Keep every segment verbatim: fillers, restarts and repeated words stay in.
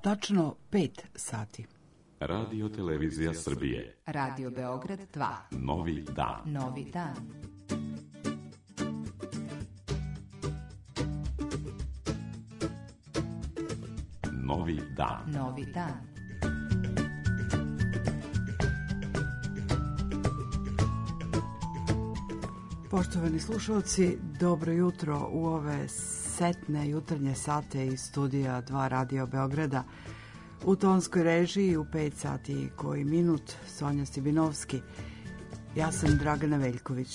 Tačno pet sati. Radio Televizija Srbije. Radio Beograd dva. Novi dan. Novi dan. Novi dan. Novi dan. Poštovani slušalci, dobro jutro u ove setne jutarnje sate iz studija dva Radio Beograda. U tonskoj režiji u pet sati koji minut Sonja Stibinovski. Ja sam Dragana Veljković.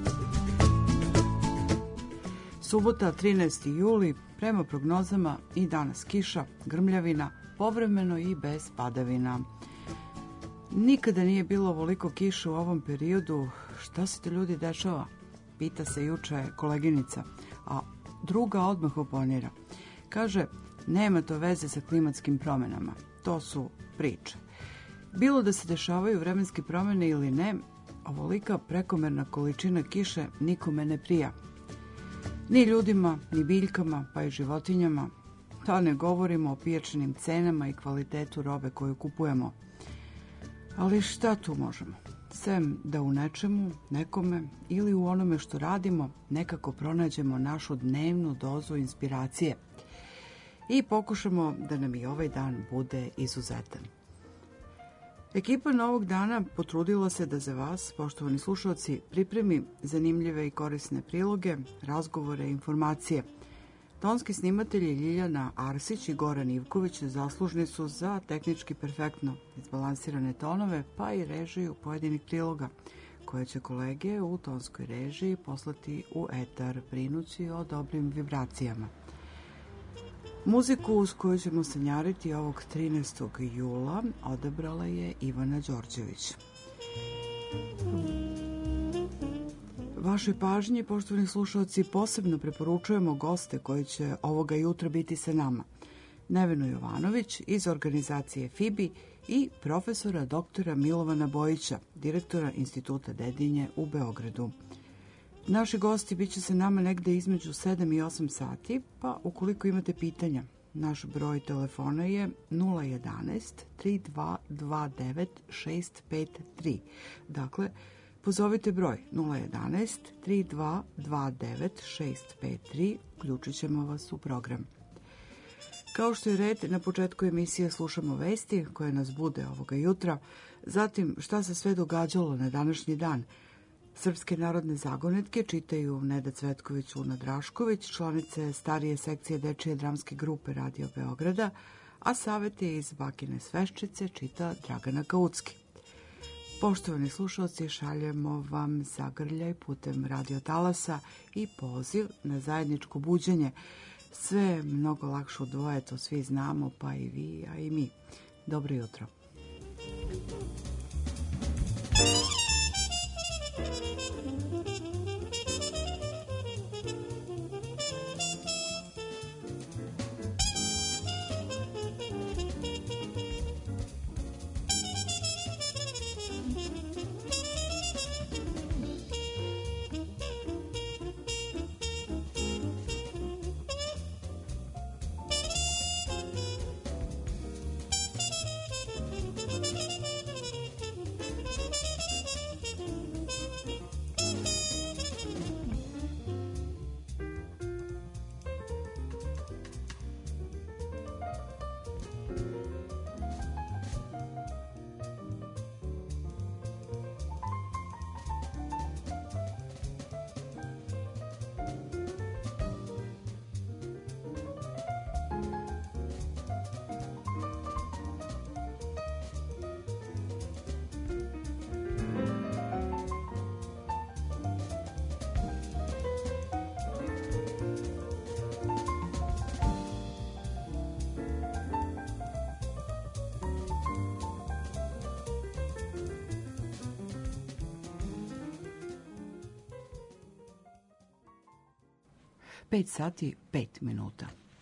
Subota trinaesti juli, prema prognozama i danas kiša, grmljavina, povremeno i bez padavina. Nikada nije bilo ovoliko kiše u ovom periodu. Šta se to ljudi dešava? Pita se juče koleginica, a druga odmah oponira. Kaže, nema to veze sa klimatskim promenama, to su priče. Bilo da se dešavaju vremenske promene ili ne, ovolika prekomerna količina kiše nikome ne prija. Ni ljudima, ni biljkama, pa i životinjama, da ne govorimo o pijačnim cenama i kvalitetu robe koju kupujemo. Ali šta tu možemo? Sem da u nečemu, nekome ili u onome što radimo nekako pronađemo našu dnevnu dozu inspiracije i pokušamo da nam i ovaj dan bude izuzetan. Ekipa Novog dana potrudila se da za vas, poštovani slušalci, pripremi zanimljive i korisne priloge, razgovore i informacije. Tonski snimatelji Ljiljana Arsić i Goran Ivković zaslužni su za tehnički perfektno izbalansirane tonove, pa i režiju pojedinih priloga, koje će kolege u tonskoj režiji poslati u etar, brinući o dobrim vibracijama. Muziku uz koju ćemo sanjariti ovog trinaestog jula odabrala je Ivana Đorđević. Vašoj pažnji, poštovani slušalci, posebno preporučujemo goste koji će ovoga jutra biti sa nama. Nevenu Jovanović iz organizacije FIBI i profesora doktora Milovana Bojića, direktora Instituta Dedinje u Beogradu. Naši gosti bit će sa nama negde između sedam i osam sati, pa ukoliko imate pitanja, naš broj telefona je nula jedanaest tri dva dva devet šest pet tri. Dakle, pozovite broj nula jedanaest tri dva dva devet šest pet tri, uključit ćemo vas u program. Kao što je red, na početku emisije slušamo vesti koje nas bude ovoga jutra, zatim šta se sve događalo na današnji dan. Srpske narodne zagonetke čitaju Neda Cvetković, Una Drašković, članice starije sekcije dečije dramske grupe Radio Beograda, a savete iz Bakine Sveščice čita Dragana Kaucki. Poštovani slušalci, šaljemo vam zagrljaj putem radio talasa i poziv na zajedničko buđenje. Sve je mnogo lakše u dvoje, to svi znamo, pa i vi, a i mi. Dobro jutro. pet sati, pet minuta.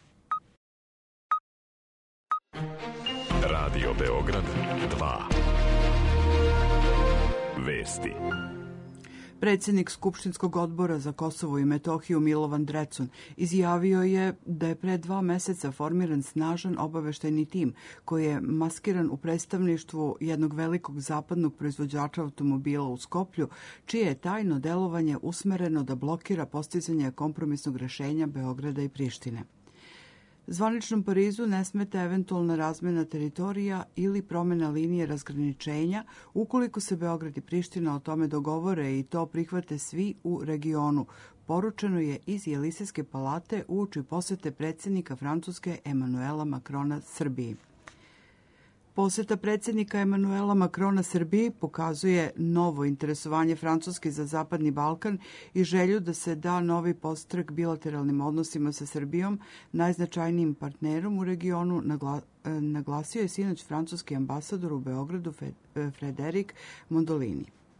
Radio Beograd dva. Vesti. Predsjednik Skupštinskog odbora za Kosovo i Metohiju Milovan Drecun izjavio je da je pre dva meseca formiran snažan obaveštajni tim koji je maskiran u predstavništvu jednog velikog zapadnog proizvođača automobila u Skoplju, čije je tajno delovanje usmereno da blokira postizanje kompromisnog rešenja Beograda i Prištine. Zvaničnom Parizu ne smeta eventualna razmena teritorija ili promjena linije razgraničenja ukoliko se Beograd i Priština o tome dogovore i to prihvate svi u regionu, poručeno je iz Jelisejske palate uoči posete predsjednika Francuske Emanuela Macrona Srbiji. Poseta predsjednika Emanuela Macrona Srbiji pokazuje novo interesovanje Francuske za Zapadni Balkan i želju da se da novi podstrek bilateralnim odnosima sa Srbijom, najznačajnijim partnerom u regionu, nagla, naglasio je sinoć francuski ambasador u Beogradu Frederik Mondolini.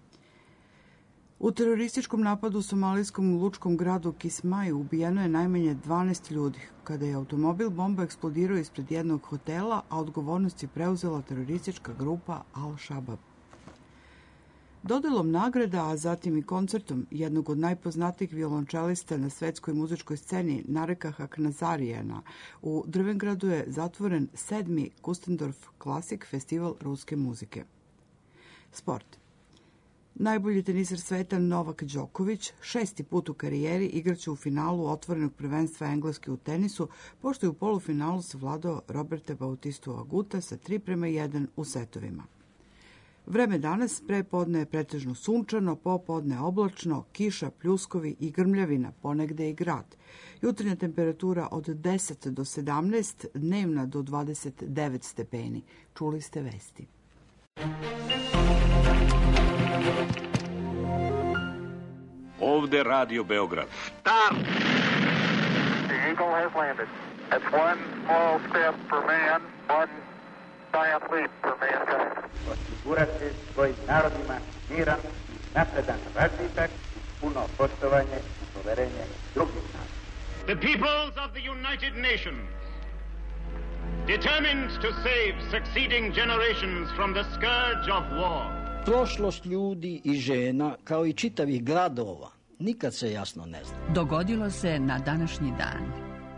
U terorističkom napadu u somalijskom lučkom gradu Kismaju ubijeno je najmanje dvanaest ljudi, kada je automobil bomba eksplodirao ispred jednog hotela, a odgovornost je preuzela teroristička grupa Al-Shabaab. Dodelom nagrada, a zatim i koncertom jednog od najpoznatijih violončelista na svetskoj muzičkoj sceni, Nareka Haknazarijana, u Drvengradu je zatvoren sedmi Kustendorf Classic festival ruske muzike. Sport. Najbolji tenisar sveta Novak Đoković šesti put u karijeri igraće u finalu otvorenog prvenstva Engleske u tenisu, pošto je u polufinalu savladao Roberta Bautistu Aguta sa tri prema jedan u setovima. Vreme danas, prepodne je pretežno sunčano, popodne oblačno, kiša, pljuskovi i grmljavina, ponegde i grad. Jutarnja temperatura od deset do sedamnaest, dnevna do dvadeset devet stepeni. Čuli ste vesti. Ovde Radio Beograd. Stop! The Eagle has landed. That's one small step for man, one giant leap for mankind. Osigurati svojim narodima miran, napredan razvitak, puno poštovanje i poverenje drugih naroda. The peoples of the United Nations, determined to save succeeding generations from the scourge of war. Prošlost ljudi i žena, kao i čitavih gradova, nikad se jasno ne zna. Dogodilo se na današnji dan.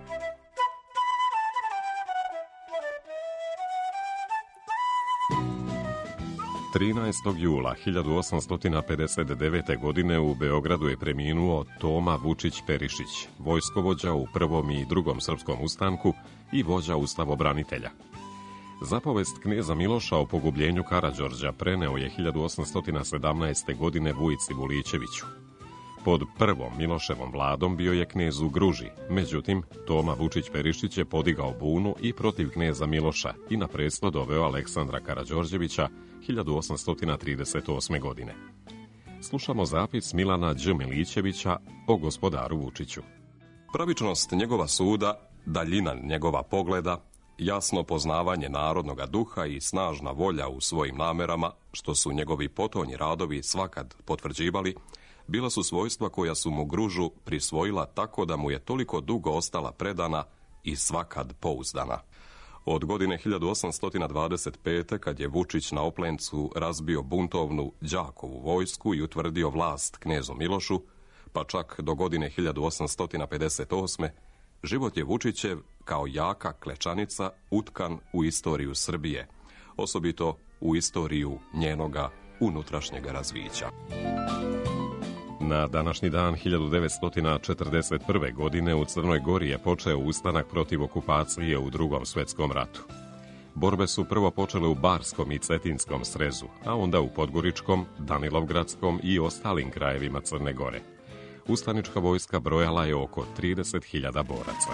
trinaestog jula hiljadu osamsto pedeset devete. godine u Beogradu je preminuo Toma Vučić Perišić, vojskovođa u prvom i drugom srpskom ustanku i vođa ustavobranitelja. Zapovest kneza Miloša o pogubljenju Karađorđa preneo je hiljadu osamsto sedamnaeste. godine Vujici Vulićeviću. Pod prvom Miloševom vladom bio je knez u Gruži, međutim, Toma Vučić Perišić je podigao bunu i protiv kneza Miloša i na presto doveo Aleksandra Karađorđevića hiljadu osamsto trideset osme. godine. Slušamo zapis Milana Đ. Milićevića o gospodaru Vučiću. Pravičnost njegova suda, daljina njegova pogleda, jasno poznavanje narodnoga duha i snažna volja u svojim namerama, što su njegovi potonji radovi svakad potvrđivali, bila su svojstva koja su mu Gružu prisvojila tako da mu je toliko dugo ostala predana i svakad pouzdana. Od godine hiljadu osamsto dvadeset pete. kad je Vučić na Oplencu razbio buntovnu Đakovu vojsku i utvrdio vlast knezu Milošu, pa čak do godine hiljadu osamsto pedeset osme. život je Vučićev kao jaka klečanica utkan u istoriju Srbije, osobito u istoriju njenoga unutrašnjega razvića. Na današnji dan hiljadu devetsto četrdeset prve. godine u Crnoj Gori je počeo ustanak protiv okupacije u Drugom svjetskom ratu. Borbe su prvo počele u Barskom i Cetinskom srezu, a onda u Podgoričkom, Danilovgradskom i ostalim krajevima Crne Gore. Ustanička vojska brojala je oko trideset hiljada boraca.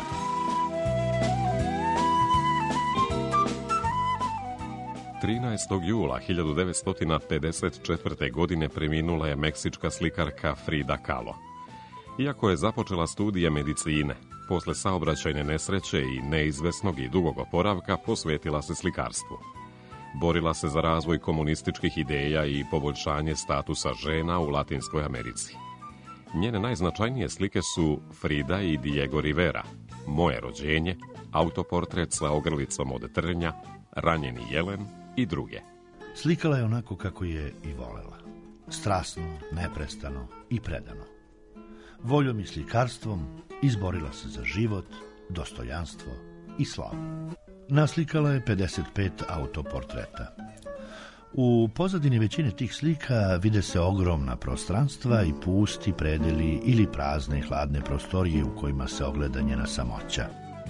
trinaestog jula hiljadu devetsto pedeset četvrte. godine preminula je meksička slikarka Frida Kahlo. Iako je započela studije medicine, posle saobraćajne nesreće i neizvesnog i dugog oporavka posvetila se slikarstvu. Borila se za razvoj komunističkih ideja i poboljšanje statusa žena u Latinskoj Americi. Njene najznačajnije slike su Frida i Diego Rivera, Moje rođenje, autoportret sa ogrlicom od trnja, Ranjeni jelen i druge. Slikala je onako kako je i volela. strasno, neprestano i predano. Voljom i slikarstvom izborila se za život, dostojanstvo i slavu. Naslikala je pedeset pet autoportreta. U pozadini većine tih slika vide se ogromna prostranstva i pusti predeli ili prazne i hladne prostorije u kojima se ogleda njena samoća.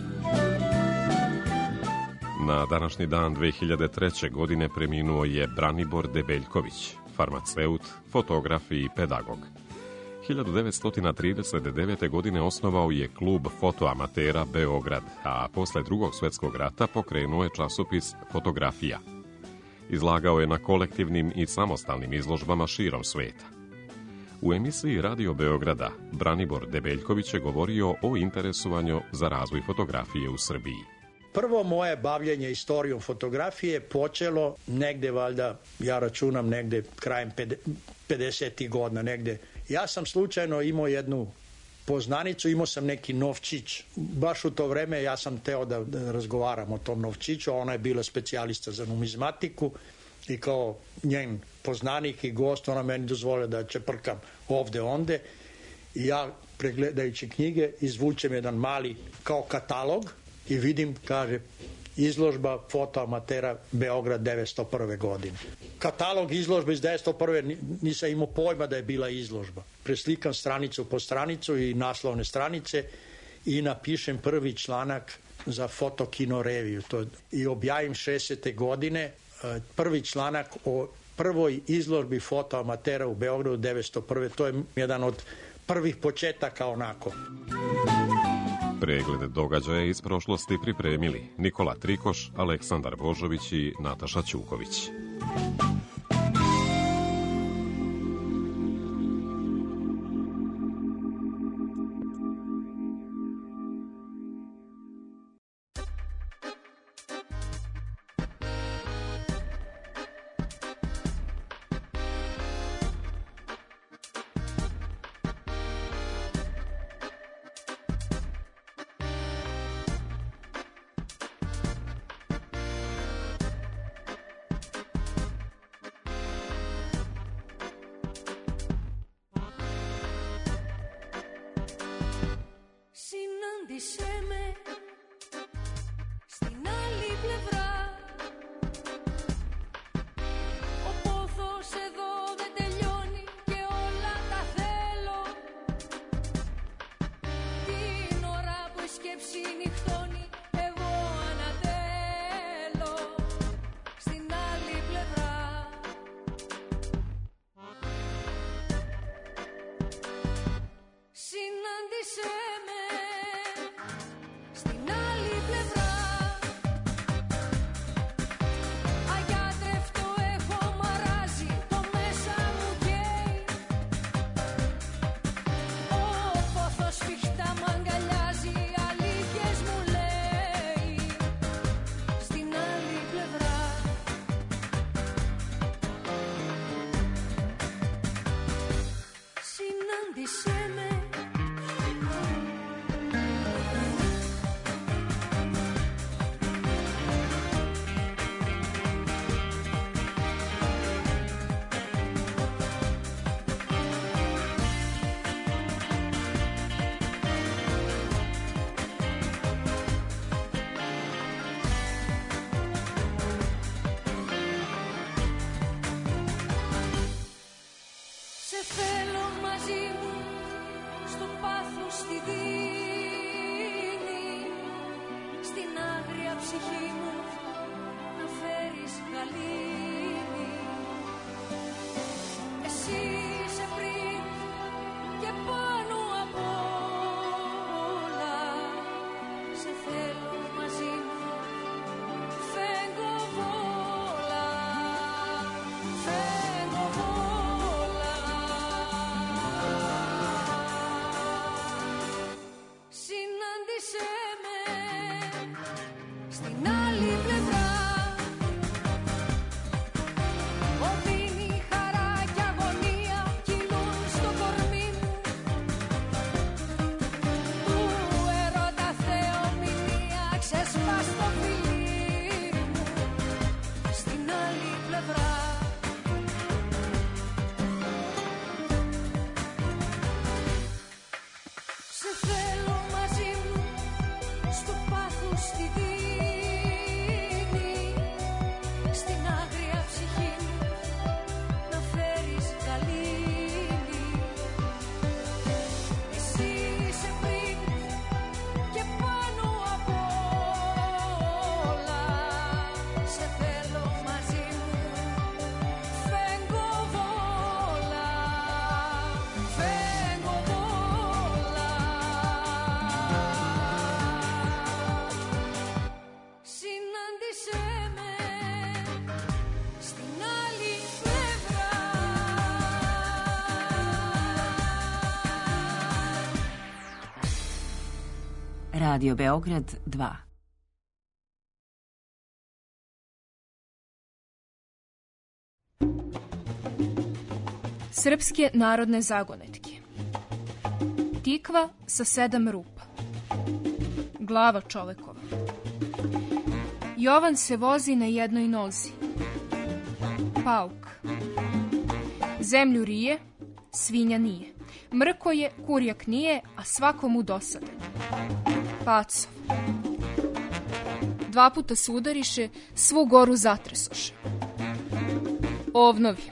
Na današnji dan dve hiljade treće. godine preminuo je Branibor Debeljković, farmaceut, fotograf i pedagog. hiljadu devetsto trideset devete. godine osnovao je klub fotoamatera Beograd, a posle drugog svjetskog rata pokrenuo je časopis Fotografija. Izlagao je na kolektivnim i samostalnim izložbama širom sveta. U emisiji Radio Beograda Branibor Debeljković je govorio o interesovanju za razvoj fotografije u Srbiji. Prvo moje bavljenje istorijom fotografije počelo negde, valjda, ja računam negde krajem pedesetih godina, negde. Ja sam slučajno imao jednu poznanicu, imao sam neki novčić. Baš u to vreme ja sam teo da, da razgovaram o tom novčiću, a ona je bila specijalista za numizmatiku i kao njen poznanik i gost, ona meni dozvolila da čeprkam ovde onde i ja, pregledajući knjige, izvučem jedan mali kao katalog i vidim, kaže, izložba fotoamatera Beograd devetsto prve. godine. Katalog izložbe iz devetsto prve. nisam imao pojma da je bila izložba. Preslikam stranicu po stranicu i naslovne stranice i napišem prvi članak za Fotokino reviju. To, I objavim šesdesete. godine prvi članak o prvoj izložbi fotoamatera u Beogradu devetsto prve. To je jedan od prvih početaka onako. Pregled događaja iz prošlosti pripremili Nikola Trikoš, Aleksandar Božović i Nataša Ćuković. Radio Beograd dva. Srpske narodne zagonetke. Tikva sa sedam rupa. Glava čovekova. Jovan se vozi na jednoj nozi. Pauk. Zemlju rije, svinja nije. Mrko je, kurjak nije, a svakomu dosadan. Pacov. Dva puta se udariše, svu goru zatresoše. Ovnovi.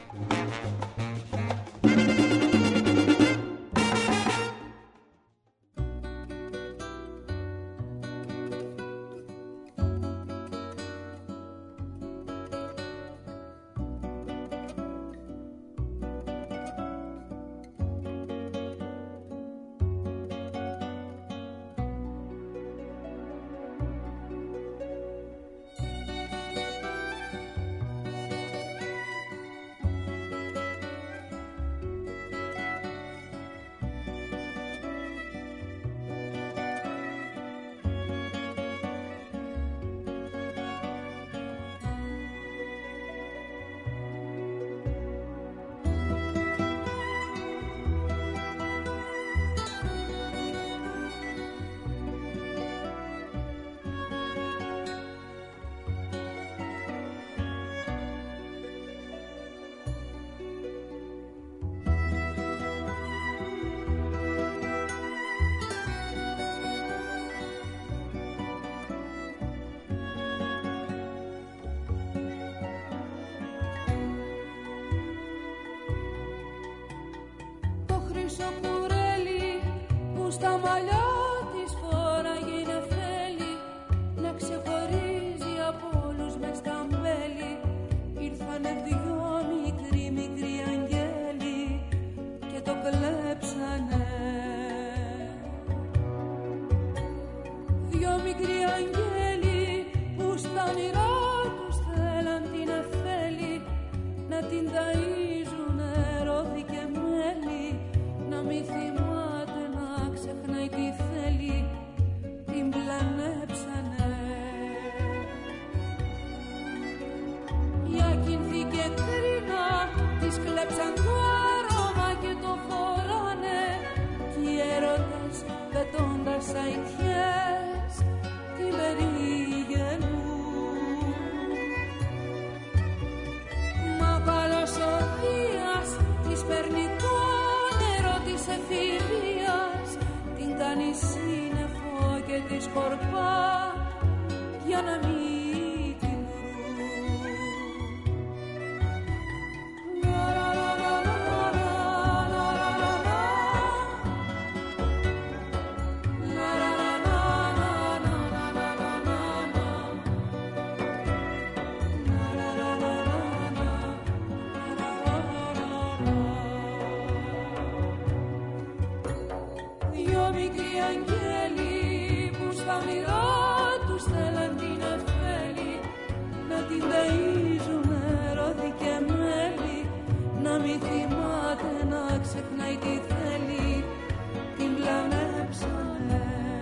Κουρέλι που στα μαλλιά της φόραγε η νεφέλη να ξεχωρίζει από όλους μες τα μέλη. Ήρθανε δυο μικροί μικροί αγγέλοι και το κλέψανε. Δυο μικροί αγγέλοι που στα όνειρά τους θέλαν την νεφέλη να την ταΐζουνε ρόδι και μέλι. Να μη θυμάται να ξεχνάει τι θέλει, την πλανέψανε. Για κινθήκε κρίνα, της κλέψαν το άρωμα και το φοράνε κι οι έρωτες πετώντας αητιές την περίγελουν. Μα καλός ο Δίας της παίρνει το της εφηβείας, την κάνει σύννεφο και τη σκορπά για να μην την βρουν. Να μη θυμάται να ξεχνάει τι θέλει, την πλανέψανε.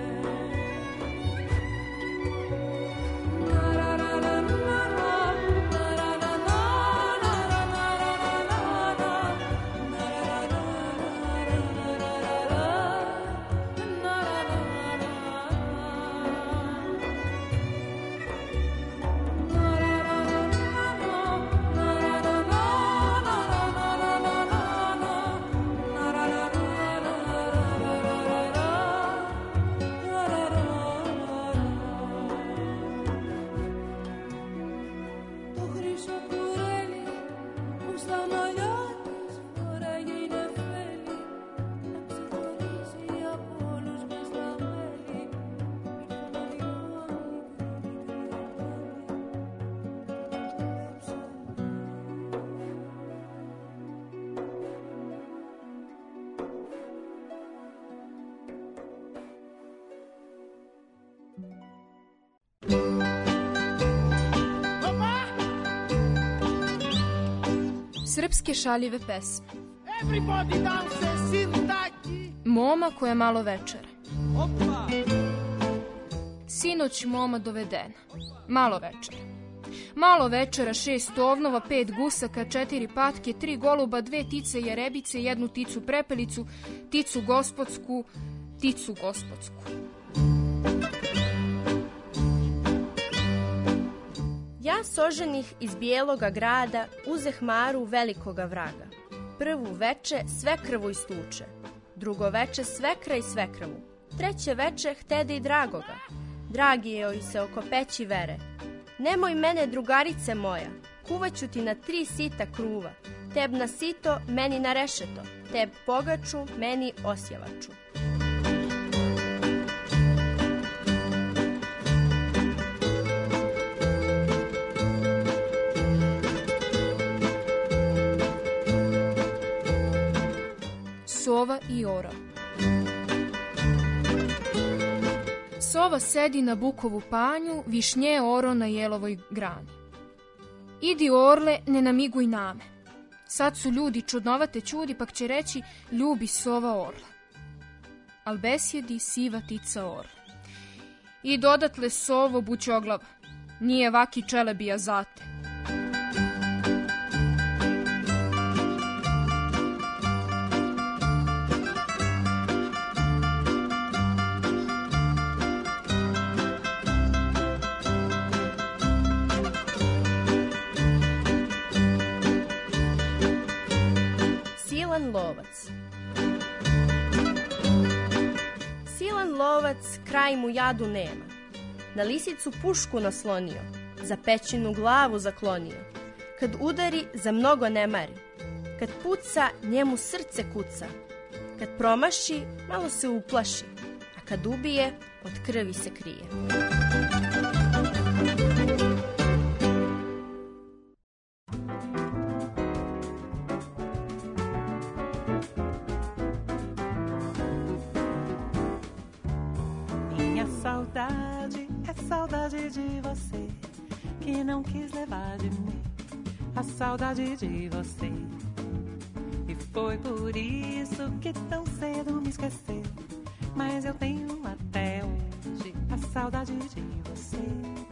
Srpske šaljive pesme. Moma koja malo večera. Sinoć moma dovedena. Malo večera. Malo večera, šest ovnova, pet gusaka, četiri patke, tri goluba, dve tice jerebice, jednu ticu prepelicu, ticu gospodsku, ticu gospodsku. Ja soženih iz bijeloga grada uzeh Maru velikoga vraga. Prvu veče svekrvu istuče, drugo veče svekra i svekrvu, treće veče htede i dragoga. Dragi joj se oko peći vere. Nemoj mene, drugarice moja, kuvaću ti na tri sita kruva, teb na sito, meni na rešeto, teb pogaču, meni osjevaču. Sova i orao. Sova sedi na bukovu panju, višnje oro na jelovoj grani. Idi orle, ne namiguj name. Sad su ljudi čudnovate čudi, pak će reći ljubi sova orle. Al besjedi siva tica orle. I dodatle sovo bućoglava, nije vaki čelebija zate. Lovac. Silan lovac kraj mu jadu nema. Na lisicu pušku naslonio, za pećinu glavu zaklonio. Kad udari, za mnogo ne mari. Kad puca, njemu srce kuca. Kad promaši, malo se uplaši. A kad ubije, od krvi se krije. Saudade é saudade de você, que não quis levar de mim a saudade de você. E foi por isso que tão cedo me esqueceu, mas eu tenho até hoje a saudade de você.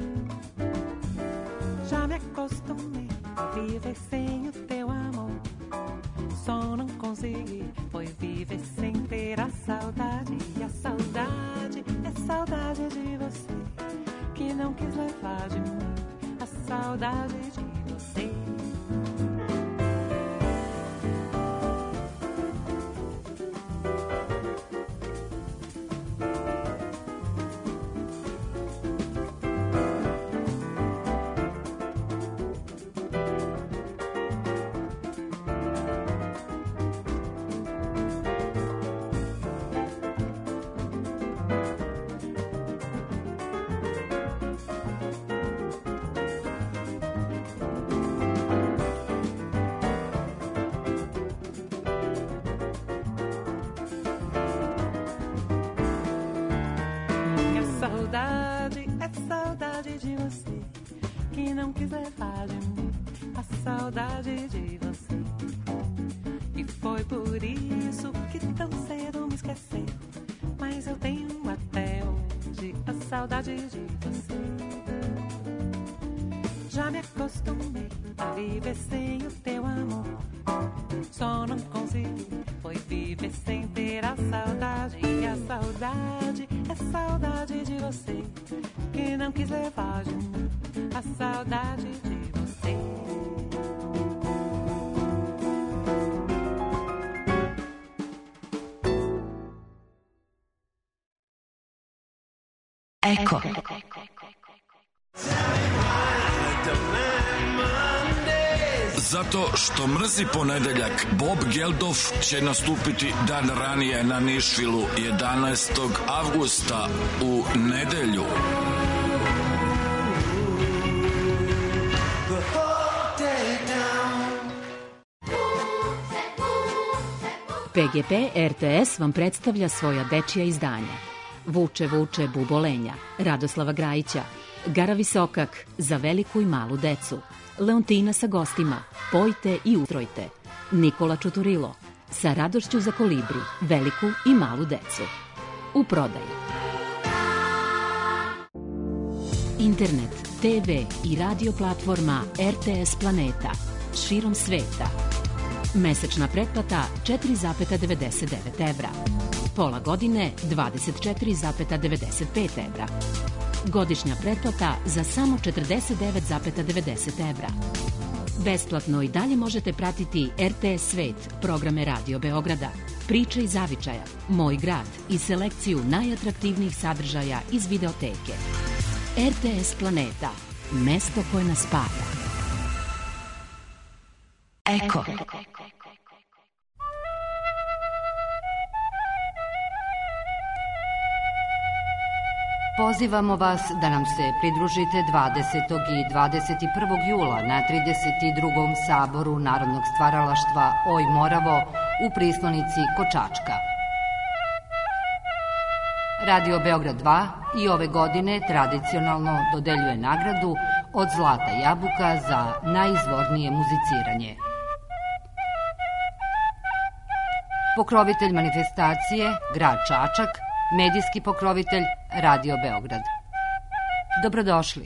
Já me acostumei a viver sem o teu amor, só não consegui foi viver sem ter a saudade. E a saudade é saudade de você, que não quis levar de mim a saudade de você. Saudade é saudade de você, que não quis levar de mim a saudade de você. E foi por isso que tão cedo me esqueceu, mas eu tenho até hoje a saudade de você. Já me acostumei a viver sem o teu amor, só não consegui foi viver sem ter a saudade. E a saudade é saudade de você, que não quis levar de mim a saudade de você. Eko. Zato što mrzi ponedeljak, Bob Geldof će nastupiti dan ranije na Nišvilu jedanaestog avgusta u nedelju. P G P R T S vam predstavlja svoja dečija izdanja. Vuče, vuče, bubolenja, Radoslava Grajića, Gara Visokak, za veliku i malu decu, Leontina sa gostima, Pojte i ustrojte, Nikola Čuturilo, sa radošću za kolibri, veliku i malu decu. U prodaju. Internet, te ve i radio platforma R T S Planeta širom sveta. Mesečna pretplata četiri zarez devedeset devet evra. Pola godine dvadeset četiri zarez devedeset pet evra. Godišnja pretplata za samo četrdeset devet zarez devedeset evra. Besplatno i dalje možete pratiti R T S Svet, programe Radio Beograda, Priče iz zavičaja, Moj grad i selekciju najatraktivnijih sadržaja iz videoteke. R T S Planeta, mesto koje nas spaja. Eko. Pozivamo vas da nam se pridružite dvadesetog i dvadeset prvog jula na trideset drugom saboru Narodnog stvaralaštva Oj Moravo u Prislonici Kočačka. Radio Beograd dva i ove godine tradicionalno dodeljuje nagradu od Zlata jabuka za najizvornije muziciranje. Pokrovitelj manifestacije, grad Čačak, medijski pokrovitelj Radio Beograd. Dobrodošli.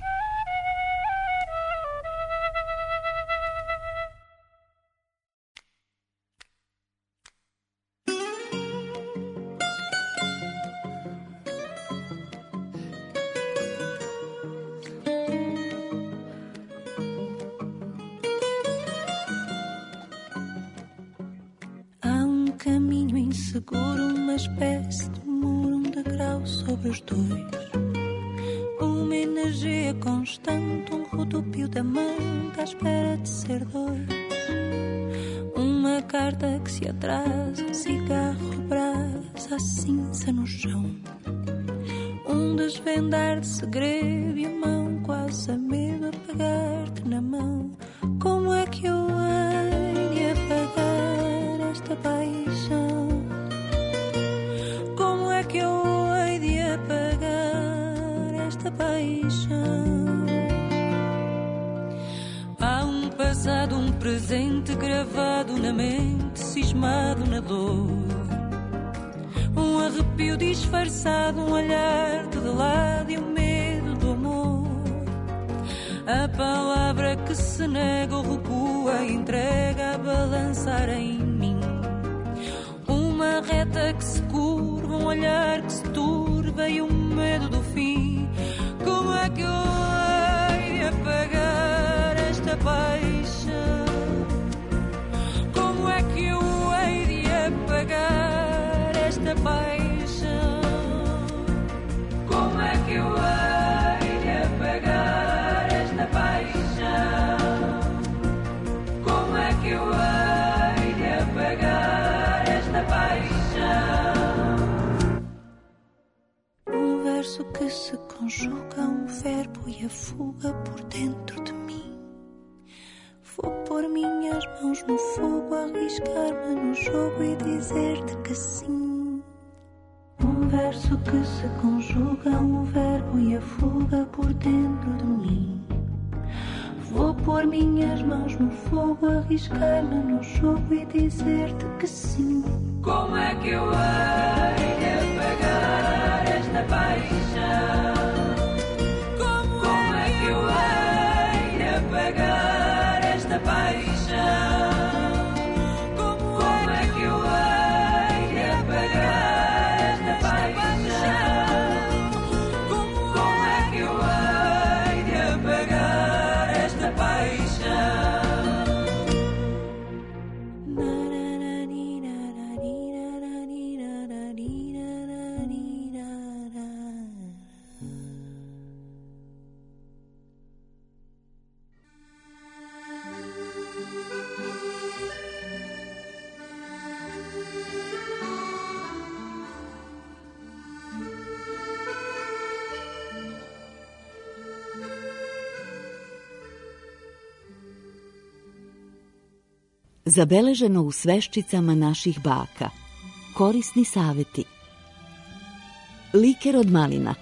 Há um caminho inseguro, uma espécie de muro, um degrau sobre os dois. Uma energia constante, um rodopio da manta à espera de ser dois. Uma carta que se atrasa, um cigarro brasa, a cinza no chão. Um desvendar de segredo e a mão quase a medo a pegar-te na mão. Como é que eu hei de apagar esta paixão? Como é que eu hei de apagar esta paixão? Há um passado, um presente gravado na mente, cismado na dor. Um arrepio disfarçado, um olhar-te de lado e o medo do amor. A palavra que se nega ou recua, entrega a balançar em mim. Uma reta que se curva, um olhar que se turva e o medo do fim. Como é que eu hei de apagar esta paixão? Como é que eu hei de apagar esta paixão? Como é que eu hei de apagar esta paixão? Como é que eu hei de apagar esta paixão? Um verso que se conjuga, um verbo e a fuga por dentro de mim. Vou pôr minhas mãos no fogo, arriscar-me no jogo e dizer-te que sim. Um verso que se conjuga, um verbo e a fuga por dentro de mim. Vou pôr minhas mãos no fogo, arriscar-me no jogo e dizer-te que sim. Como é que eu hei de apagar esta paixão? Como, Como é que eu hei de apagar esta paixão? Como, Como é que eu hei de apagar esta paixão? Como, Como é que eu hei de apagar esta paixão? Zabeleženo u sveščicama naših baka. Korisni saveti. Liker od malina.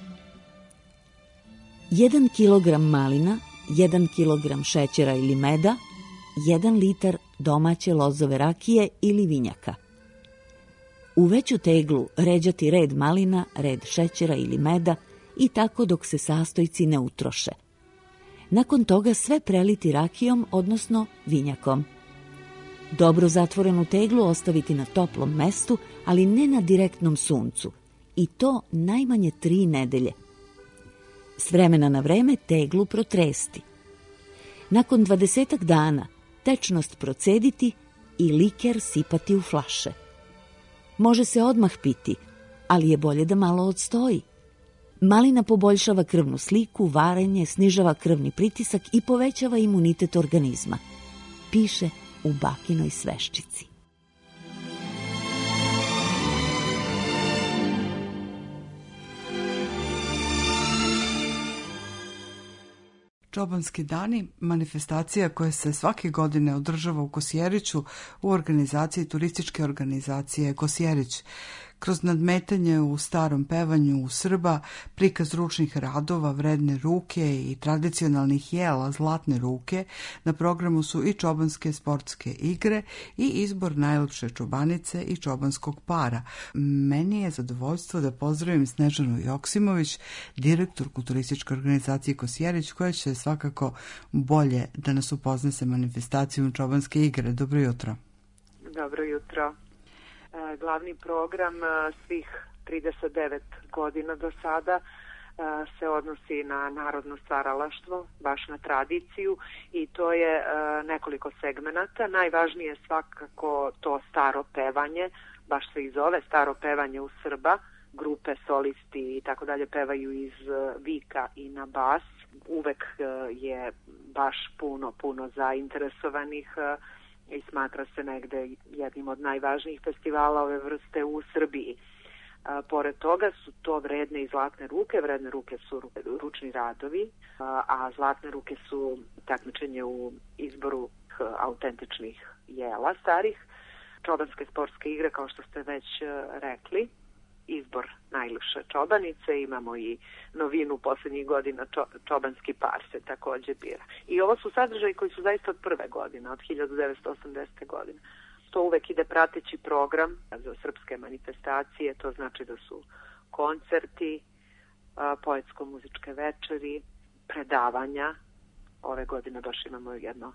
jedan kilogram malina, jedan kilogram šećera ili meda, jedan litar domaće lozove rakije ili vinjaka. U veću teglu ređati red malina, red šećera ili meda i tako dok se sastojci ne utroše. Nakon toga sve preliti rakijom, odnosno vinjakom. Dobro zatvorenu teglu ostaviti na toplom mestu, ali ne na direktnom suncu, i to najmanje tri nedelje. S vremena na vreme teglu protresti. Nakon dvadesetak dana tečnost procediti i liker sipati u flaše. Može se odmah piti, ali je bolje da malo odstoji. Malina poboljšava krvnu sliku, varenje, snižava krvni pritisak i povećava imunitet organizma. Piše u bakinoj sveščici. Čobanski dani, manifestacija koja se svake godine održava u Kosjeriću u organizaciji turističke organizacije Kosjerić. Kroz nadmetanje u starom pevanju u Srba, prikaz ručnih radova, vredne ruke i tradicionalnih jela zlatne ruke, na programu su i čobanske sportske igre i izbor najlepše čobanice i čobanskog para. Meni je zadovoljstvo da pozdravim Snežanu Joksimović, direktorku turističke organizacije Kosjerić, koja će svakako bolje da nas upozna sa manifestacijom čobanske igre. Dobro jutro. Dobro jutro. Glavni program svih trideset devet godina do sada se odnosi na narodno stvaralaštvo, baš na tradiciju, i to je nekoliko segmenata. Najvažnije je svakako to staro pevanje, baš se i zove staro pevanje u Srba, grupe, solisti i tako dalje pevaju iz vika i na bas. Uvek je baš puno, puno zainteresovanih i smatra se negde jednim od najvažnijih festivala ove vrste u Srbiji. A, pored toga su to vredne i zlatne ruke. Vredne ruke su ručni radovi, a, a zlatne ruke su takmičenje u izboru autentičnih jela starih. Čobanske sportske igre, kao što ste već rekli, izbor najlepše čobanice, imamo i novinu poslednjih godina, čo, čobanski par se takođe bira. I ovo su sadržaji koji su zaista od prve godine, od hiljadu devetsto osamdesete. godine. To uvek ide prateći program za srpske manifestacije, to znači da su koncerti, poetsko-muzičke večeri, predavanja. Ove godine baš imamo jedno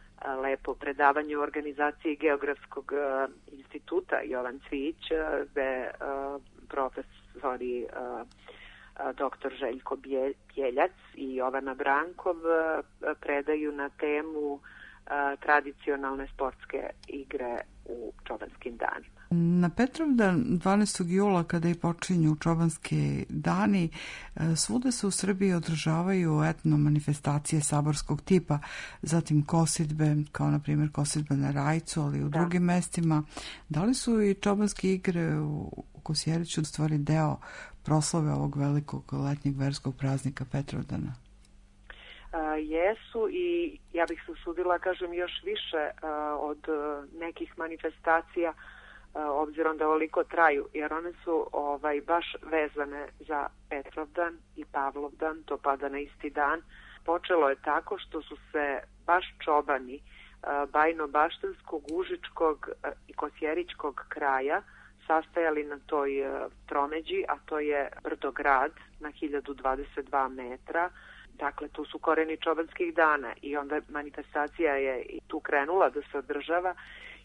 lepo predavanje u organizaciji Geografskog instituta Jovan Cvijić, gde profesori doktor Željko Bjeljac i Jovana Brankov predaju na temu tradicionalne sportske igre u čobanskim danima. Na Petrovdan dvanaestog jula, kada i počinju čobanski dani, svuda se u Srbiji održavaju etno manifestacije saborskog tipa, zatim kosidbe, kao na primjer kosidbe na Rajcu, ali i u da. drugim mestima. Da li su i čobanske igre u Kosjeriću u stvari deo proslave ovog velikog letnjeg verskog praznika Petrovdana? Uh, jesu, i ja bih se usudila, kažem, još više uh, od uh, nekih manifestacija, uh, obzirom da ovoliko traju, jer one su ovaj, baš vezane za Petrovdan i Pavlovdan, to pada na isti dan. Počelo je tako što su se baš čobani uh, Bajno-Baštanskog, Užičkog uh, i Kosjerićkog kraja sastajali na toj uh, tromeđi, a to je Brdograd na hiljadu dvadeset dva metra. Dakle, tu su koreni čobanskih dana, i onda manifestacija je i tu krenula da se održava,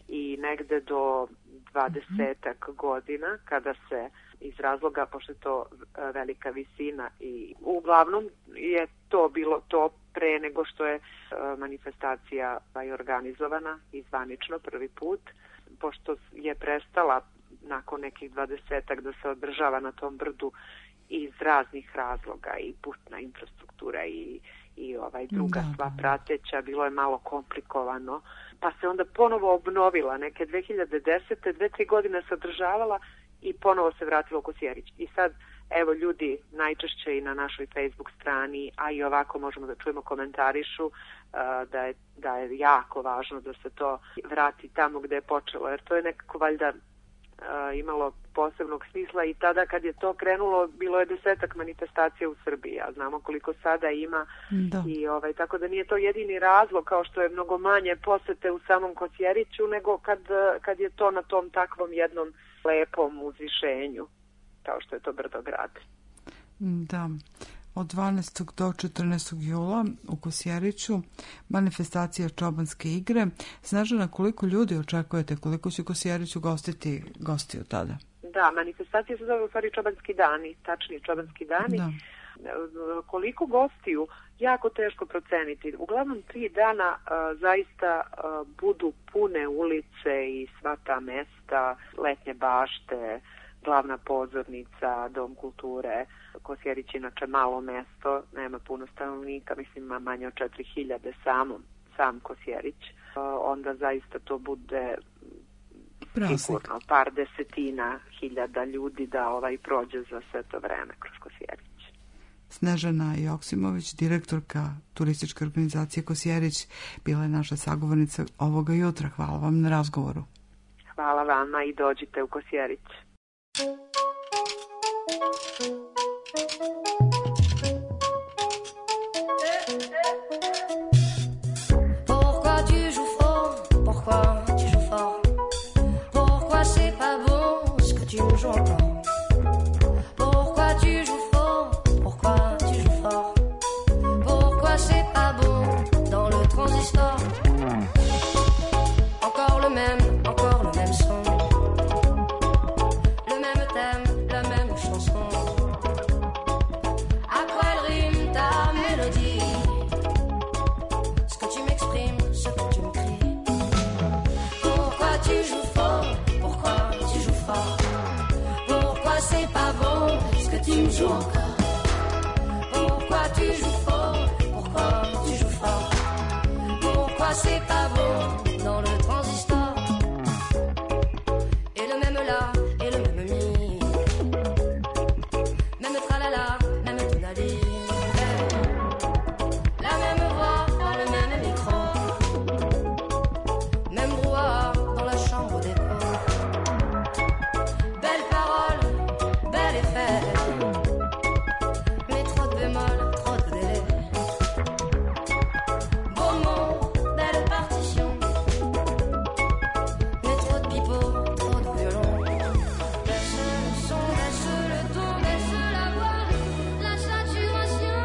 i negde do dvadesetak godina, kada se iz razloga, pošto je to velika visina, i uglavnom je to bilo to pre nego što je manifestacija organizovana i zvanično prvi put, pošto je prestala nakon nekih dvadesetak da se održava na tom brdu iz raznih razloga, i putna infrastruktura i, i ovaj druga da, sva prateća, bilo je malo komplikovano, pa se onda ponovo obnovila, neke dve hiljade desete. dve, tri godine se održavala i ponovo se vratila u Kosjerić. I sad, evo, ljudi najčešće i na našoj Facebook strani, a i ovako možemo da čujemo, komentarišu uh, da, je, da je jako važno da se to vrati tamo gde je počelo, jer to je nekako valjda Uh, imalo posebnog smisla, i tada kad je to krenulo bilo je desetak manifestacija u Srbiji, a znamo koliko sada ima. Da. I ovaj, tako da nije to jedini razlog, kao što je mnogo manje posete u samom Kosjeriću nego kad, kad je to na tom takvom jednom lepom uzvišenju kao što je to Brdograd. Da, od dvanaestog do četrnaestog jula u Kosjeriću manifestacija Čobanske igre. Snežana, koliko ljudi očekujete, koliko će Kosjerić ugostiti gostiju tada? Da, manifestacija se zove u stvari Čobanski dani, tačnije Čobanski dani. Da. Koliko gostiju, jako teško proceniti. Uglavnom tri dana uh, zaista uh, budu pune ulice i sva ta mesta, letnje bašte, glavna pozornica, dom kulture. Kosjerić je inače malo mesto, nema puno stanovnika, mislim ima manje od četiri hiljade samo, sam Kosjerić. Uh, onda zaista to bude sigurno par desetina hiljada ljudi da ovaj prođe za sve to vreme kroz Kosjerić. Snežana Joksimović, direktorka turističke organizacije Kosjerić, bila je naša sagovornica ovoga jutra. Hvala vam na razgovoru. Hvala vama i dođite u Kosjerić. Pourquoi tu joues fort? Pourquoi tu joues fort? Pourquoi c'est pas bon ce que tu me joues encore? Pourquoi tu joues fort? Pourquoi tu joues fort? Pourquoi c'est pas bon dans le transistor? Encore le même, encore le même son, le même thème, la même chanson. À quoi elle rime ta mélodie? Ce que tu m'exprimes, ce que tu me cries. Pourquoi tu joues fort? Pourquoi tu joues fort? Pourquoi c'est pas bon ce que tu me joues encore? Pourquoi tu joues fort? Pourquoi tu joues fort? Pourquoi c'est pas bon dans le transistor? Et le même là, et le même mi, même tralala, même tonalité, la même voix dans le même micro, même brouhaha dans la chambre d'écho. Belle parole, bel effet, mais trop de bémol, trop de délai. Beau mot, belle partition, mais trop de pipeaux, trop de violon. Baisse le son, baisse le ton, baisse la voix, la saturation.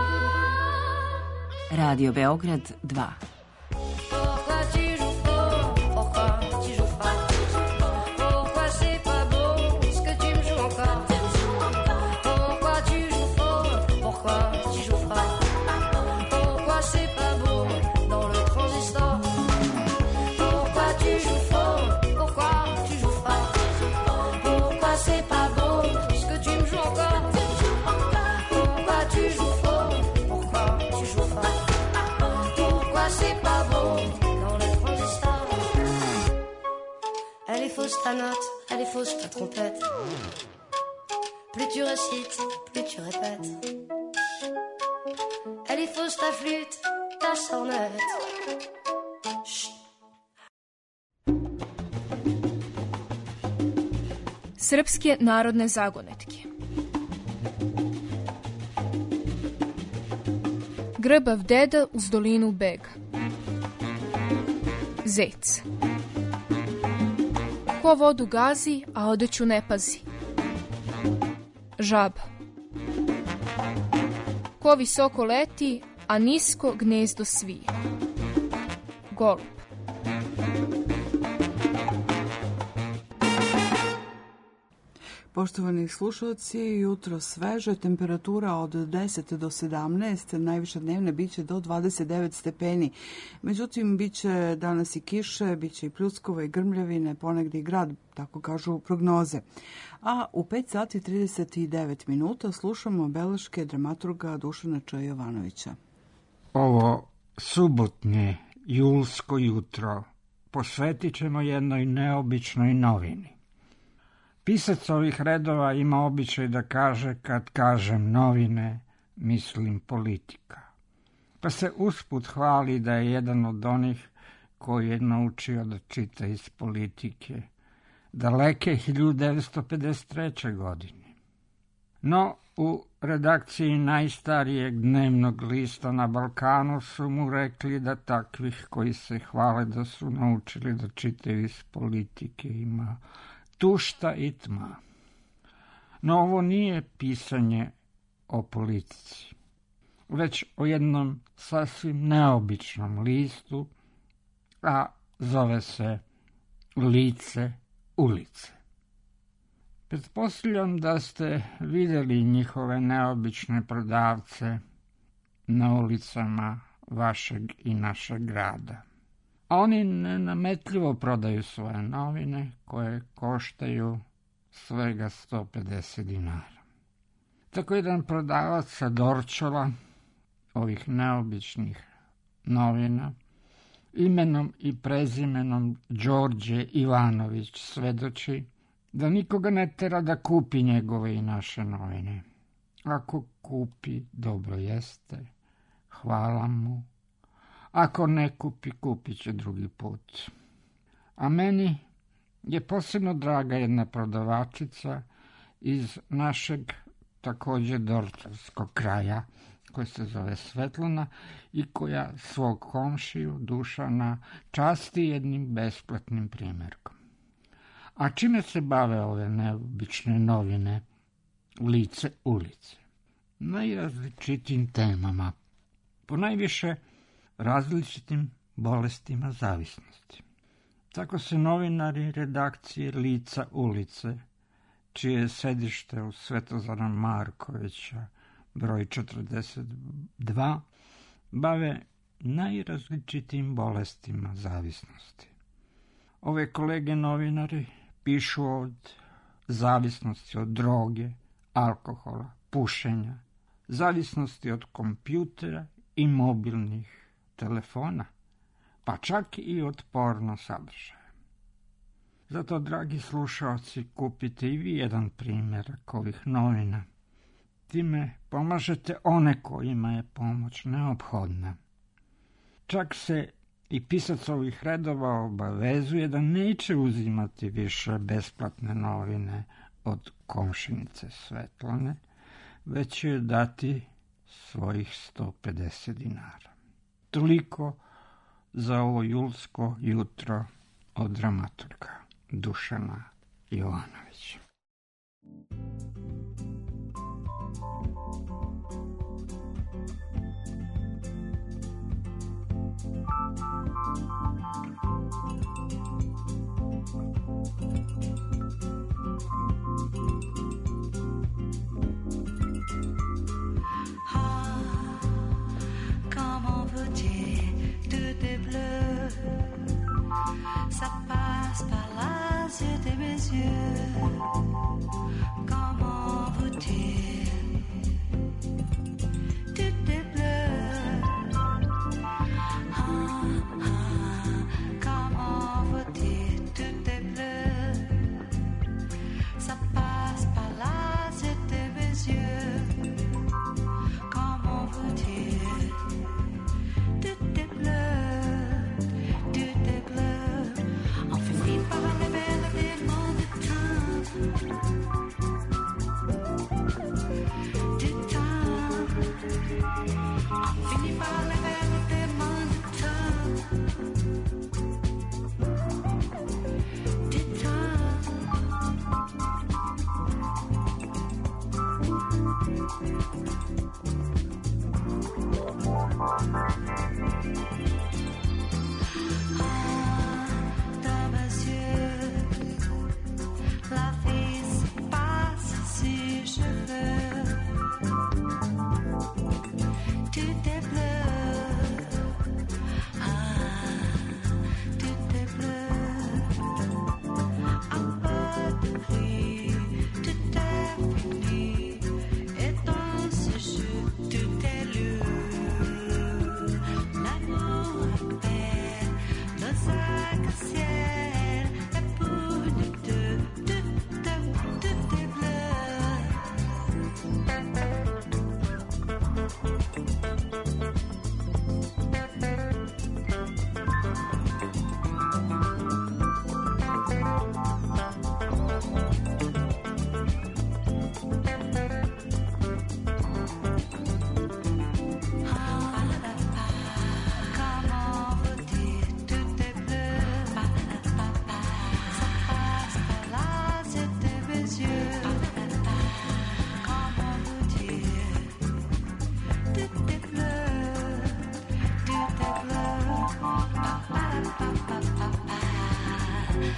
Radio Beograd dva. Pourquoi tu joues fort? Pourquoi tu joues fort? Pourquoi c'est pas beau ce que tu me joues encore? Pourquoi tu joues fort? Pourquoi tu joues fort? Pourquoi c'est pas beau dans le transistor? Pourquoi tu joues fort? Pourquoi tu joues fort? Pourquoi c'est pas beau ce que tu me joues encore? Pourquoi tu joues fort? Pourquoi tu joues fort? Pourquoi c'est pas beau dans le transistor? Elle est fausse ta note, elle est fausse ta trompette. Plus tu récites, plus tu répètes. Elle est fausse ta flûte, ta sornette. Chut. Srpske narodne zagonetke. Grbav deda uz dolinu bega. Zec. Ko vodu gazi, a odeću ne pazi. Žaba. Ko visoko leti, a nisko gnezdo svije. Golub. Poštovani slušalci, jutro sveže, temperatura od deset do sedamnaest, najviša dnevna biće do dvadeset devet stepeni. Međutim, biće danas i kiše, biće i pljuskova i grmljavine, ponegdje i grad, tako kažu prognoze. A u pet sati trideset devet minuta slušamo beleške dramaturga Dušana Č. Jovanovića. Ovo subotnje julsko jutro posvetit ćemo jednoj neobičnoj novini. Pisac ovih redova ima običaj da kaže, kad kažem novine, mislim politika. Pa se usput hvali da je jedan od onih koji je naučio da čita iz politike daleke hiljadu devetsto pedeset treće. godine. No, u redakciji najstarijeg dnevnog lista na Balkanu su mu rekli da takvih koji se hvale da su naučili da čitaju iz politike ima tušta i tma. No ovo nije pisanje o politici, već o jednom sasvim neobičnom listu, a zove se Lice ulice. Pretpostavljam da ste vidjeli njihove neobične prodavce na ulicama vašeg i našeg grada. A oni nenametljivo prodaju svoje novine koje koštaju svega sto pedeset dinara. Tako jedan prodavac sa Dorčola ovih neobičnih novina imenom i prezimenom Đorđe Ivanović svedoči da nikoga ne tera da kupi njegove i naše novine. Ako kupi, dobro jeste, hvala mu. Ako ne kupi, kupit će drugi put. A meni je posebno draga jedna prodavačica iz našeg također dorčarskog kraja, koja se zove Svetlana i koja svog komšiju Dušana časti jednim besplatnim primjerkom. A čime se bave ove neobične novine Lice ulice? Najrazličitijim temama, ponajviše različitim bolestima zavisnosti. Tako se novinari redakcije Lica ulice, čije je sedište u Svetozara Markovića, broj četrdeset dva, bave najrazličitijim bolestima zavisnosti. Ove kolege novinari pišu od zavisnosti od droge, alkohola, pušenja, zavisnosti od kompjutera i mobilnih telefona, pa čak i od porno sadržaja. Zato, dragi slušalci, kupite i vi jedan primjerak ovih novina. Time pomažete one kojima je pomoć neophodna. Čak se i pisac ovih redova obavezuje da neće uzimati više besplatne novine od komšinice Svetlane, već će joj dati svojih sto pedeset dinara. Toliko za ovo julsko jutro od dramaturga Dušana Jovanovića. Ça passe par les yeux de mes yeux. Comment vous-tu? Tout est bleu. Ah, ah, comment vous-tu? Tout est bleu. Ça passe par les yeux de mes yeux. Comment vous-tu? Tout est bleu. Par les belles des mondes de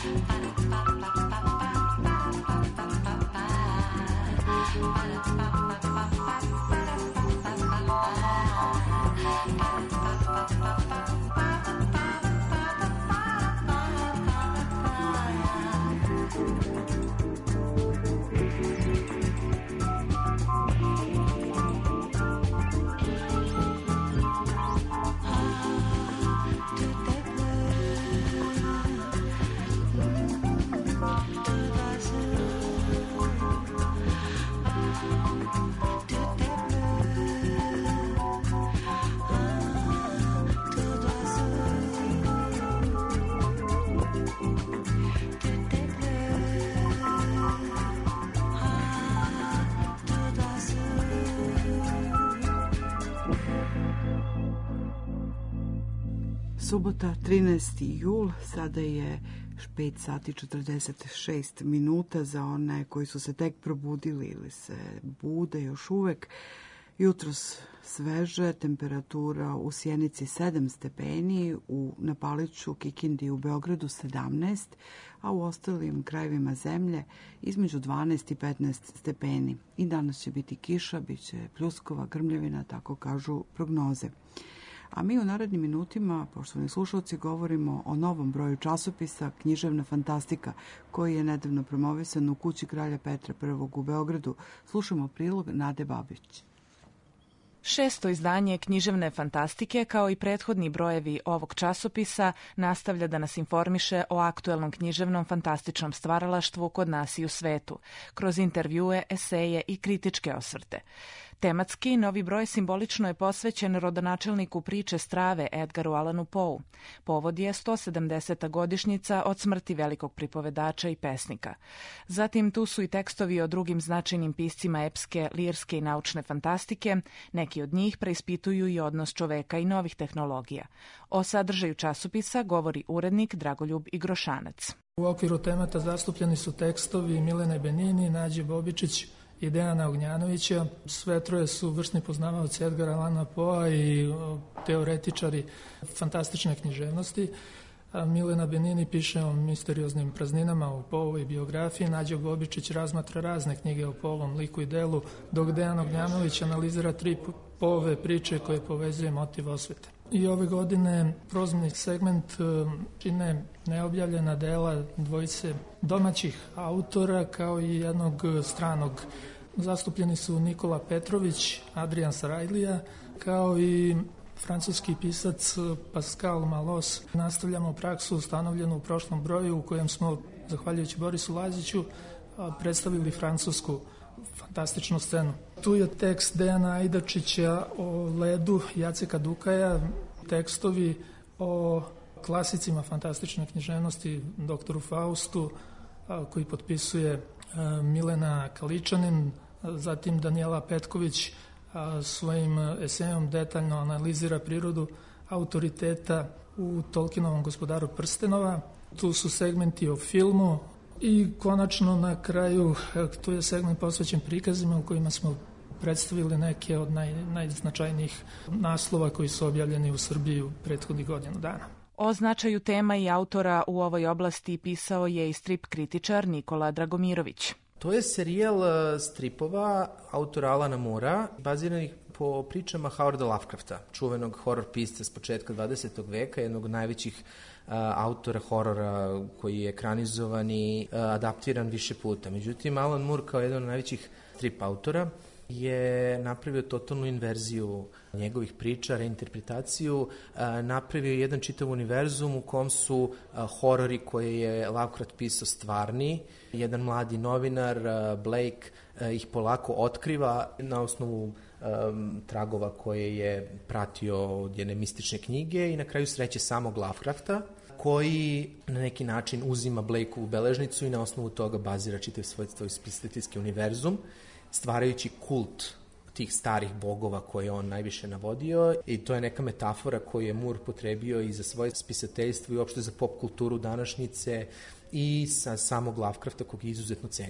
Subota, trinaesti jul, sada je pet sati četrdeset šest minuta za one koji su se tek probudili ili se bude još uvek. Jutros sveže, temperatura u Sjenici sedam stepeni, u Napaliću, Kikindi i u Beogradu sedamnaest, a u ostalim krajevima zemlje između dvanaest i petnaest stepeni. I danas će biti kiša, bit će pljuskova, grmljavina, tako kažu prognoze. A mi u narednim minutima, poštovani slušalci, govorimo o novom broju časopisa Književna fantastika, koji je nedavno promovisan u kući kralja Petra prvog u Beogradu. Slušamo prilog Nade Babić. Šesto izdanje Književne fantastike, kao i prethodni brojevi ovog časopisa, nastavlja da nas informiše o aktuelnom književnom fantastičnom stvaralaštvu kod nas i u svetu, kroz intervjue, eseje i kritičke osvrte. Tematski, novi broj simbolično je posvećen rodonačelniku priče Strave Edgaru Allanu Poe. Povod je sto sedamdeseta godišnjica od smrti velikog pripovedača i pesnika. Zatim tu su i tekstovi o drugim značajnim piscima epske, lirske i naučne fantastike. Neki od njih preispituju i odnos čoveka i novih tehnologija. O sadržaju časopisa govori urednik Dragoljub Igrošanac. U okviru temata zastupljeni su tekstovi Milene Benini, Nađe Bobičić i Dejana Ognjanovića. Sve troje su vršni poznavaoci Edgara Allana Poea i teoretičari fantastične književnosti. Milena Benini piše o misterioznim prazninama u Poeovoj biografiji, Nađo Bobičić razmatra razne knjige o Poeovom liku i delu, dok Dejan Ognjanović analizira tri Poeove priče koje povezuje motiv osvete. I ove godine prozirni segment čine neobjavljena dela dvojice domaćih autora kao i jednog stranog. Zastupljeni su Nikola Petrović, Adrian Sarajlija, kao i francuski pisac Pascal Malos. Nastavljamo praksu ustanovljenu u prošlom broju u kojem smo, zahvaljujući Borisu Laziću, predstavili francusku fantastičnu scenu. Tu je tekst Dejana Ajdačića o ledu Jaceka Dukaja, tekstovi o klasicima fantastične književnosti, doktoru Faustu, koji potpisuje Milena Kaličanin, zatim Danijela Petković svojim esejom detaljno analizira prirodu autoriteta u Tolkienovom Gospodaru prstenova. Tu su segmenti o filmu i konačno na kraju tu je segment posvećen prikazima u kojima smo predstavili neke od naj, najznačajnijih naslova koji su objavljeni u Srbiji u prethodnih godinu dana. O značaju tema i autora u ovoj oblasti pisao je i strip kritičar Nikola Dragomirović. To je serijal stripova autora Alana Moorea, baziranih po pričama Howarda Lovecrafta, čuvenog horor pisca s početka dvadesetog veka, jednog od najvećih uh, autora horora koji je ekranizovan i uh, adaptiran više puta. Međutim, Alan Moore kao jedan od najvećih strip autora je napravio totalnu inverziju njegovih priča, reinterpretaciju, napravio jedan čitav univerzum u kom su horori koje je Lovecraft pisao stvarni. Jedan mladi novinar, Blake, ih polako otkriva na osnovu um, tragova koje je pratio od jedne mistične knjige i na kraju sreće samog Lovecrafta, koji na neki način uzima Blakeovu beležnicu i na osnovu toga bazira čitav svoj, svoj spisateljski univerzum, stvarajući kult tih starih bogova koje je on najviše navodio, i to je neka metafora koju je Moore potrebio i za svoje spisateljstvo i uopšte za pop kulturu današnjice i sa samog Lovecrafta kog je izuzetno cenio.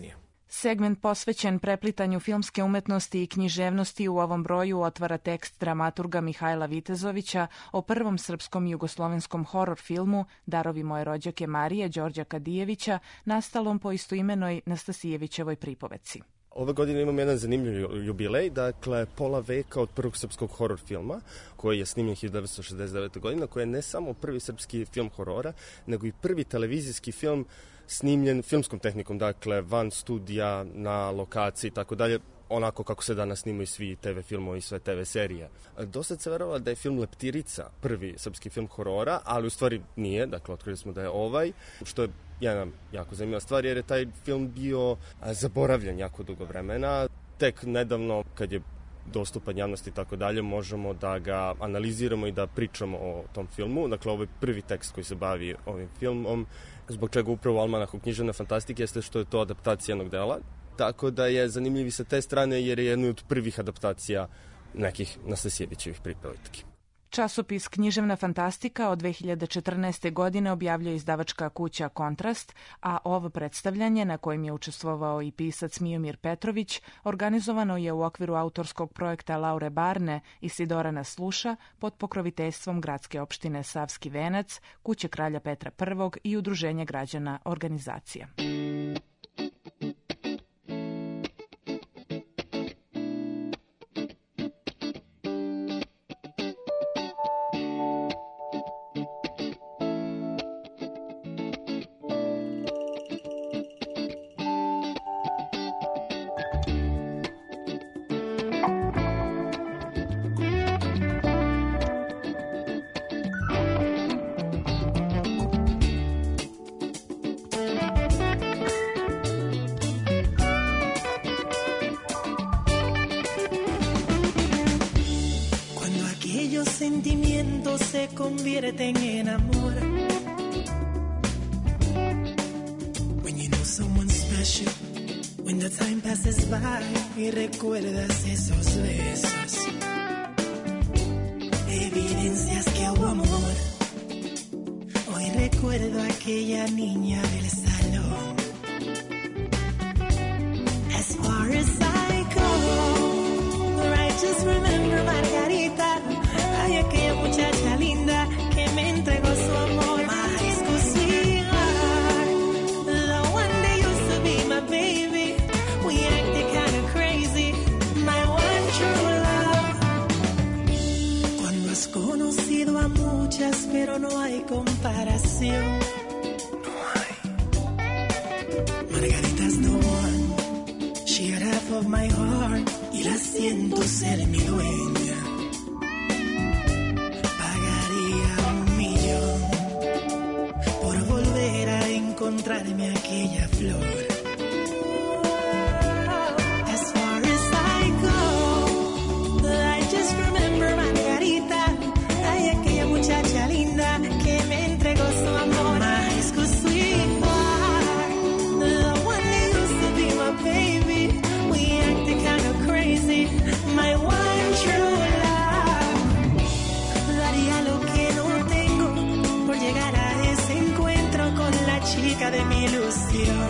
Segment posvećen preplitanju filmske umetnosti i književnosti u ovom broju otvara tekst dramaturga Mihajla Vitezovića o prvom srpskom i jugoslovenskom horor filmu Darovi moje rođake Marije Đorđa Kadijevića, nastalom po istoimenoj Nastasijevićevoj pripovetci. Ove godine imam jedan zanimljiv jubilej, dakle pola veka od prvog srpskog horor filma, koji je snimljen hiljadu devetsto šezdeset devete. godine, koji je ne samo prvi srpski film horora, nego i prvi televizijski film snimljen filmskom tehnikom, dakle van studija, na lokaciji i tako dalje, onako kako se danas snimaju svi te ve filmovi i sve te ve serije. Dosta se verovalo da je film Leptirica prvi srpski film horora, ali u stvari nije, dakle otkrili smo da je ovaj, što je jedna jako zanimljiva stvar, jer je taj film bio zaboravljen jako dugo vremena. Tek nedavno, kad je dostupan javnosti i tako dalje, možemo da ga analiziramo i da pričamo o tom filmu. Dakle, ovo je prvi tekst koji se bavi ovim filmom, zbog čega upravo u Almanahu književne fantastike jeste što je to adaptacija jednog dela. Tako da je zanimljiv i sa te strane, jer je jedna od prvih adaptacija nekih Nastasijevićevih pripovetki. Časopis Književna fantastika od dve hiljade četrnaeste. godine objavljuje izdavačka kuća Kontrast, a ovo predstavljanje, na kojem je učestvovao i pisac Mijomir Petrović, organizovano je u okviru autorskog projekta Laure Barne i Sidorana Sluša pod pokroviteljstvom gradske opštine Savski Venac, Kuće kralja Petra prvog i Udruženja građana organizacija. Sentimientos se convierten en amor. When you know someone special, when the time passes by y recuerdas esos besos, evidencias que hubo amor. Hoy recuerdo a aquella niña del salón. As far as I go, I just remember Margarita. Ay, aquella muchacha linda que me entregó su amor. My high school sweetheart, the one that used to be my baby. We acted kind of crazy, my one true love. Cuando has conocido a muchas, pero no hay comparación. No hay. Margarita's the one, she had half of my heart y la siento ser mi dueña. Encontrarme aquella flor. As far as I go, I just remember Margarita. Ay, aquella muchacha linda que me entregó su amor. My high school sweetheart, the one that used to be my baby. We acted kind of crazy, my one true love. Daría lo que no tengo por llegar a ese encuentro con la chica de mi ilusión.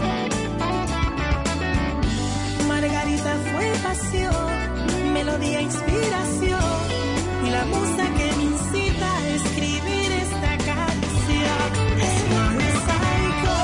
Margarita fue pasión, melodía, inspiración y la musa que me incita a escribir esta canción. As far as I go.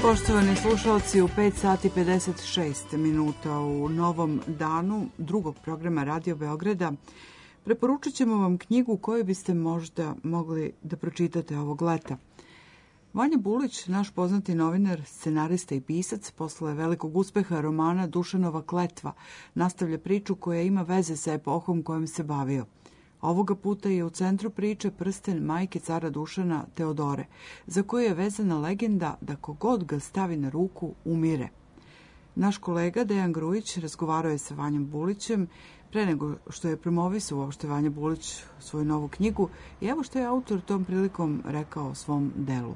Poštovani slušalci, u pet sati pedeset šest minuta u novom danu drugog programa Radio Beograda preporučit ćemo vam knjigu koju biste možda mogli da pročitate ovog leta. Vanja Bulić, naš poznati novinar, scenarista i pisac, posle velikog uspeha romana Dušanova kletva, nastavlja priču koja ima veze sa epohom kojom se bavio. Ovoga puta je u centru priče prsten majke cara Dušana Teodore, za koju je vezana legenda da kogod ga stavi na ruku umire. Naš kolega Dejan Grujić razgovarao je sa Vanjom Bulićem pre nego što je promovisao uopšte Vanja Bulić svoju novu knjigu i evo što je autor tom prilikom rekao o svom delu.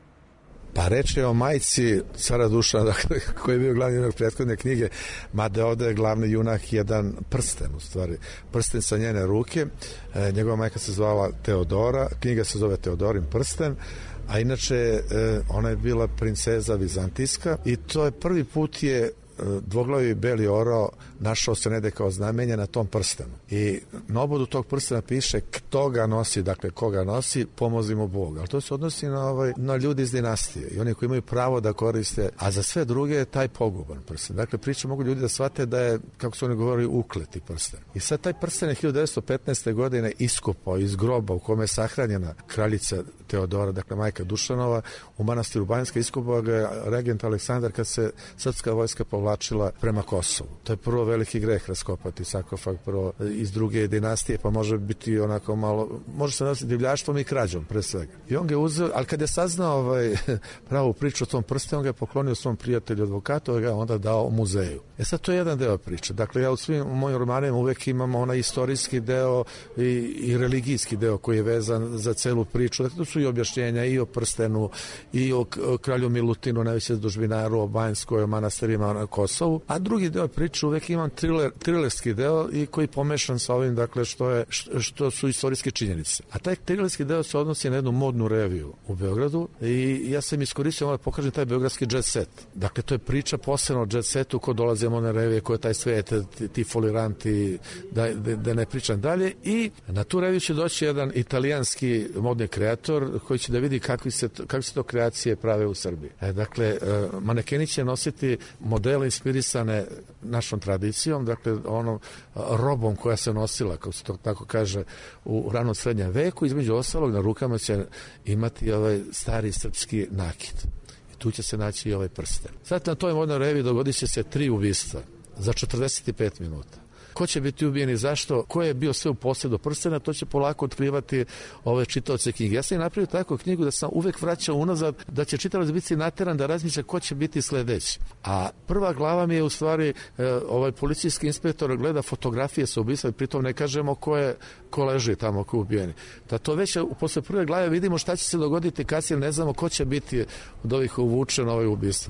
Pa reč je o majci cara Dušana, dakle, koji je bio glavni junak prethodne knjige, mada ovde je glavni junak jedan prsten, u stvari, prsten sa njene ruke. E, njegova majka se zvala Teodora, knjiga se zove Teodorin prsten, a inače e, ona je bila princeza vizantijska i to je prvi put je dvoglavi beli orao našao se negde kao znamenje na tom prstenu. I na obodu tog prstena piše kto ga nosi, dakle koga nosi, pomozi mu Bog. Ali to se odnosi na, ovaj, na ljudi iz dinastije i oni koji imaju pravo da koriste, a za sve druge je taj poguban prsten. Dakle, priča mogu ljudi da shvate da je, kako su oni govorili, ukleti prsten. I sad taj prsten je hiljadu devetsto petnaeste. godine iskopao iz groba u kome je sahranjena kraljica Teodora, dakle majka Dušanova, u manastiru Banjska. Iskopao ga je regent Aleksandar kad se srpska vojska povlačila prema Kosovu. To je prvo veliki greh raskopati sarkofag prvo iz druge dinastije, pa može biti onako malo, može se nositi divljaštvom i krađom pre svega. I on ga je uzeo, ali kad je saznao ovaj, pravu priču o tom prstenu, on ga je poklonio svom prijatelju advokatu, on ga je onda dao muzeju. E sad to je jedan deo priče. Dakle, ja u svim mojim romanima uvek imam onaj istorijski deo i, i religijski deo koji je vezan za celu priču. Dakle, to su i objašnjenja i o prstenu, i o, o kralju Milutinu, najveće dužbinaru, o Banjskoj, o manastirima na Kosovu. A drugi deo priče uvek imam triler, trilerski deo i koji pomešan sa ovim, dakle, što, je, što su istorijske činjenice. A taj trilerski deo se odnosi na jednu modnu reviju u Beogradu i ja sam iskoristio ovo da pokažem taj beogradski jet set. Dakle, to je priča posebno o jet setu, ko dolaze modne revije, ko je taj svet, ti, ti foliranti, da, da, da ne pričam dalje. I na tu reviju će doći jedan italijanski modni kreator koji će da vidi kakvi se, kakvi se to kreacije prave u Srbiji. E, dakle, manekeni će nositi modele inspirisane našom tradicijom, dakle onom robom koja se nosila, kako se to tako kaže, u ranom srednjem veku. Između ostalog na rukama će imati ovaj stari srpski nakit. I tu će se naći i ovaj prsten. Sad na toj modnoj reviji dogodit će se tri ubistva za četrdeset pet minuta. Ko će biti ubijen i zašto, ko je bio sve u posjedu prstena, to će polako otkrivati ove čitaoce knjige. Ja sam napravio takvu knjigu da sam uvek vraćao unazad, da će čitalac biti nateran da razmišlja ko će biti sledeći. A prva glava mi je u stvari e, ovaj policijski inspektor gleda fotografije sa ubistva i pritom ne kažemo ko je ko leži tamo, ko je ubijeni. Da to već posle prve glave vidimo šta će se dogoditi kasnije, ne znamo ko će biti od ovih uvučen ovaj ubistva.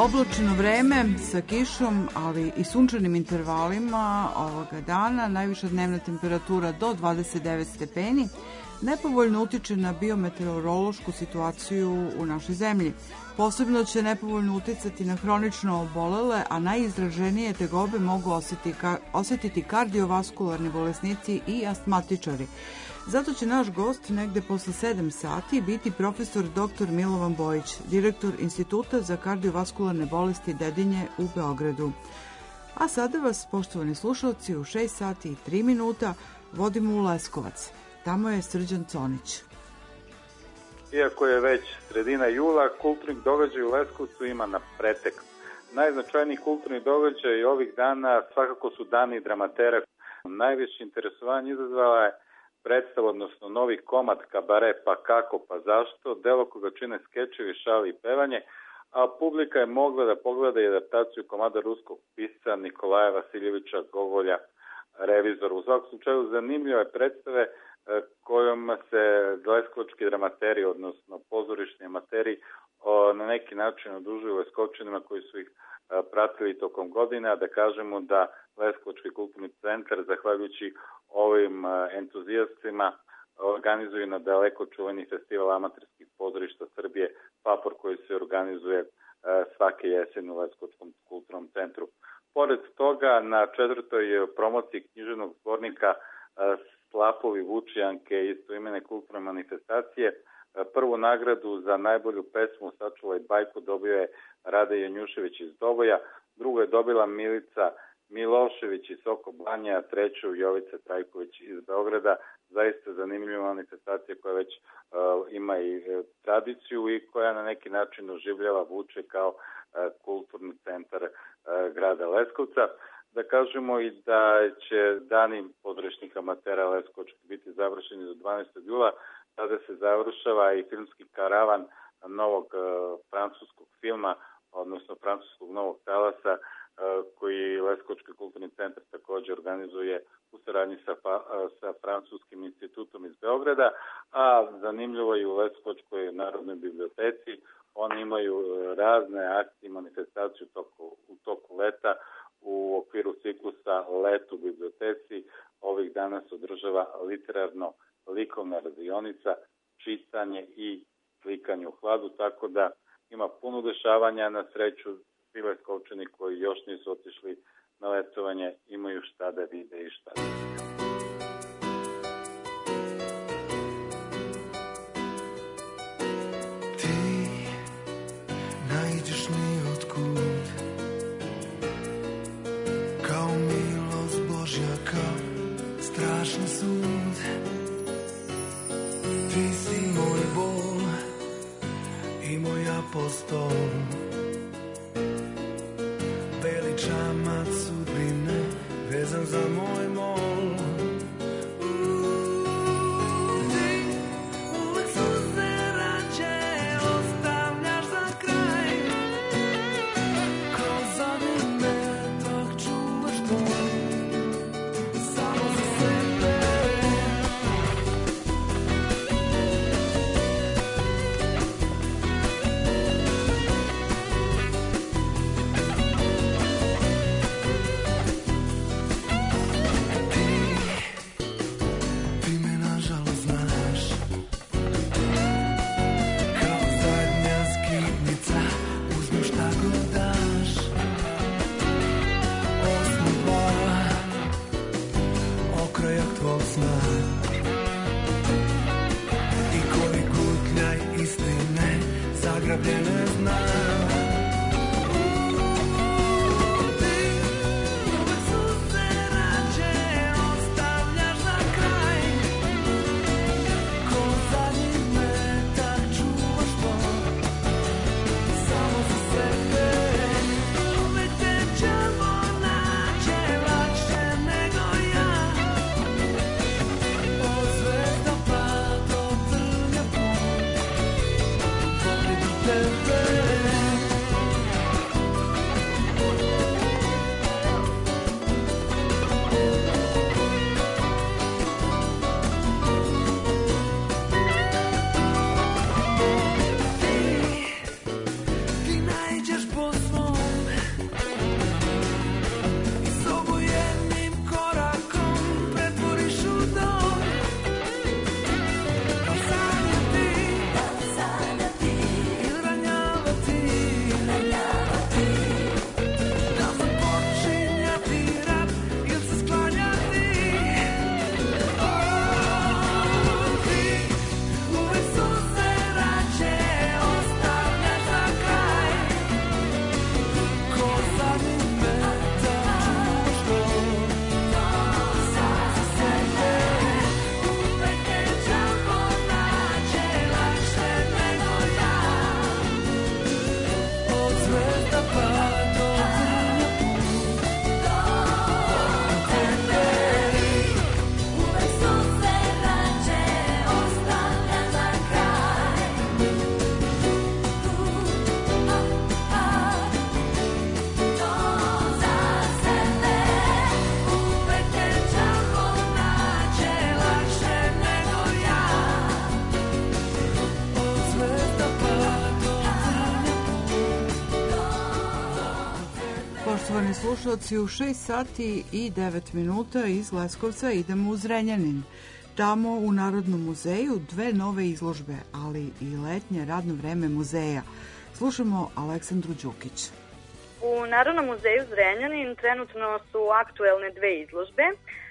Oblačeno vreme sa kišom, ali i sunčanim intervalima ovoga dana, najviša dnevna temperatura do dvadeset devet stepeni, nepovoljno utiče na biometeorološku situaciju u našoj zemlji. Posebno će nepovoljno uticati na hronično obolele, a najizraženije tegobe mogu osjetiti, osjetiti kardiovaskularni bolesnici i astmatičari. Zato će naš gost negde posle sedam sati biti profesor doktor Milovan Bojić, direktor Instituta za kardiovaskularne bolesti Dedinje u Beogradu. A sada vas, poštovani slušalci, u šest sati i tri minuta vodimo u Leskovac. Tamo je Srđan Conić. Iako je već sredina jula, kulturnih događaja u Leskovcu ima na pretek. Najznačajniji kulturni događaj ovih dana svakako su dani dramatera. Najviše interesovanje izazvala je predstav, odnosno novi komad Kabare Pa kako, pa zašto, delo koga čine skečevi, šali i pevanje, a publika je mogla da pogleda i adaptaciju komada ruskog pisca Nikolaja Vasiljevića Gogolja Revizor. U svakom slučaju zanimljive predstave kojom se leskovački dramateri, odnosno pozorišni amateri, na neki način odužuju Leskovčanima koji su ih pratili tokom godine, a da kažemo da Leskovački kulturni centar, zahvaljujući ovim entuzijastima, organizuju na daleko čuveni festival amaterskih pozorišta Srbije, Papor, koji se organizuje svake jeseni u Leskovačkom kulturnom centru. Pored toga, na četvrtoj promociji književnog zbornika Slapovi Vučijanke, istoimene kulturne manifestacije, prvu nagradu za najbolju pesmu Sačuvaj bajku dobio je Rade Janjušević iz Doboja, drugo je dobila Milica Milošević iz Soko Banje, a treću Jovica Trajković iz Beograda. Zaista zanimljiva manifestacija koja već uh, ima i uh, tradiciju i koja na neki način oživljava Vuče kao uh, kulturni centar uh, grada Leskovca. Da kažemo i da će dani pozorišnih amatera Leskovački biti završeni do dvanaestog jula, tada se završava i filmski karavan novog uh, francuskog filma, odnosno francuskog novog talasa, uh, koji Leskovački kulturni centar također organizuje u saradnji sa, uh, sa Francuskim institutom iz Beograda, a zanimljivo je u Leskovačkoj narodnoj biblioteci. Oni imaju razne akcije i manifestacije u toku, u toku leta. U okviru ciklusa Let u biblioteci ovih dana se održava literarno-likovna radionica, čitanje i slikanje u hladu, tako da ima puno dešavanja. Na sreću, svi Leskovčani koji još nisu otišli na letovanje imaju šta da vide i šta da vide. Strašni sud, ti si moj bol i moj apostol, veličamac sudbine vezan za moj mol. Zagrabljene znam. Baby slušalci, u šest sati i devet minuta iz Leskovca idemo u Zrenjanin. Tamo u Narodnom muzeju dve nove izložbe, ali i letnje radno vreme muzeja. Slušamo Aleksandru Đukić. U Narodnom muzeju Zrenjanin trenutno su aktuelne dve izložbe.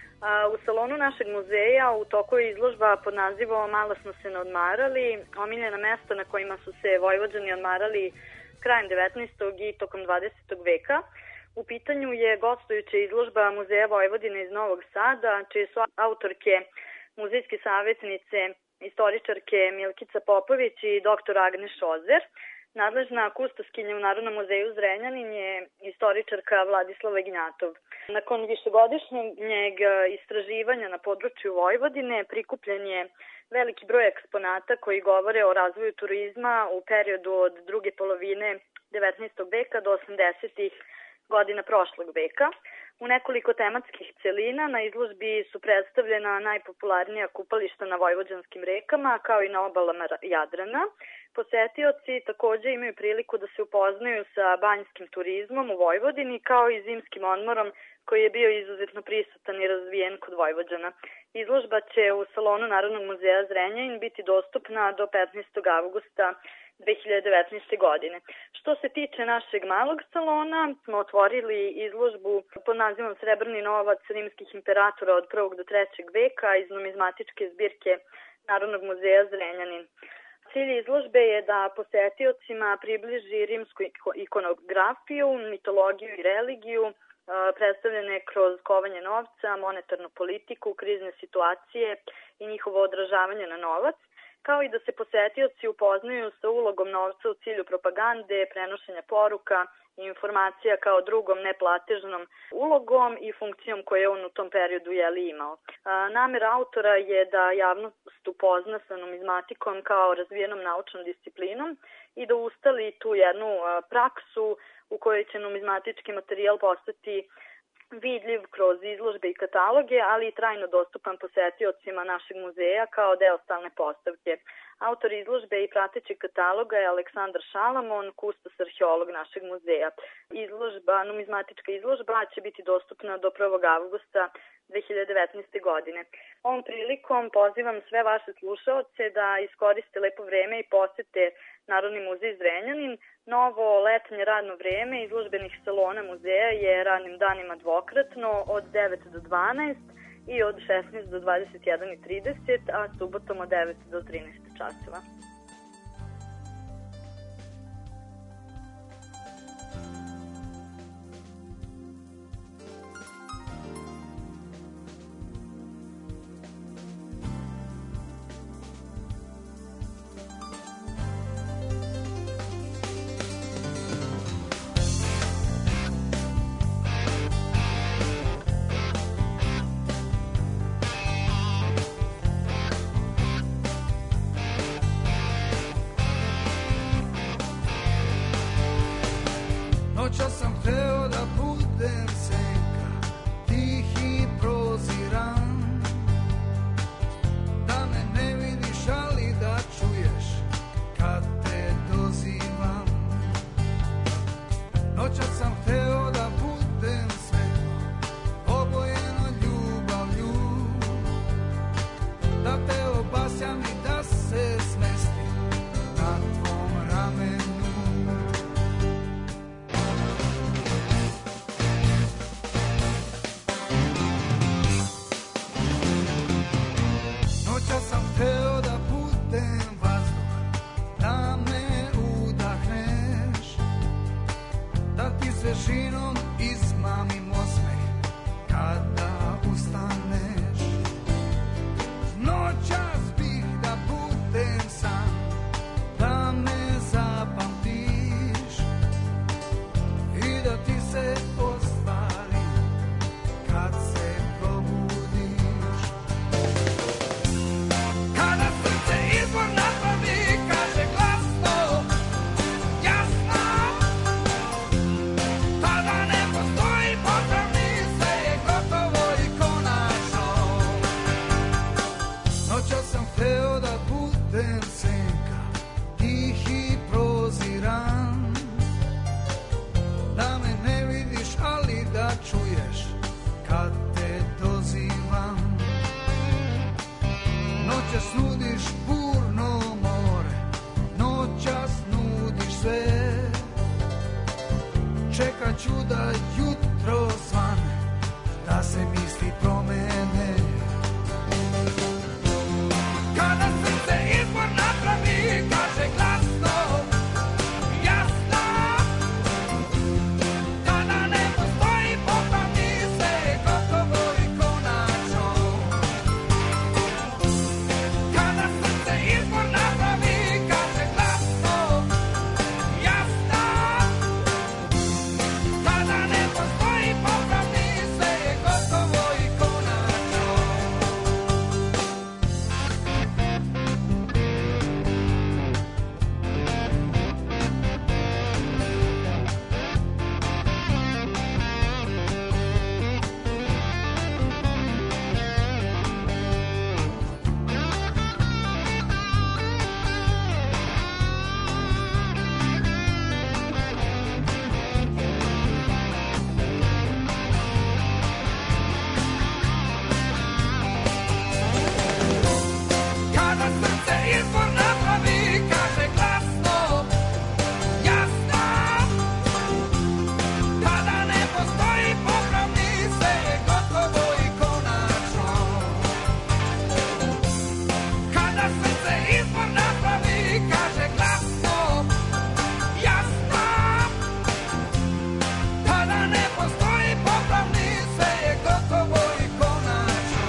U salonu našeg muzeja u toku je izložba pod nazivom Malo smo se naodmarali, omiljena mesta na kojima su se Vojvođani odmarali krajem devetnaestog i tokom dvadesetog veka. U pitanju je gostujuća izložba Muzeja Vojvodine iz Novog Sada, čije su autorke muzejske savjetnice, istoričarke Milkica Popović i doktor Agne Šozer. Nadležna kustoskinja u Narodnom muzeju Zrenjanin je istoričarka Vladislava Ignjatov. Nakon višegodišnjeg istraživanja na području Vojvodine prikupljen je veliki broj eksponata koji govore o razvoju turizma u periodu od druge polovine devetnaestog veka do osamdesetih godina prošlog veka. U nekoliko tematskih celina na izložbi su predstavljena najpopularnija kupališta na vojvođanskim rekama, kao i na obalama Jadrana. Posetioci takođe imaju priliku da se upoznaju sa banjskim turizmom u Vojvodini, kao i zimskim odmorom koji je bio izuzetno prisutan i razvijen kod Vojvođana. Izložba će u salonu Narodnog muzeja Zrenjanin biti dostupna do petnaestog avgusta dve hiljade devetnaeste. godine. Što se tiče našeg malog salona, smo otvorili izložbu pod nazivom Srebrni novac rimskih imperatora od prvog do trećeg veka iz numizmatičke zbirke Narodnog muzeja Zrenjanin. Cilj izložbe je da posetiocima približi rimsku ikonografiju, mitologiju i religiju, predstavljene kroz kovanje novca, monetarnu politiku, krizne situacije i njihovo odražavanje na novac, kao i da se posetioci upoznaju sa ulogom novca u cilju propagande, prenošenja poruka i informacija kao drugom neplatežnom ulogom i funkcijom koje je on u tom periodu jeli imao. Namera autora je da javnost upozna sa numizmatikom kao razvijenom naučnom disciplinom i da ustali tu jednu praksu u kojoj će numizmatički materijal postati vidljiv kroz izložbe i kataloge, ali i trajno dostupan posetiocima našeg muzeja kao deo stalne postavke. Autor izložbe i pratećeg kataloga je Aleksandar Šalamon, kustos arheolog našeg muzeja. Izložba, numizmatička izložba će biti dostupna do prvog avgusta dve hiljade devetnaeste. godine. Ovom prilikom pozivam sve vaše slušaoce da iskoriste lepo vreme i posete Narodni muzej Zrenjanin. Novo letnje radno vreme izložbenih salona muzeja je radnim danima dvokratno od devet do dvanaest i od šesnaest do dvadeset jedan i trideset, a subotom od devet do trinaest časova. kad te dozivam. Noćas nudiš burno more, noćas nudiš sve. Čekat ću da jutro svane, da se misli promene. Kada srce izbor napravi, kaže glasno, jasno, tada ne postoji popravni, sve je gotovo i konačno. Kada srce izbor napravi, kaže glasno, jasno, tada ne postoji popravni, sve je gotovo i konačno. Kada srce izbor napravi, kaže glasno, jasno, tada ne postoji popravni, sve je gotovo i konačno. Kada srce izbor napravi, kaže glasno, jasno, tada ne postoji popravni, sve je gotovo i konačno.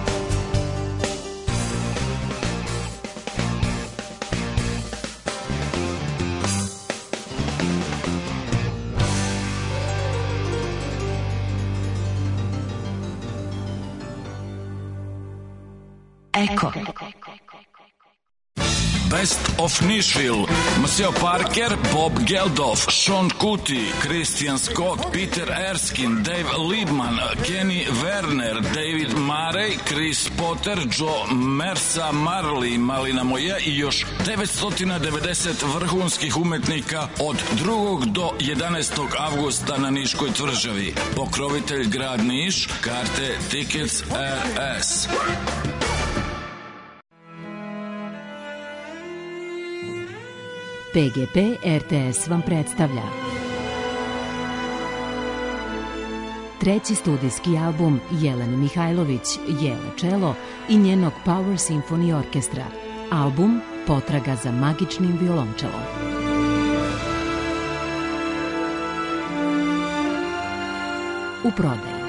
Eko. Best of Nashville, Maceo Parker, Bob Geldof, Sean Kuti, Christian Scott, Peter Erskine, Dave Liebman, Kenny Werner, David Murray, Chris Potter, Joe Mersa, Marley, Malina Moje i još devetsto devedeset vrhunskih umetnika od drugog do jedanaestog avgusta na Niškoj tvrđavi. Pokrovitelj grad Niš, karte Tickets R S. P G P R T S vam predstavlja treći studijski album Jelene Mihajlović, Jele Čelo i njenog Power Symphony Orkestra. Album Potraga za magičnim violončelom. U prodaji.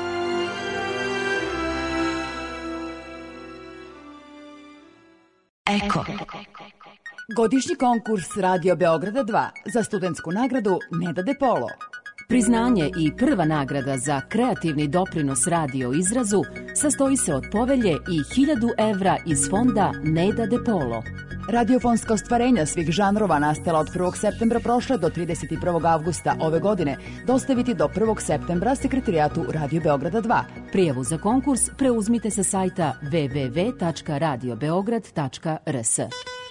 Eko. Godišnji konkurs Radio Beograda dva za studentsku nagradu Neda De Polo. Priznanje i prva nagrada za kreativni doprinos radio izrazu sastoji se od povelje i hiljadu evra iz fonda Neda De Polo. Radiofonska ostvarenja svih žanrova nastala od prvog septembra prošle do trideset prvog avgusta ove godine dostaviti do prvog septembra sekretarijatu Radio Beograda dva. Prijavu za konkurs preuzmite sa sajta w w w tačka radio beograd tačka r s.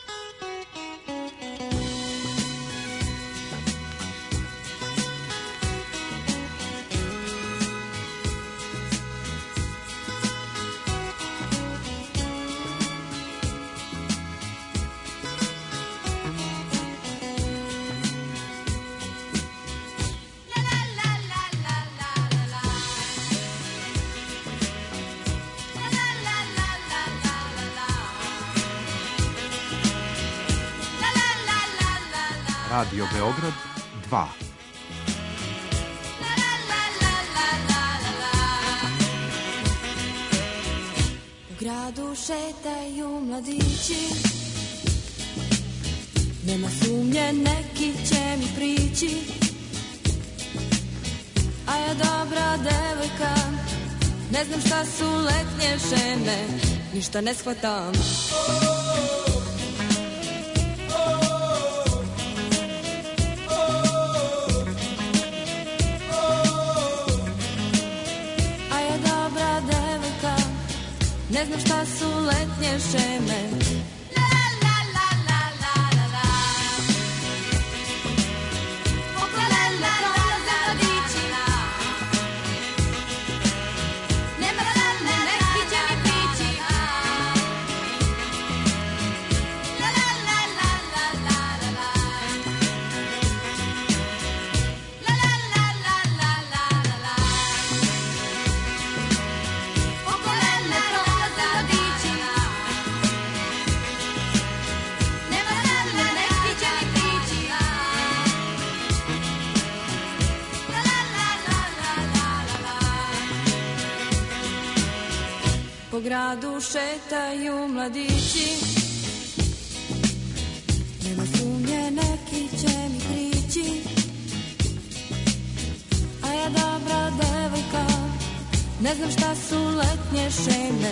Radio Beograd dva. U gradu šetaju mladići, nema sumnje neki će mi prići, a ja dobra devojka, ne znam šta su letnje žene, ništa ne shvatam. Ne znam šta su letnje šeme. La la la la la la la. Okolo me prolaze mladići. po gradu šetaju mladići, nema sumnje neki će mi prići, a ja dobra devojka, ne znam šta su letnje šeme.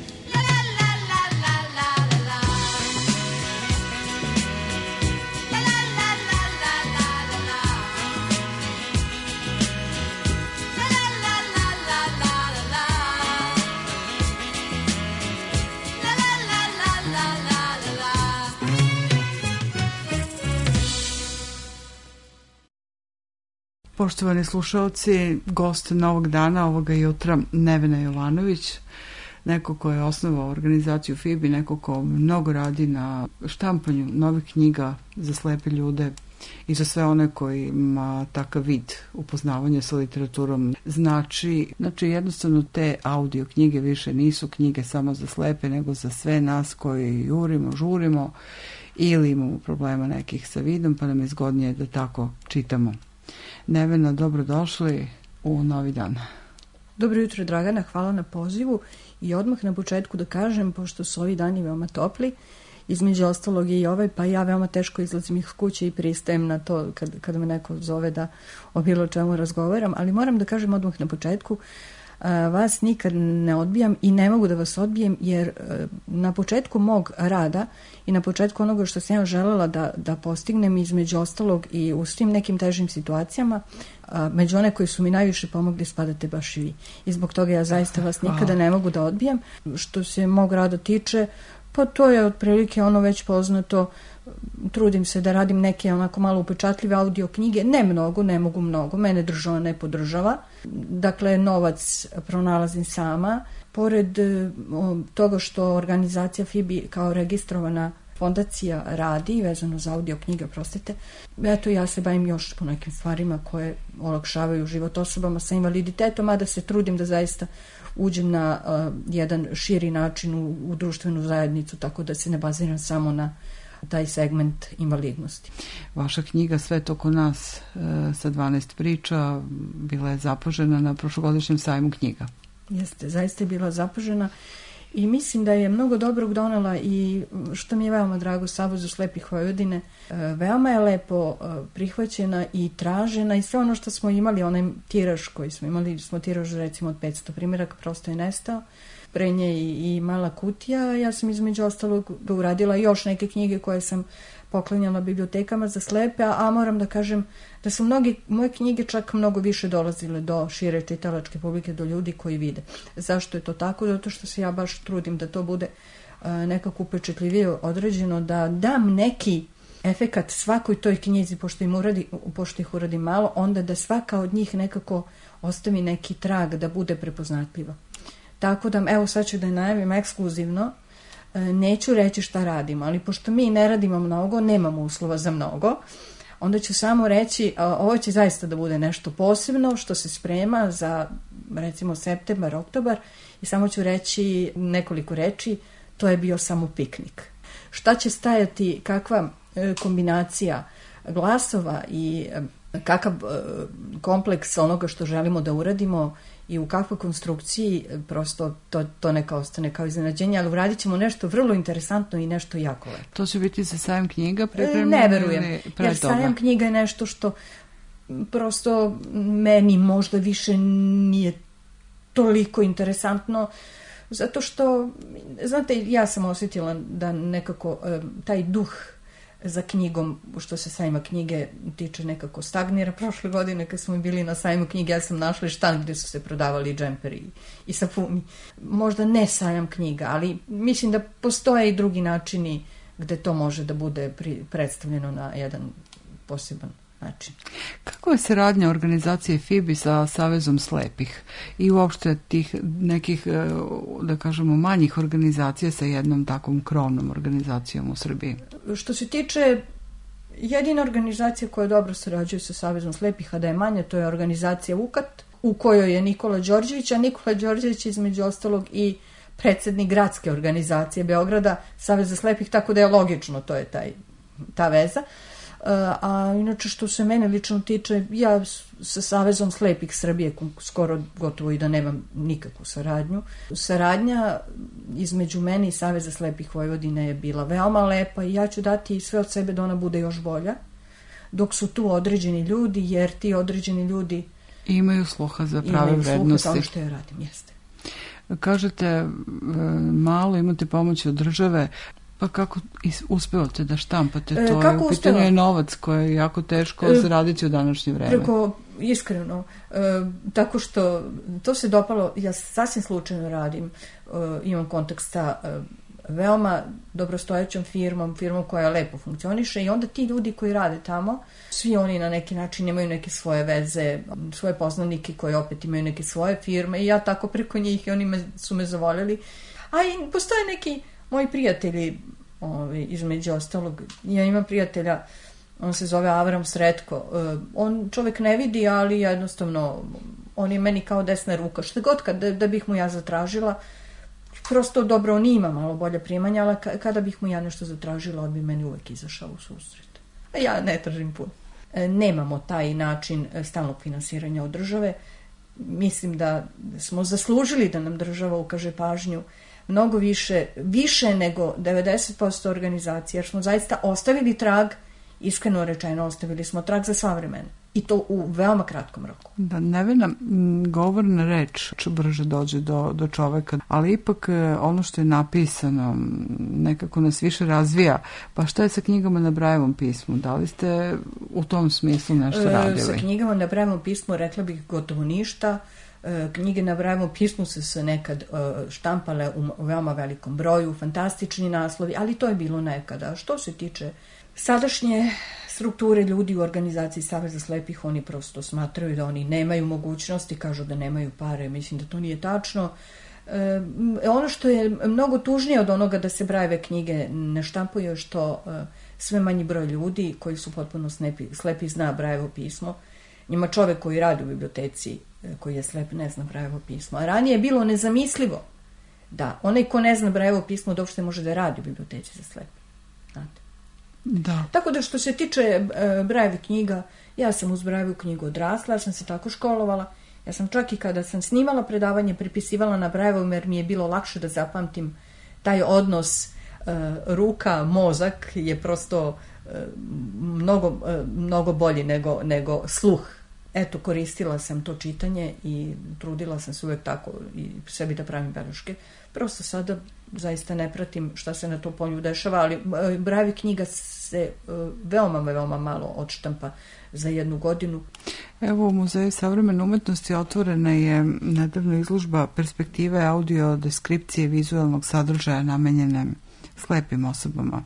Poštovani slušalci, gost novog dana, ovoga jutra, Nevena Jovanović, neko ko je osnovao organizaciju F I B I, neko ko mnogo radi na štampanju novih knjiga za slepe ljude i za sve one koji ima takav vid upoznavanja sa literaturom. Znači, znači jednostavno te audio knjige više nisu knjige samo za slepe, nego za sve nas koji jurimo, žurimo ili imamo problema nekih sa vidom, pa nam je zgodnije da tako čitamo. Nevena, dobrodošli u novi dan. Dobro jutro, Dragana, hvala na pozivu i odmah na početku da kažem, pošto su ovi dani veoma topli, između ostalog i ovaj, pa ja veoma teško izlazim iz kuće i pristajem na to kad, kada me neko zove da o bilo čemu razgovaram, ali moram da kažem odmah na početku, vas nikad ne odbijam i ne mogu da vas odbijem, jer na početku mog rada i na početku onoga što sam ja želela da, da postignem, između ostalog i u svim nekim težim situacijama, među one koji su mi najviše pomogli spadate baš i vi. I zbog toga ja zaista vas nikada ne mogu da odbijam. Što se mog rada tiče, pa to je otprilike ono već poznato. Trudim se da radim neke onako malo upečatljive audio knjige, ne mnogo, ne mogu mnogo, mene država ne podržava, dakle novac pronalazim sama. Pored toga što organizacija F I B I kao registrovana fondacija radi vezano za audio knjige, prostite, eto ja se bavim još po nekim stvarima koje olakšavaju život osobama sa invaliditetom, a da se trudim da zaista uđem na uh, jedan širi način u, u društvenu zajednicu, tako da se ne baziram samo na taj segment invalidnosti. Vaša knjiga Sve to ko nas e, sa dvanaest priča bila je zapažena na prošlogodišnjem sajmu knjiga. Jeste, zaista je bila zapažena i mislim da je mnogo dobrog donela i što mi je veoma drago, Savez za slepih Vojvodine, e, veoma je lepo e, prihvaćena i tražena i sve ono što smo imali, onaj tiraž koji smo imali, smo tiraž recimo od petsto primjeraka, prosto je nestao. Pre nje i, i mala kutija. Ja sam između ostalog uradila još neke knjige koje sam poklanjala bibliotekama za slepe, a, a moram da kažem da su mnogi, moje knjige čak mnogo više dolazile do šire čitalačke publike, do ljudi koji vide. Zašto je to tako? Zato što se ja baš trudim da to bude a, nekako upečetljivije određeno, da dam neki efekat svakoj toj knjizi, pošto, im uradi, pošto ih uradim malo, onda da svaka od njih nekako ostavi neki trag, da bude prepoznatljiva. Tako da, evo sad ću da je najavim ekskluzivno, neću reći šta radimo, ali pošto mi ne radimo mnogo, nemamo uslova za mnogo, onda ću samo reći, ovo će zaista da bude nešto posebno što se sprema za recimo septembar, oktobar i samo ću reći nekoliko reči, to je bio samo piknik. Šta će stajati, kakva kombinacija glasova i kakav kompleks onoga što želimo da uradimo i u kakvoj konstrukciji, prosto to, to neka ostane kao iznenađenje, ali uradit ćemo nešto vrlo interesantno i nešto jako lepo. To će biti za sajam knjiga pripremljeno? Ne verujem, jer sajam knjiga je nešto što prosto meni možda više nije toliko interesantno, zato što, znate, ja sam osjetila da nekako taj duh za knjigom, što se sajma knjige tiče, nekako stagnira. Prošle godine kad smo bili na sajmu knjige, ja sam našla štand gde su se prodavali džemperi i, i sapuni. Možda ne sajam knjiga, ali mislim da postoje i drugi načini gde to može da bude pri, predstavljeno na jedan poseban način. Kako je saradnja organizacije F I B I sa Savezom slepih i uopšte tih nekih, da kažemo, manjih organizacija sa jednom takvom krovnom organizacijom u Srbiji? Što se tiče jedina organizacija koja dobro sarađuje sa Savezom slepih, a da je manja, to je organizacija U K A T, u kojoj je Nikola Đorđević, a Nikola Đorđević između ostalog i predsednik gradske organizacije Beograda, Saveza slepih, tako da je logično, to je taj, ta veza. a inače što se mene lično tiče, ja sa Savezom slepih Srbije skoro gotovo i da nemam nikakvu saradnju. Saradnja između mene i Saveza slepih Vojvodine je bila veoma lepa i ja ću dati sve od sebe da ona bude još bolja, dok su tu određeni ljudi, jer ti određeni ljudi imaju sluha za prave imaju vrednosti. Imaju sluha za ono što ja radim, jeste. Kažete, malo imate pomoći od države, pa kako uspevate da štampate to? E, kako u pitanju je novac koji je jako teško e, zaraditi u današnje vreme. Preko, iskreno, e, tako što to se dopalo, ja sasvim slučajno radim, e, imam kontakt sa e, veoma dobrostojećom firmom, firmom koja lepo funkcioniše i onda ti ljudi koji rade tamo, svi oni na neki način imaju neke svoje veze, svoje poznanike koji opet imaju neke svoje firme i ja tako preko njih i oni me, su me zavoljeli. A i postoje neki moji prijatelji, ovi, između ostalog, ja imam prijatelja, on se zove Avram Sretko, on čovjek ne vidi, ali jednostavno on je meni kao desna ruka, što god kad, da, da bih mu ja zatražila, prosto dobro, on ima malo bolje primanja, ali kada bih mu ja nešto zatražila, on bi meni uvek izašao u susret. A ja ne tražim puno. Nemamo taj način stalnog finansiranja od države. Mislim da smo zaslužili da nam država ukaže pažnju mnogo više, više nego devedeset posto organizacija, jer smo zaista ostavili trag, iskreno rečeno, ostavili smo trag za sva vremena. I to u veoma kratkom roku. Da, nevena govorna reč brže dođe do, do čoveka, ali ipak ono što je napisano nekako nas više razvija. Pa šta je sa knjigama na Brajevom pismu? Da li ste u tom smislu nešto radili? E, sa knjigama na Brajevom pismu rekla bih gotovo ništa. E, knjige na Brajevom pismu su se nekad e, štampale u veoma velikom broju, fantastični naslovi, ali to je bilo nekada. Što se tiče sadašnje strukture ljudi u organizaciji Saveza slepih, oni prosto smatraju da oni nemaju mogućnosti, kažu da nemaju pare, mislim da to nije tačno. E, ono što je mnogo tužnije od onoga da se Brajeve knjige ne štampuju, što e, sve manji broj ljudi koji su potpuno slepi, slepi zna Brajevo pismo. Njima čovek koji radi u biblioteci, e, koji je slep, ne zna Brajevo pismo. A ranije je bilo nezamislivo da onaj ko ne zna Brajevo pismo da uopšte može da radi u biblioteci za slepe. Znate? Da. Tako da što se tiče e, Brajeve knjiga, ja sam uz Brajevu knjigu odrasla, ja sam se tako školovala, ja sam čak i kada sam snimala predavanje pripisivala na Brajevom jer mi je bilo lakše da zapamtim taj odnos e, ruka, mozak je prosto e, mnogo, e, mnogo bolji nego, nego sluh. Eto, koristila sam to čitanje i trudila sam se uvek tako i sebi da pravim beleške. Prosto sada zaista ne pratim šta se na to polju dešava, ali Brajeve knjiga se veoma, veoma malo odštampa za jednu godinu. Evo, u Muzeju savremene umetnosti otvorena je nedavno izložba perspektive audio deskripcije vizualnog sadržaja namenjene slepim osobama.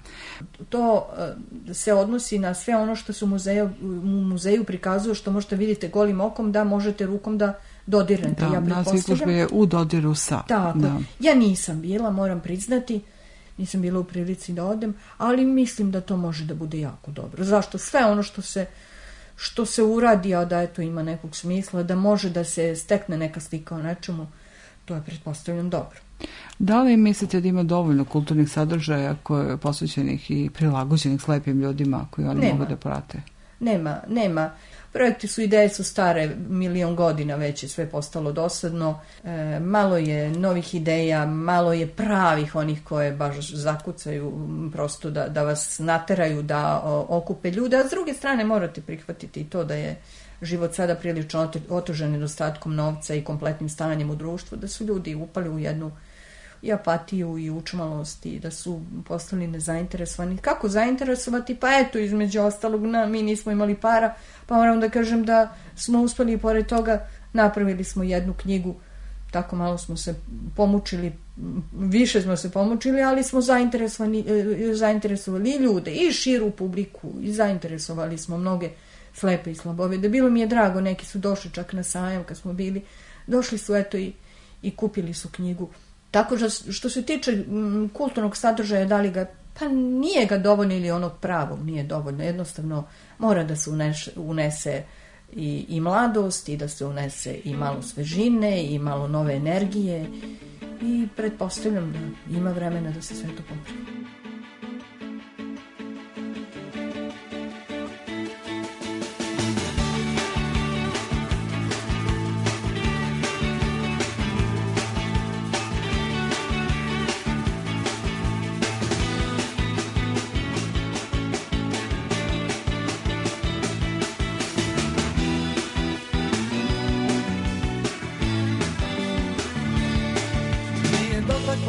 To se odnosi na sve ono što se u muzeju, u muzeju prikazuje, što možete vidjeti golim okom, da možete rukom da dodirnete. Da, ja naziv izložbe je u dodiru sa. Tako. Da. Ja nisam bila, moram priznati, nisam bila u prilici da odem, ali mislim da to može da bude jako dobro. Zašto? Sve ono što se što se uradi, a da eto ima nekog smisla, da može da se stekne neka slika o nečemu, to je pretpostavljam dobro. Da li mislite da ima dovoljno kulturnih sadržaja koje posvećenih i prilagođenih slepim ljudima koji oni nema. mogu da prate? Nema, nema. Projekti su, ideje su stare milion godina, već je sve postalo dosadno. E, malo je novih ideja, malo je pravih onih koje baš zakucaju prosto da, da vas nateraju da o, okupe ljude, a s druge strane morate prihvatiti i to da je život sada prilično otežan nedostatkom novca i kompletnim stanjem u društvu, da su ljudi upali u jednu i apatiju i učmalost i da su postali nezainteresovani. Kako zainteresovati? Pa eto, između ostalog, na, mi nismo imali para, pa moram da kažem da smo uspeli i pored toga, napravili smo jednu knjigu, tako malo smo se pomučili, više smo se pomučili, ali smo zainteresovani, zainteresovali ljude i širu publiku i zainteresovali smo mnoge slepe i slabove. Da bilo mi je drago, neki su došli čak na sajam kad smo bili, došli su eto i, i kupili su knjigu. Tako da što se tiče m, kulturnog sadržaja, da li ga, pa nije ga dovoljno ili onog pravog nije dovoljno, jednostavno mora da se unese, unese i, i mladost i da se unese i malo svežine i malo nove energije i pretpostavljam da ima vremena da se sve to popravi.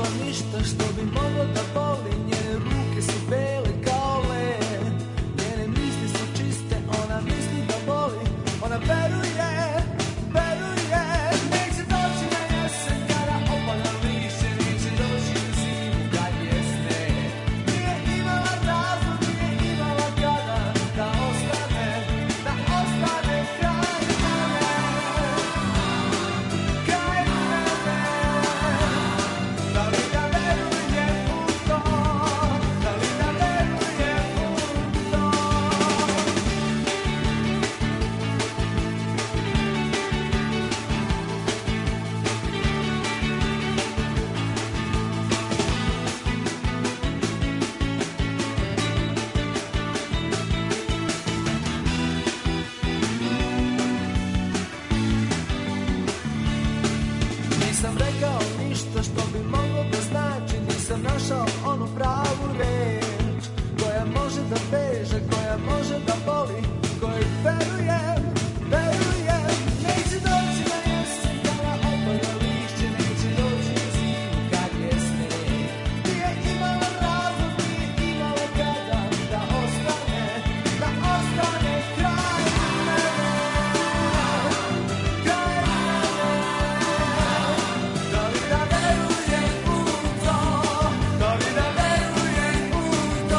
ništa što bi moglo da boli. Njene ruke su bele kao led, njene misli su čiste, ona misli da boli. Ona veruje, veruje, neće doći na jesen kada opada lišće, neće doći na zimu kad je sneg. Nije imala razlog, nije imala kada da ostane, da ostane kraj mene, kraj mene. Da li da veruje u to, da li da veruje u to. Nisam rekao ništa što bi moglo da znači, nisam našao onu pravu reč koja može da beže, koja može da boli, kojoj verujem, verujem. Neće doći na jesen kada opada lišće, neće doći na zimu kad je sneg. Nije imala razlog, nije imala kada da ostane, da ostane kraj mene, kraj mene. Da li da verujem u to, da li da verujem u to.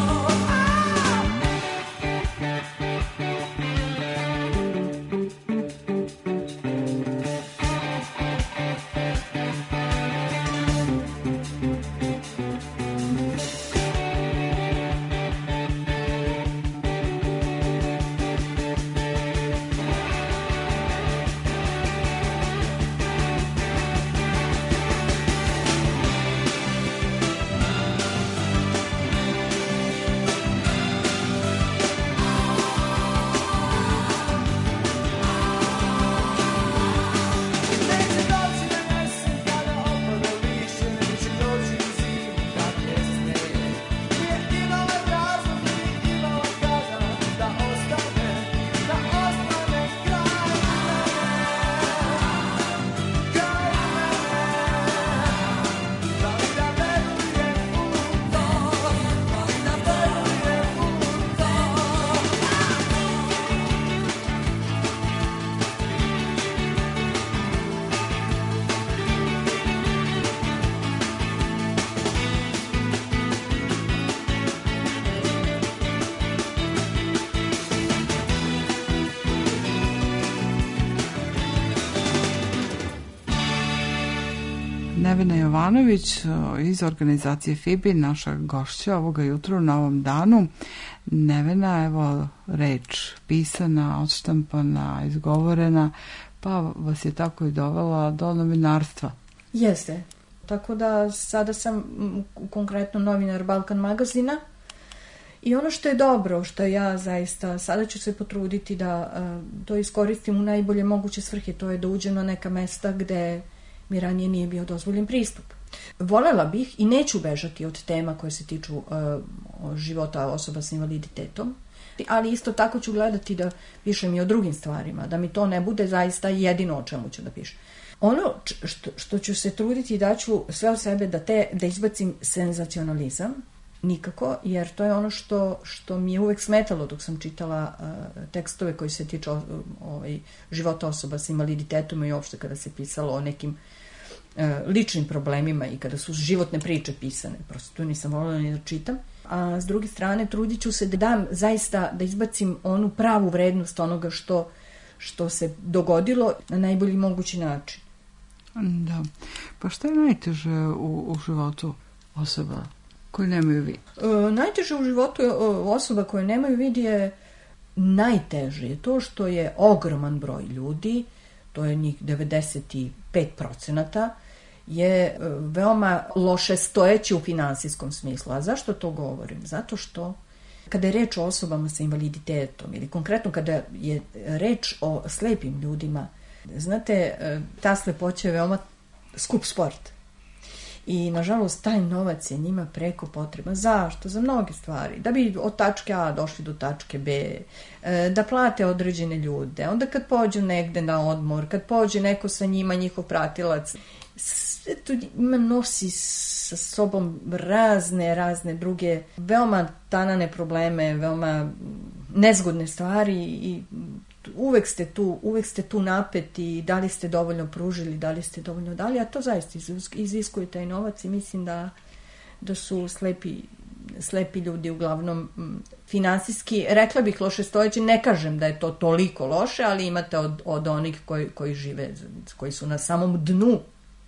Neće doći na jesen kada opada lišće, neće doći na zimu kad je sneg. Nije imala razlog, nije imala kada da ostane, da ostane kraj mene, kraj mene. Da li da verujem u to, da li da verujem u to. Nevena Jovanović iz organizacije FIBI, naša gošća ovoga jutra u Novom danu. Nevena, evo reč pisana, odštampana, izgovorena, pa vas je tako i dovela do novinarstva. Jeste. Tako da sada sam mm, konkretno novinar Balkan magazina i ono što je dobro, što ja zaista sada ću se potruditi da a, to iskoristim u najbolje moguće svrhe, to je da uđem na neka mesta gde mi ranije nije bio dozvoljen pristup. Volela bih i neću bežati od tema koje se tiču uh, života osoba s invaliditetom, ali isto tako ću gledati da pišem i o drugim stvarima, da mi to ne bude zaista jedino o čemu ću da pišem. Ono što, što ću se truditi da ću sve od sebe da, te, da izbacim senzacionalizam, nikako, jer to je ono što, što mi je uvek smetalo dok sam čitala uh, tekstove koji se tiču uh, ovaj, života osoba s invaliditetom i uopšte kada se pisalo o nekim uh, ličnim problemima i kada su životne priče pisane. Prosto to nisam voljela ni da čitam. A s druge strane, trudit ću se da dam zaista, da izbacim onu pravu vrednost onoga što, što se dogodilo na najbolji mogući način. Da. Pa šta je najteže u, u životu osoba koje nemaju vid? E, najteže u životu osoba koje nemaju vid je najteže je to što je ogroman broj ljudi, to je njih devedeset pet procenata, je veoma loše stojeći u finansijskom smislu. A zašto to govorim? Zato što kada je reč o osobama sa invaliditetom ili konkretno kada je reč o slepim ljudima, znate, ta slepoća je veoma skup sport. I, nažalost, taj novac je njima preko potreban. Zašto? Za mnoge stvari. Da bi od tačke A došli do tačke B, da plate određene ljude, onda kad pođu negde na odmor, kad pođe neko sa njima, njihov pratilac, sve to njima nosi sa sobom razne, razne druge, veoma tanane probleme, veoma nezgodne stvari i uvek ste tu, uvek ste tu napeti, da li ste dovoljno pružili, da li ste dovoljno dali, a to zaista iziskuje taj novac i mislim da, da su slepi, slepi ljudi uglavnom finansijski, rekla bih loše stojeći, ne kažem da je to toliko loše, ali imate od, od onih koji, koji žive, koji su na samom dnu,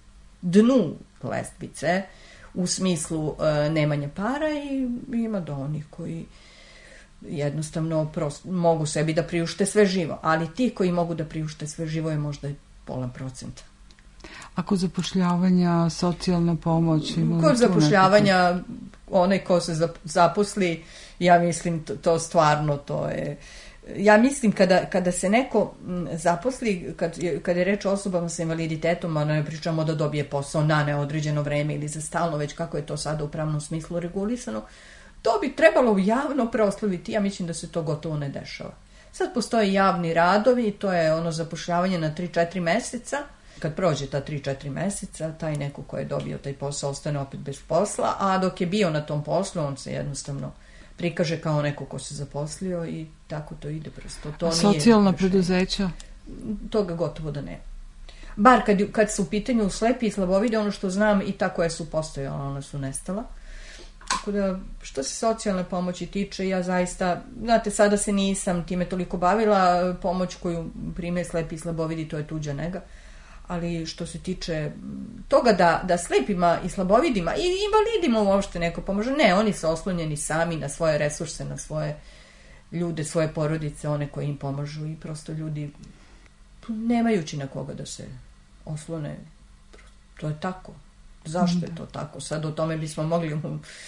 dnu lestvice, u smislu e, nemanja para i ima do onih koji jednostavno prost, mogu sebi da priušte sve živo, ali ti koji mogu da priušte sve živo je možda pola procenta. Ako zapošljavanja, socijalna pomoć... Kod zapošljavanja, onaj ko se zaposli, ja mislim to, to stvarno to je... Ja mislim kada, kada se neko zaposli, kad, kad je reč o osobama sa invaliditetom, a ne pričamo da dobije posao na neodređeno vreme ili za stalno, već kako je to sada u pravnom smislu regulisano, to bi trebalo javno proslaviti. Ja mislim da se to gotovo ne dešava. Sad postoje javni radovi, to je ono zapošljavanje na tri četiri meseca. Kad prođe ta tri četiri meseca, taj neko ko je dobio taj posao ostane opet bez posla, a dok je bio na tom poslu, on se jednostavno prikaže kao neko ko se zaposlio i tako to ide prosto. To socijalna nije preduzeća? Toga gotovo da ne. Bar kad, kad su u pitanju slepi i slabovide, ono što znam i ta koja su postojala, ona su nestala. Tako da, što se socijalne pomoći tiče, ja zaista, znate, sada se nisam time toliko bavila, pomoć koju prime slepi i slabovidi, to je tuđa nega, ali što se tiče toga da, da slepima i slabovidima i invalidima uopšte neko pomože, ne, oni su oslonjeni sami na svoje resurse, na svoje ljude, svoje porodice, one koji im pomažu i prosto ljudi nemajući na koga da se oslone, to je tako. Zašto je to tako? Sad o tome bismo mogli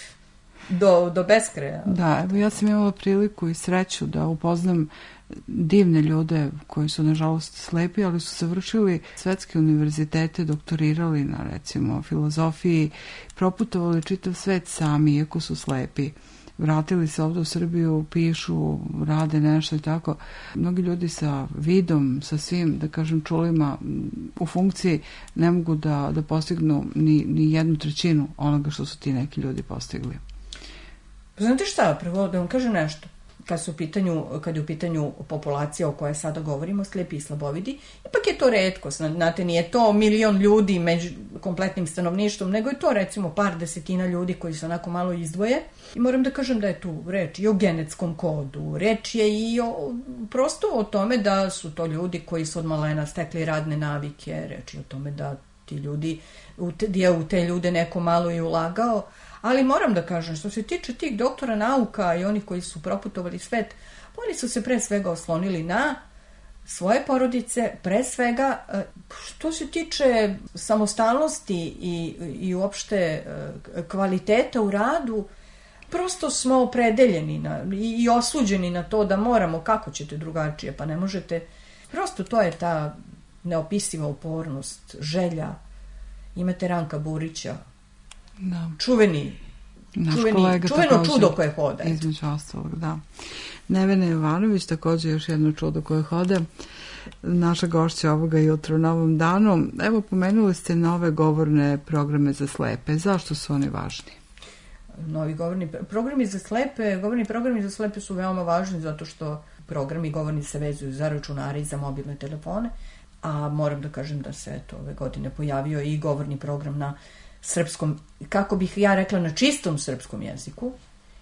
do, do beskraja. Da, evo ja sam imala priliku i sreću da upoznam divne ljude koji su nažalost slepi, ali su završili svetske univerzitete, doktorirali na recimo filozofiji, proputovali čitav svet sami, iako su slepi. Vratili se ovdje u Srbiju, pišu, rade nešto i tako. Mnogi ljudi sa vidom, sa svim, da kažem, čulima u funkciji ne mogu da, da postignu ni, ni jednu trećinu onoga što su ti neki ljudi postigli. Pa znate šta, prvo da vam kažem nešto. Kad, su u pitanju, kad je u pitanju populacija o kojoj sada govorimo, slepi i slabovidi, ipak je to retko, znate, nije to milion ljudi među kompletnim stanovništvom, nego je to recimo par desetina ljudi koji se onako malo izdvoje. I moram da kažem da je tu reč i o genetskom kodu, reč je i o, prosto o tome da su to ljudi koji su od malena stekli radne navike, reč je o tome da ti ljudi, u te, je u te ljude neko malo i ulagao. Ali moram da kažem, što se tiče tih doktora nauka i onih koji su proputovali svet, oni su se pre svega oslonili na svoje porodice, pre svega što se tiče samostalnosti i, i uopšte kvaliteta u radu, prosto smo opredeljeni na, i, i osuđeni na to da moramo, kako ćete drugačije, pa ne možete. Prosto to je ta neopisiva upornost, želja. Imate Ranka Burića, da. čuveni, čuveni čuveno čudo koje hoda. Između ostalog, da. Nevena Jovanović, također još jedno čudo koje hoda. Naša gošća ovoga jutra u Novom danu. Evo, pomenuli ste nove govorne programe za slepe. Zašto su oni važni? Novi govorni programi za slepe, govorni programi za slepe su veoma važni zato što programi govorni se vezuju za računare i za mobilne telefone, a moram da kažem da se eto, ove godine pojavio i govorni program na srpskom, kako bih ja rekla, na čistom srpskom jeziku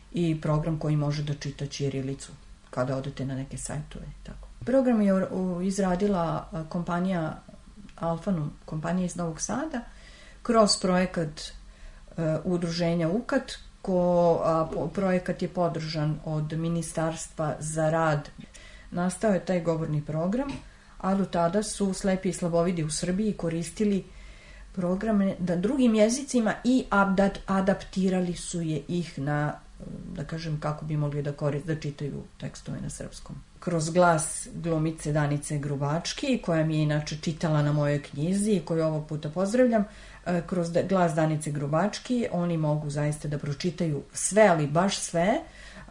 i program koji može da čita ćirilicu kada odete na neke sajtove. Tako. Program je izradila kompanija Alfanum, kompanija iz Novog Sada, kroz projekat uh, udruženja U K A T, ko, a, projekat je podržan od Ministarstva za rad. Nastao je taj govorni program, a do tada su slepi i slabovidi u Srbiji koristili programe na drugim jezicima i adaptirali su je ih na, da kažem, kako bi mogli da koriste, da čitaju tekstove na srpskom. Kroz glas glumice Danice Grubački, koja mi je inače čitala na mojoj knjizi i koju ovog puta pozdravljam, kroz glas Danice Grubački oni mogu zaista da pročitaju sve, ali baš sve,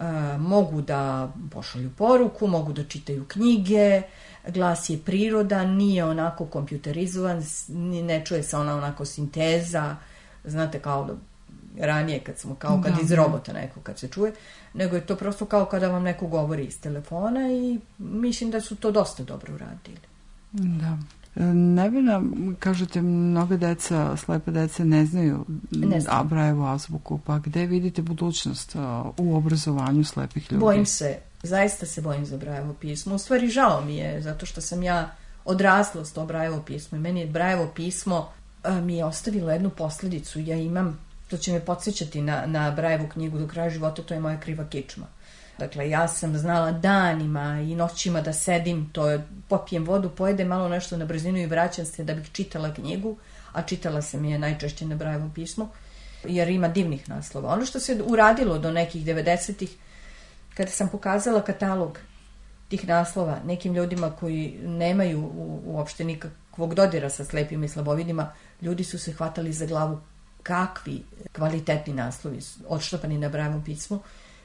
mogu da pošalju poruku, mogu da čitaju knjige, glas je prirodan, nije onako kompjuterizovan, ne čuje se ona onako sinteza, znate, kao da ranije kad smo, kao kad Da, iz da. robota neko kad se čuje, nego je to prosto kao kada vam neko govori iz telefona i mislim da su to dosta dobro uradili. Da. Nevena, kažete, mnoga deca, slepe deca ne znaju Ne znaju. a Brajevu azbuku, pa gde vidite budućnost a, u obrazovanju slepih ljudi? Bojim se, zaista se bojim za Brajevo pismo. U stvari žao mi je, zato što sam ja odrasla s to Brajevo pismo i meni je Brajevo pismo a, mi je ostavilo jednu posledicu. Ja imam, to će me podsjećati na, na Brajevu knjigu do kraja života, to je moja kriva kičma. Dakle, ja sam znala danima i noćima da sedim, to je, popijem vodu, pojedem malo nešto na brzinu i vraćam se da bih čitala knjigu, a čitala sam je najčešće na Brajevo pismo, jer ima divnih naslova. Ono što se uradilo do nekih devedesetih, kada sam pokazala katalog tih naslova nekim ljudima koji nemaju u, uopšte nikakvog dodira sa slepima i slabovidima, ljudi su se hvatali za glavu kakvi kvalitetni naslovi odštampani na Brajevom pismu.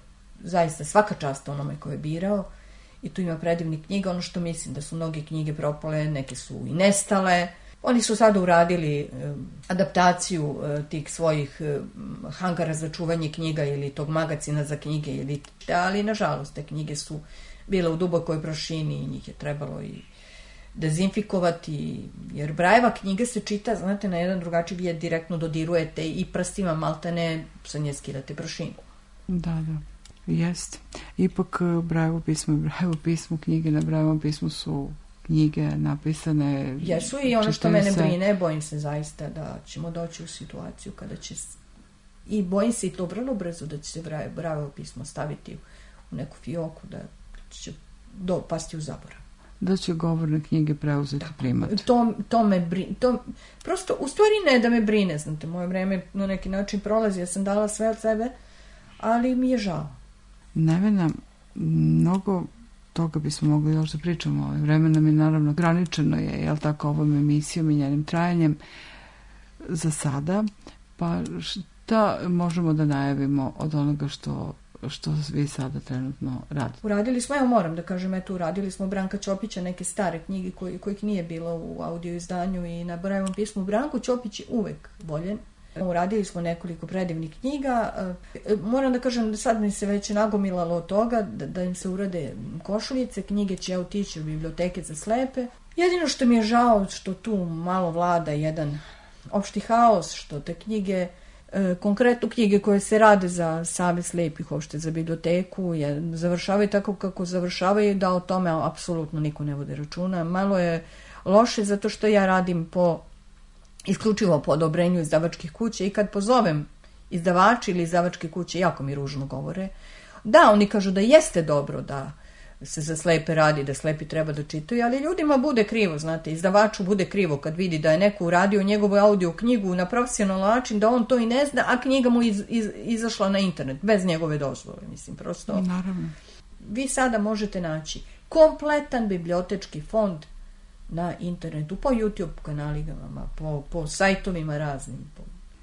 Zaista svaka čast onome ko je birao i tu ima predivnih knjiga. Ono što mislim da su mnoge knjige propale, neke su i nestale. Oni su sada uradili eh, adaptaciju eh, tih svojih eh, hangara za čuvanje knjiga ili tog magacina za knjige, ili, ali nažalost te knjige su bile u dubokoj prašini i njih je trebalo i dezinfikovati, jer Brajeva knjiga se čita, znate, na jedan drugačiji, vi je direktno dodirujete i prstima maltene sa nje skidate prašinu. Da, da. Jest. Ipak Brajevo pismo i Brajevo pismo, knjige na Brajevom pismu su knjige napisane. Jesu i ono što mene se... brine, bojim se zaista da ćemo doći u situaciju kada će i bojim se i to vrlo brzo da će se Brajevo pismo staviti u neku fioku, da će do, pasti u zaborav. Da će govorne knjige preuzeti primat. To, to me brine, to, prosto, u stvari ne da me brine, znate, moje vreme na neki način prolazi, ja sam dala sve od sebe, ali mi je žao. Nevena, mnogo toga bismo mogli još da pričamo. Vreme nam je naravno ograničeno je, jel tako, ovom emisijom i njenim trajanjem za sada, pa šta možemo da najavimo od onoga što što vi sada trenutno radite? Uradili smo, evo moram da kažem, eto, uradili smo Branka Ćopića, neke stare knjige koji, kojih nije bilo u audio izdanju i na Brajevom pismu. Branko Ćopić je uvek voljen. Uradili smo nekoliko predivnih knjiga. Moram da kažem da sad mi se već nagomilalo od toga da, da im se urade košuljice, knjige će otići u biblioteke za slepe. Jedino što mi je žao što tu malo vlada jedan opšti haos, što te knjige, konkretno knjige koje se rade za Savez slepih, uopšte za biblioteku, je, završavaju tako kako završavaju, da o tome apsolutno niko ne vode računa. Malo je loše zato što ja radim po isključivo po odobrenju izdavačkih kuća i kad pozovem izdavači ili izdavačke kuće, jako mi ružno govore. Da, oni kažu da jeste dobro da se za slepe radi, da slepi treba da čitaju, ali ljudima bude krivo, znate, izdavaču bude krivo kad vidi da je neko uradio njegovu audio knjigu na profesionalan način, da on to i ne zna, a knjiga mu iz, iz, izašla na internet, bez njegove dozvole, mislim, prosto. Naravno. Vi sada možete naći kompletan bibliotečki fond na internetu, po YouTube kanalima, po, po sajtovima raznim. Po...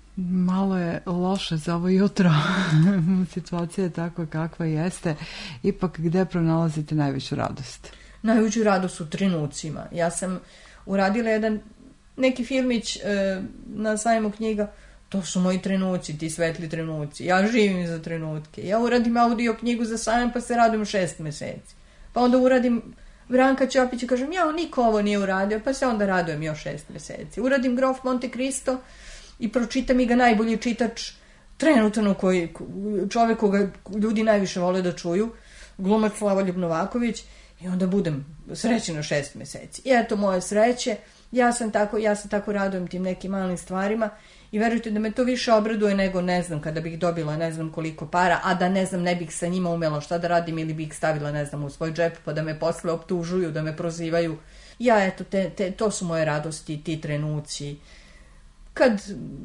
Malo je loše za ovo jutro. Situacija je takva kakva jeste. Ipak gde pronalazite najveću radost? Najveću radost u trenucima. Ja sam uradila jedan neki filmić e, na sajmu knjiga. To su moji trenuci, ti svetli trenuci. Ja živim za trenutke. Ja uradim audio knjigu za sajam pa se radujem šest meseci. Pa onda uradim Branka Ćopić i kažem, ja, niko ovo nije uradio, pa se onda radujem još šest meseci. Uradim Grof Monte Cristo i pročitam i ga najbolji čitač trenutno koji čovjek koga ljudi najviše vole da čuju, glumac Slavoljub Novaković, i onda budem srećena šest meseci. I eto moje sreće, ja sam tako, ja se tako radujem tim nekim malim stvarima i verujte da me to više obraduje nego, ne znam, kada bih dobila ne znam koliko para, a da ne znam, ne bih sa njima umela šta da radim ili bih stavila, ne znam, u svoj džep pa da me posle optužuju, da me prozivaju. Ja, eto, te, te, to su moje radosti, ti trenuci. Kad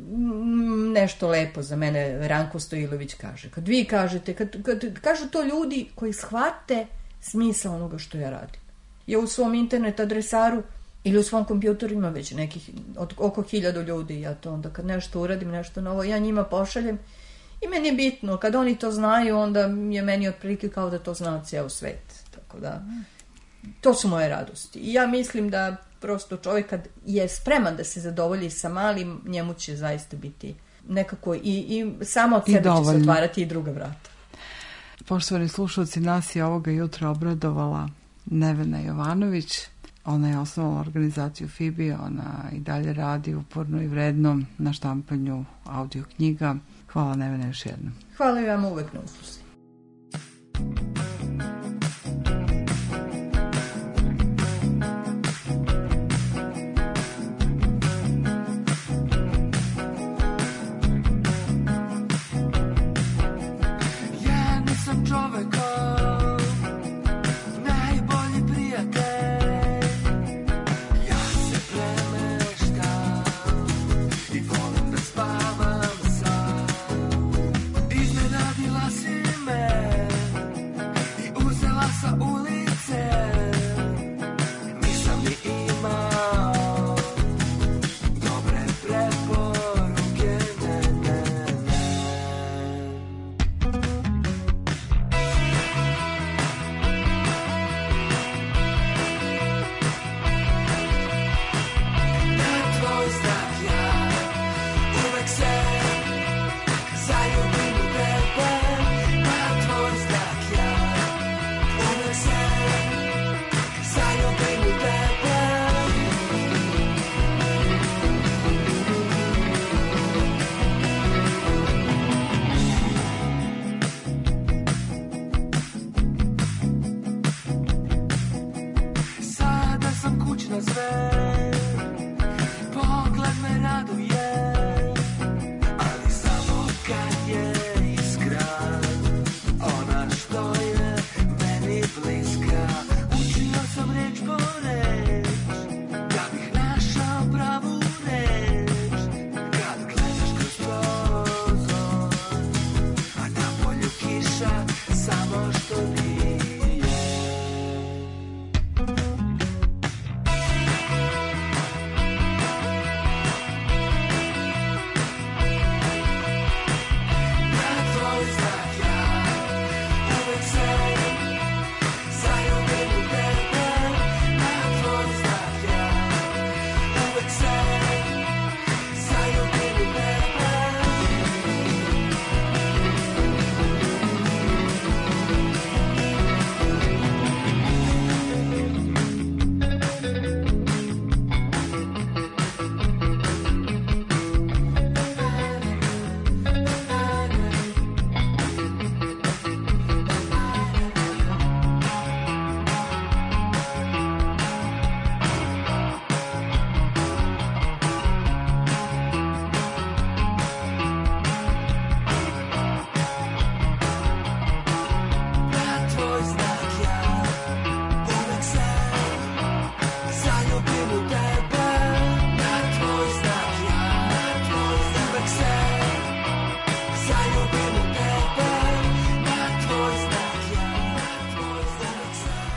nešto lepo za mene Ranko Stojilović kaže, kad vi kažete, kad, kad kažu to ljudi koji shvate smisao onoga što ja radim. Ja u svom internet adresaru ili u svom kompjuteru ima već nekih od, oko hiljadu ljudi, ja to onda kad nešto uradim, nešto novo, ja njima pošaljem i meni je bitno, kad oni to znaju, onda je meni otprilike kao da to zna cijel svet. Tako da, to su moje radosti. I ja mislim da prosto čovjek kad je spreman da se zadovolji sa malim, njemu će zaista biti nekako i, i samo od I sebe će se dovoljno. otvarati i druga vrata. Poštovani slušalci, nas je ovoga jutra obradovala Nevena Jovanović. Ona je osnovala organizaciju Fibi, ona i dalje radi uporno i vredno na štampanju audio knjiga. Hvala Nevena još jednom. Hvala i vam uvek na usluzi. Ja nisam čovek ko najbolji prijatelj. Ja se premeštam i volim da spavam sam. Iznenadila si me i uzela sa ulice. Nisam ni imao dobre preporuke, ne, ne, ne. Na tvoj znak ja uvek se zaljubim u tebe. Na tvoj znak ja uvek se zaljubim u tebe. Sada sam kućna zver, pogled me raduje, ali samo kad je iskra, ona što je meni bliska. Učio sam reč po reč, da bih našao pravu reč. Kad gledaš kroz prozor, a na polju kiša samo što nije. Na tvoj znak ja uvek se zaljubim u tebe. Na tvoj znak ja uvek se zaljubim u tebe. Na tvoj znak ja uvek se zaljubim u tebe. Na tvoj znak ja uvek se zaljubim u tebe. Na tvoj znak ja uvek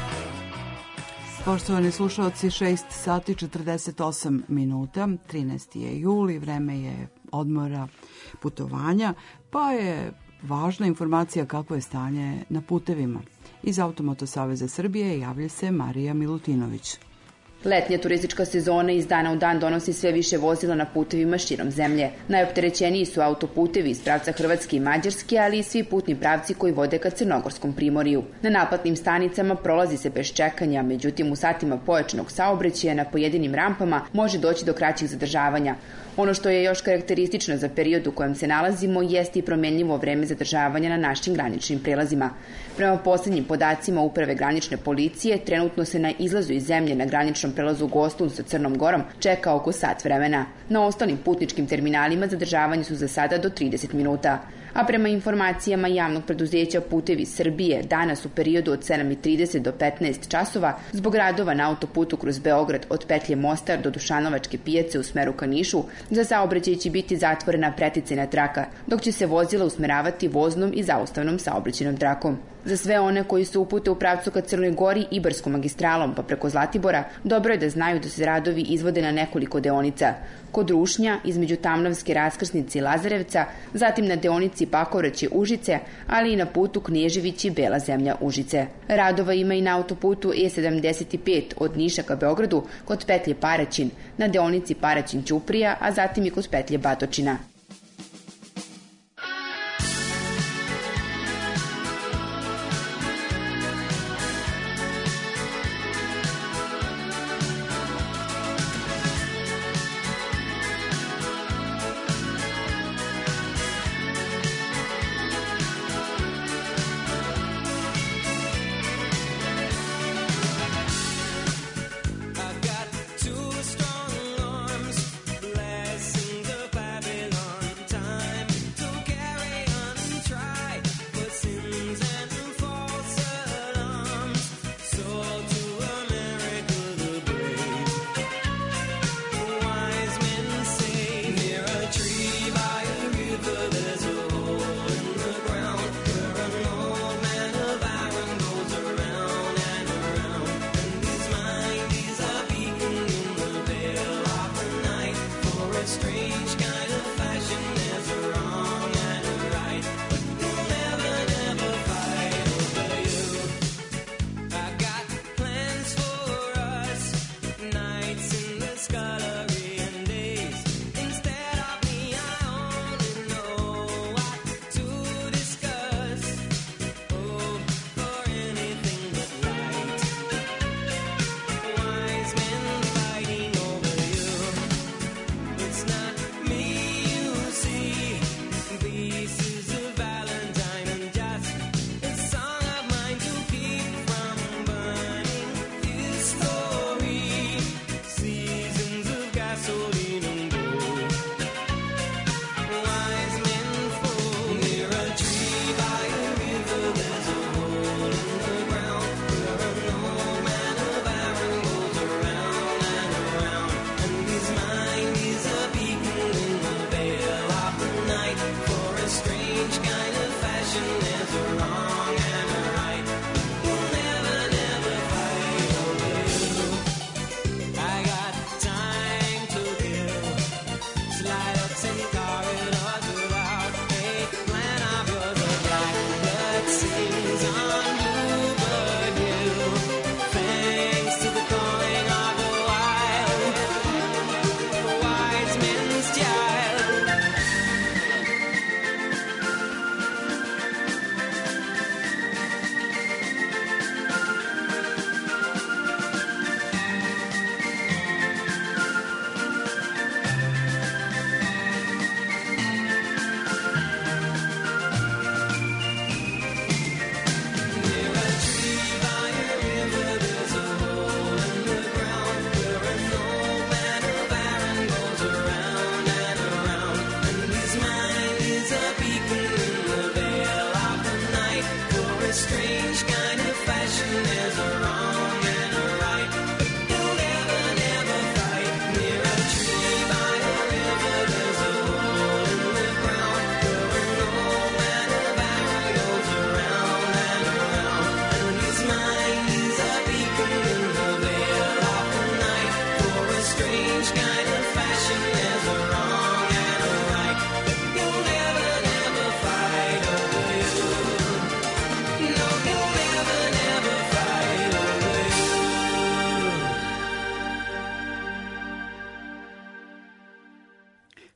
se. Poštovani slušalci, šest sati četrdeset osam minuta, trinaesti je juli, vreme je odmora, putovanja, pa je važna informacija kako je stanje na putevima. Iz Automoto Saveza Srbije javlja se Marija Milutinović. Letnja turistička sezona iz dana u dan donosi sve više vozila na putevima širom zemlje. Najopterećeniji su autoputevi iz pravca Hrvatske i Mađarske, ali i svi putni pravci koji vode ka Crnogorskom primorju. Na naplatnim stanicama prolazi se bez čekanja, međutim u satima pojačanog saobraćaja na pojedinim rampama može doći do kraćih zadržavanja. Ono što je još karakteristično za period u kojem se nalazimo jeste i promenljivo vreme zadržavanja na našim graničnim prelazima. Prema poslednjim podacima Uprave granične policije, trenutno se na izlazu iz zemlje na graničnom prelazu Gostun sa Crnom Gorom čeka oko sat vremena. Na ostalim putničkim terminalima zadržavanje su za sada do trideset minuta. A prema informacijama javnog preduzeća Putevi Srbije, danas u periodu od sedam i trideset do petnaest časova, zbog radova na autoputu kroz Beograd od petlje Mostar do Dušanovačke pijace u smeru ka Nišu, za saobraćaj će biti zatvorena preticajna traka, dok će se vozila usmeravati voznom i zaustavnom saobraćajnom trakom. Za sve one koji su upute u pravcu ka Crnoj Gori Ibarskom magistralom pa preko Zlatibora, dobro je da znaju da se radovi izvode na nekoliko deonica. Kod Rušnja, između Tamnavske raskrsnice i Lazarevca, zatim na deonici Pakovraće Užice, ali i na putu Knežević i Bela zemlja Užice. Radova ima i na autoputu E sedamdeset pet od Niša ka Beogradu kod petlje Paraćin, na deonici Paraćin Ćuprija, a zatim i kod petlje Batočina.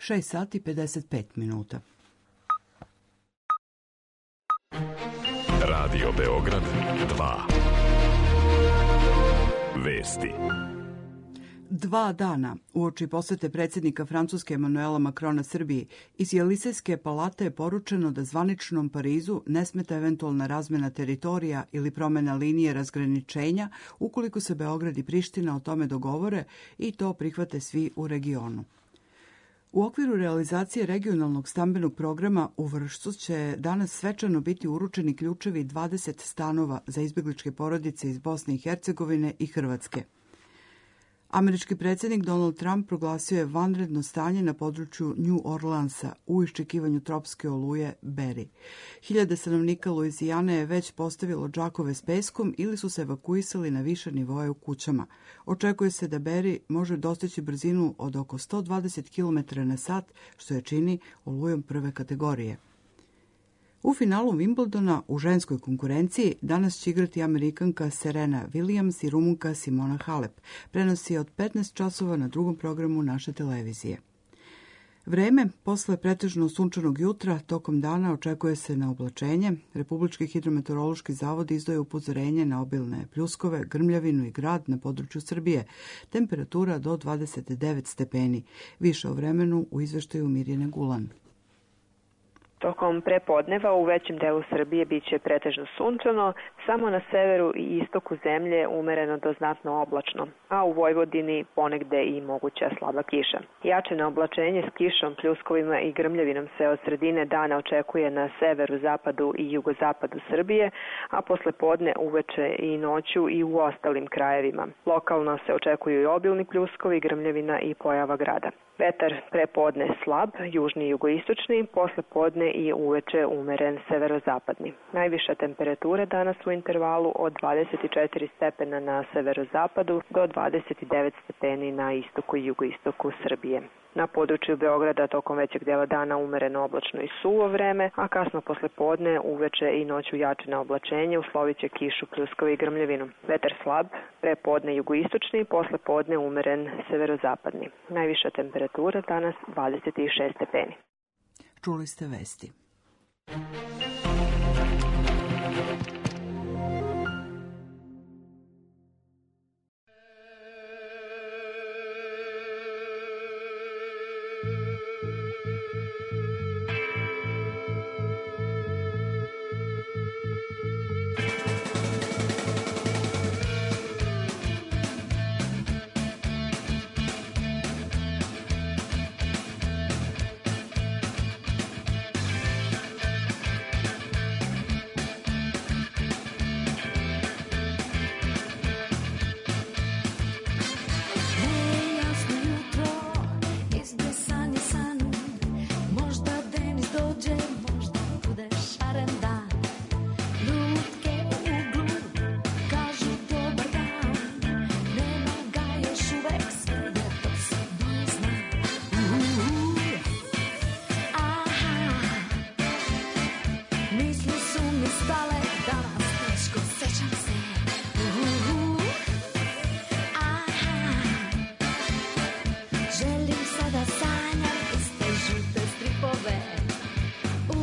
šest sati pedeset pet minuta. Radio Beograd dva. Vesti. Dva dana uoči posete predsjednika Francuske Emanuela Macrona Srbiji iz Jelisejske palate je poručeno da zvaničnom Parizu ne smeta eventualna razmena teritorija ili promjena linije razgraničenja ukoliko se Beograd i Priština o tome dogovore i to prihvate svi u regionu. U okviru realizacije regionalnog stambenog programa u Vršcu će danas svečano biti uručeni ključevi dvadeset stanova za izbjegličke porodice iz Bosne i Hercegovine i Hrvatske. Američki predsjednik Donald Trump proglasio je vanredno stanje na području New Orleansa u iščekivanju tropske oluje Barry. Hiljade stanovnika Luizijane je već postavilo džakove s peskom ili su se evakuisali na više nivoje u kućama. Očekuje se da Barry može dostići brzinu od oko sto dvadeset kilometara na sat, što je čini olujom prve kategorije. U finalu Wimbledona u ženskoj konkurenciji danas će igrati Amerikanka Serena Williams i Rumunka Simona Halep. Prenosi od petnaest časova na drugom programu naše televizije. Vreme, posle pretežno sunčanog jutra, tokom dana očekuje se na oblačenje. Republički hidrometeorološki zavod izdaje upozorenje na obilne pljuskove, grmljavinu i grad na području Srbije. Temperatura do dvadeset devet stepeni. Više o vremenu u izveštaju Mirjane Gulan. Tokom prepodneva u većem delu Srbije biće pretežno sunčano, samo na severu i istoku zemlje umereno do znatno oblačno, a u Vojvodini ponegde i moguća slaba kiša. Jače oblačenje s kišom, pljuskovima i grmljavinom se od sredine dana očekuje na severu, zapadu i jugozapadu Srbije, a posle podne uveče i noću i u ostalim krajevima. Lokalno se očekuju i obilni pljuskovi, grmljavina i pojava grada. Vetar prepodne slab, južni i jugoistočni, posle podne i uveče umeren severozapadni. Najviša temperatura danas u intervalu od dvadeset četiri stepena na severozapadu do dvadeset devet stepeni na istoku i jugoistoku Srbije. Na području Beograda tokom većeg dela dana umereno oblačno i suvo vreme, a kasno posle podne, uveče i noću jačina oblačenje, uslovit će kišu, pljuskove i grmljavinu. Vetar slab, prepodne jugoistočni, posle podne umeren severozapadni. Najviša temperatura danas dvadeset šest stepeni. Čuli ste vesti. Želim sada sanjam iste žute stripove.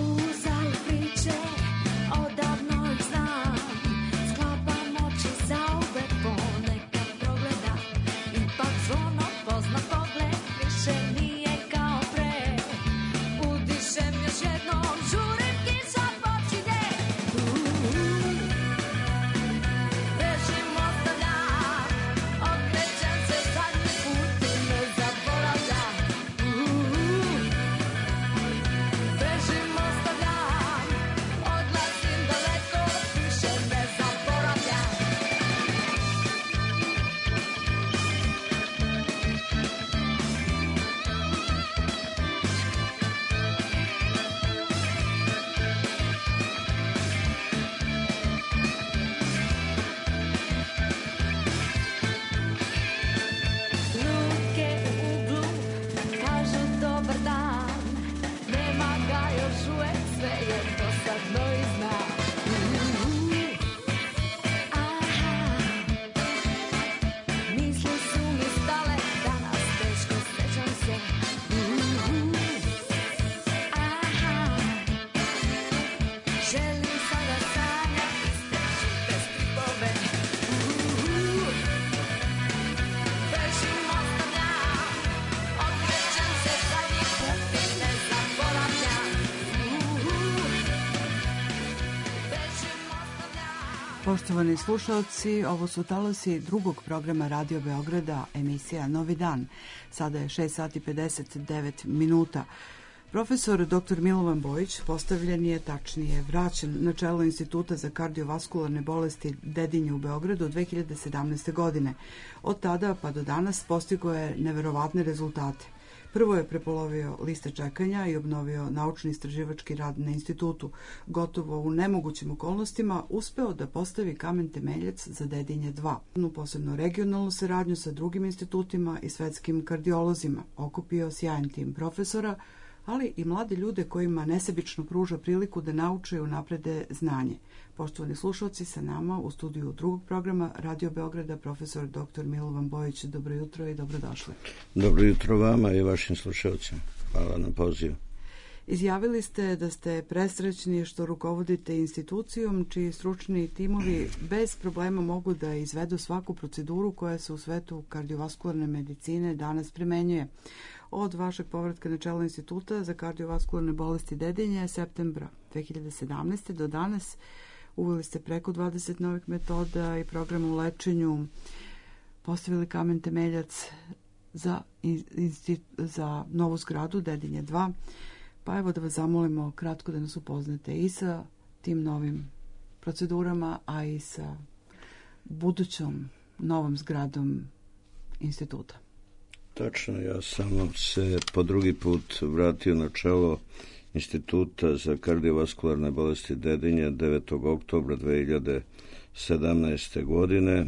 Poštovani slušalci, ovo su talasi drugog programa Radio Beograda, emisija Novi dan. Sada je šest sati pedeset devet minuta. Profesor doktor Milovan Bojić postavljen je, tačnije vraćen na čelo Instituta za kardiovaskularne bolesti Dedinje u Beogradu dve hiljade sedamnaeste. godine. Od tada pa do danas postigao je neverovatne rezultate. Prvo je prepolovio liste čekanja i obnovio naučni istraživački rad na institutu. Gotovo u nemogućim okolnostima uspeo da postavi kamen temeljac za Dedinje dva. U posebno regionalnu saradnju sa drugim institutima i svetskim kardiolozima okupio sjajan tim profesora, ali i mlade ljude kojima nesebično pruža priliku da nauče i unaprede znanje. Poštovani slušalci, sa nama u studiju drugog programa Radio Beograda profesor doktor Milovan Bojić. Dobro jutro i dobrodošli. Dobro jutro vama i vašim slušalcima. Hvala na pozivu. Izjavili ste da ste presrećni što rukovodite institucijom čiji stručni timovi bez problema mogu da izvedu svaku proceduru koja se u svetu kardiovaskularne medicine danas primenjuje. Od vašeg povratka na čelo Instituta za kardiovaskularne bolesti Dedinje septembra dve hiljade sedamnaeste. do danas uveli ste preko dvadeset novih metoda i programa u lečenju, postavili kamen temeljac za, za novu zgradu Dedinje dva. Pa evo da vas zamolimo kratko da nas upoznate i sa tim novim procedurama, a i sa budućom novom zgradom instituta. Tačno, ja sam se po drugi put vratio na čelo Instituta za kardiovaskularne bolesti Dedinje devetog oktobra dve hiljade sedamnaeste. godine.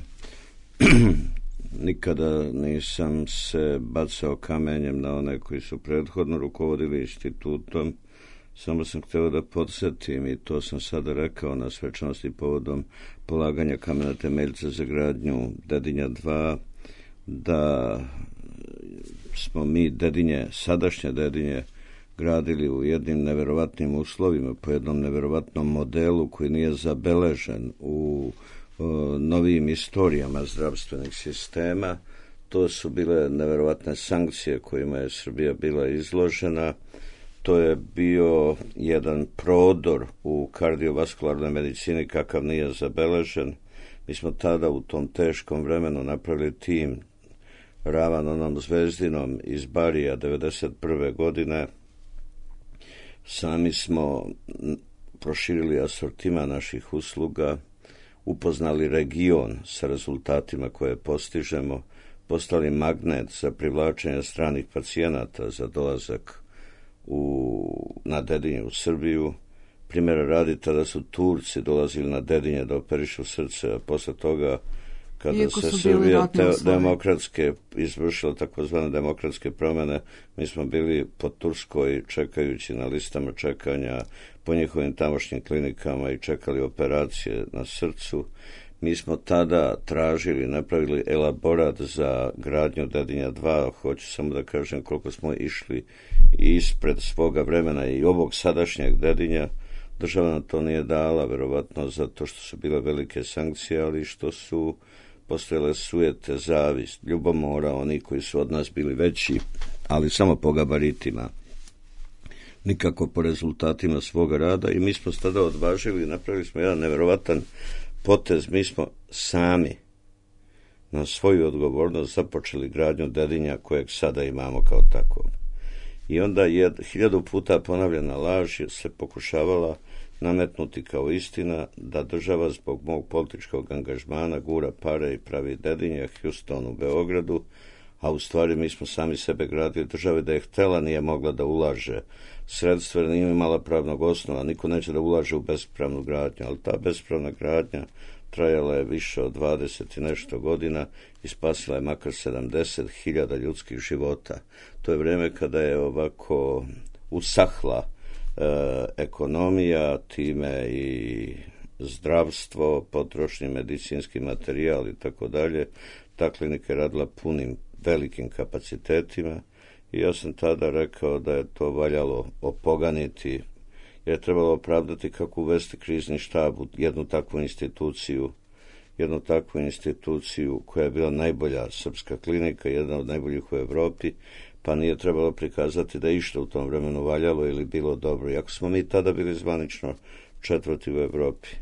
Nikada nisam se bacao kamenjem na one koji su prethodno rukovodili institutom, samo sam hteo da podsjetim, i to sam sada rekao na svečanosti povodom polaganja kamena temeljca za gradnju Dedinja dva, da smo mi Dedinje, sadašnje Dedinje, gradili u jednim neverovatnim uslovima, po jednom neverovatnom modelu koji nije zabeležen u o, novijim istorijama zdravstvenih sistema. To su bile neverovatne sankcije kojima je Srbija bila izložena. To je bio jedan prodor u kardiovaskularnoj medicini kakav nije zabeležen. Mi smo tada u tom teškom vremenu napravili tim ravan onom Zvezdinom iz Barija devedeset prve. godine. Sami smo proširili asortima naših usluga, upoznali region sa rezultatima koje postižemo, postali magnet za privlačenje stranih pacijenata za dolazak u, na Dedinje u Srbiju. Primjera radi, tada su Turci dolazili na Dedinje da operišu srce, a posle toga kada Iako se Srbija te, demokratske izvršila takozvane demokratske promjene, mi smo bili po Turskoj čekajući na listama čekanja po njihovim tamošnjim klinikama i čekali operacije na srcu. Mi smo tada tražili, napravili elaborat za gradnju Dedinja dva. Hoću samo da kažem koliko smo išli ispred svoga vremena i ovog sadašnjeg Dedinja. Država nam to nije dala, verovatno zato što su bile velike sankcije, ali što su postojale sujete, zavist, ljubomora, oni koji su od nas bili veći, ali samo po gabaritima, nikako po rezultatima svoga rada. I mi smo tada odvažili, napravili smo jedan neverovatan potez. Mi smo sami na svoju odgovornost započeli gradnju Dedinja kojeg sada imamo kao tako. I onda je hiljadu puta ponavljena laž se pokušavala nametnuti kao istina da država zbog mog političkog angažmana gura pare i pravi Dedinje, Houston u Beogradu, a u stvari mi smo sami sebe gradili. Država da je htela nije mogla da ulaže sredstva, jer nije imala pravnog osnova. Niko neće da ulaže u bespravnu gradnju, ali ta bespravna gradnja trajala je više od dvadeset i nešto godina i spasila je makar sedamdeset hiljada ljudskih života. To je vreme kada je ovako usahla e, ekonomija, time i zdravstvo, potrošni medicinski materijal i tako dalje. Ta klinika je radila punim velikim kapacitetima i ja sam tada rekao da je to valjalo opoganiti, jer je trebalo opravdati kako uvesti krizni štab u jednu takvu instituciju, jednu takvu instituciju koja je bila najbolja srpska klinika, jedna od najboljih u Evropi, pa nije trebalo prikazati da išta u tom vremenu valjalo ili bilo dobro. Iako smo mi tada bili zvanično četvrti u Evropi.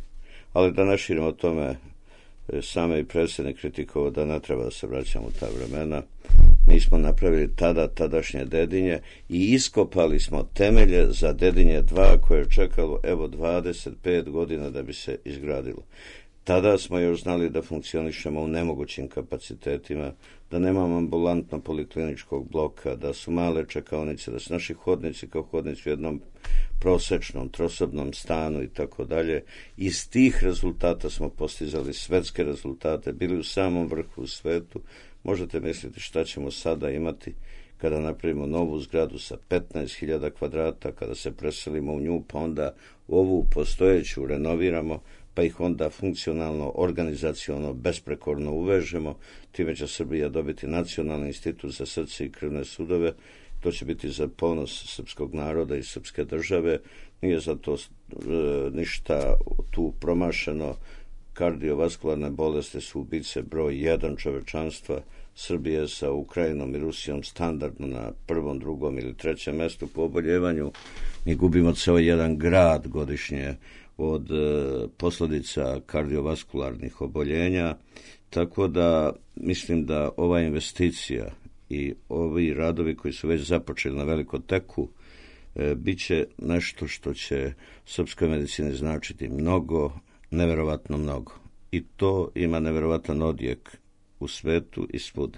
ali da ne širimo o tome, same i predsjednik kritikovao da ne treba da se vraćamo u ta vremena. Mi smo napravili tada tadašnje Dedinje i iskopali smo temelje za Dedinje dva koje je čekalo evo dvadeset pet godina da bi se izgradilo. Tada smo još znali da funkcionišemo u nemogućim kapacitetima, da nemamo ambulantno polikliničkog bloka, da su male čekaonice, da su naši hodnici kao hodnici u jednom prosečnom, trosobnom stanu i tako dalje. Iz tih rezultata smo postizali svetske rezultate, bili u samom vrhu u svetu. Možete misliti šta ćemo sada imati kada napravimo novu zgradu sa petnaest hiljada kvadrata, kada se preselimo u nju, pa onda ovu postojeću renoviramo, pa ih onda funkcionalno, organizaciono, besprekorno uvežemo. Time će Srbija dobiti Nacionalni institut za srce i krvne sudove. To će biti za ponos srpskog naroda i srpske države. Nije za to e, ništa tu promašeno. Kardiovaskularne bolesti su ubice broj jedan čovečanstva. Srbija je sa Ukrajinom i Rusijom standardno na prvom, drugom ili trećem mestu po oboljevanju. Mi gubimo ceo jedan grad godišnje od e, posljedica kardiovaskularnih oboljenja, tako da mislim da ova investicija i ovi radovi koji su već započeli na Velikoteku e, bit će nešto što će srpskoj medicini značiti mnogo, neverovatno mnogo. I to ima neverovatan odjek u svetu i svud.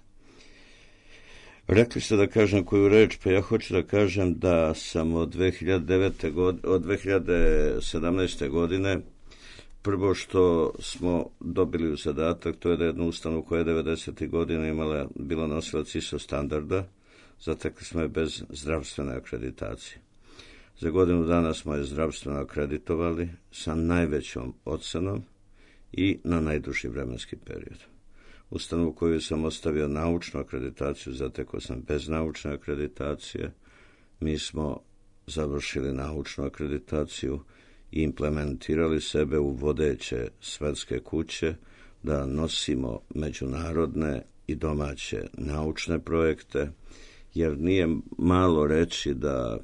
Rekli ste da kažem koju reč, pa ja hoću da kažem da sam od dve hiljade devete godine, od dve hiljade sedamnaeste godine prvo što smo dobili u zadatak, to je da jednu ustanovu koja je devedesetih godina imala, bila nosilac I S O standarda, zatekli smo je bez zdravstvene akreditacije. Za godinu dana smo je zdravstveno akreditovali sa najvećom ocenom i na najduži vremenski period. Ustanovu koju sam ostavio naučnu akreditaciju, zatekao sam bez naučne akreditacije. Mi smo završili naučnu akreditaciju i implementirali sebe u vodeće svetske kuće da nosimo međunarodne i domaće naučne projekte, jer nije malo reći da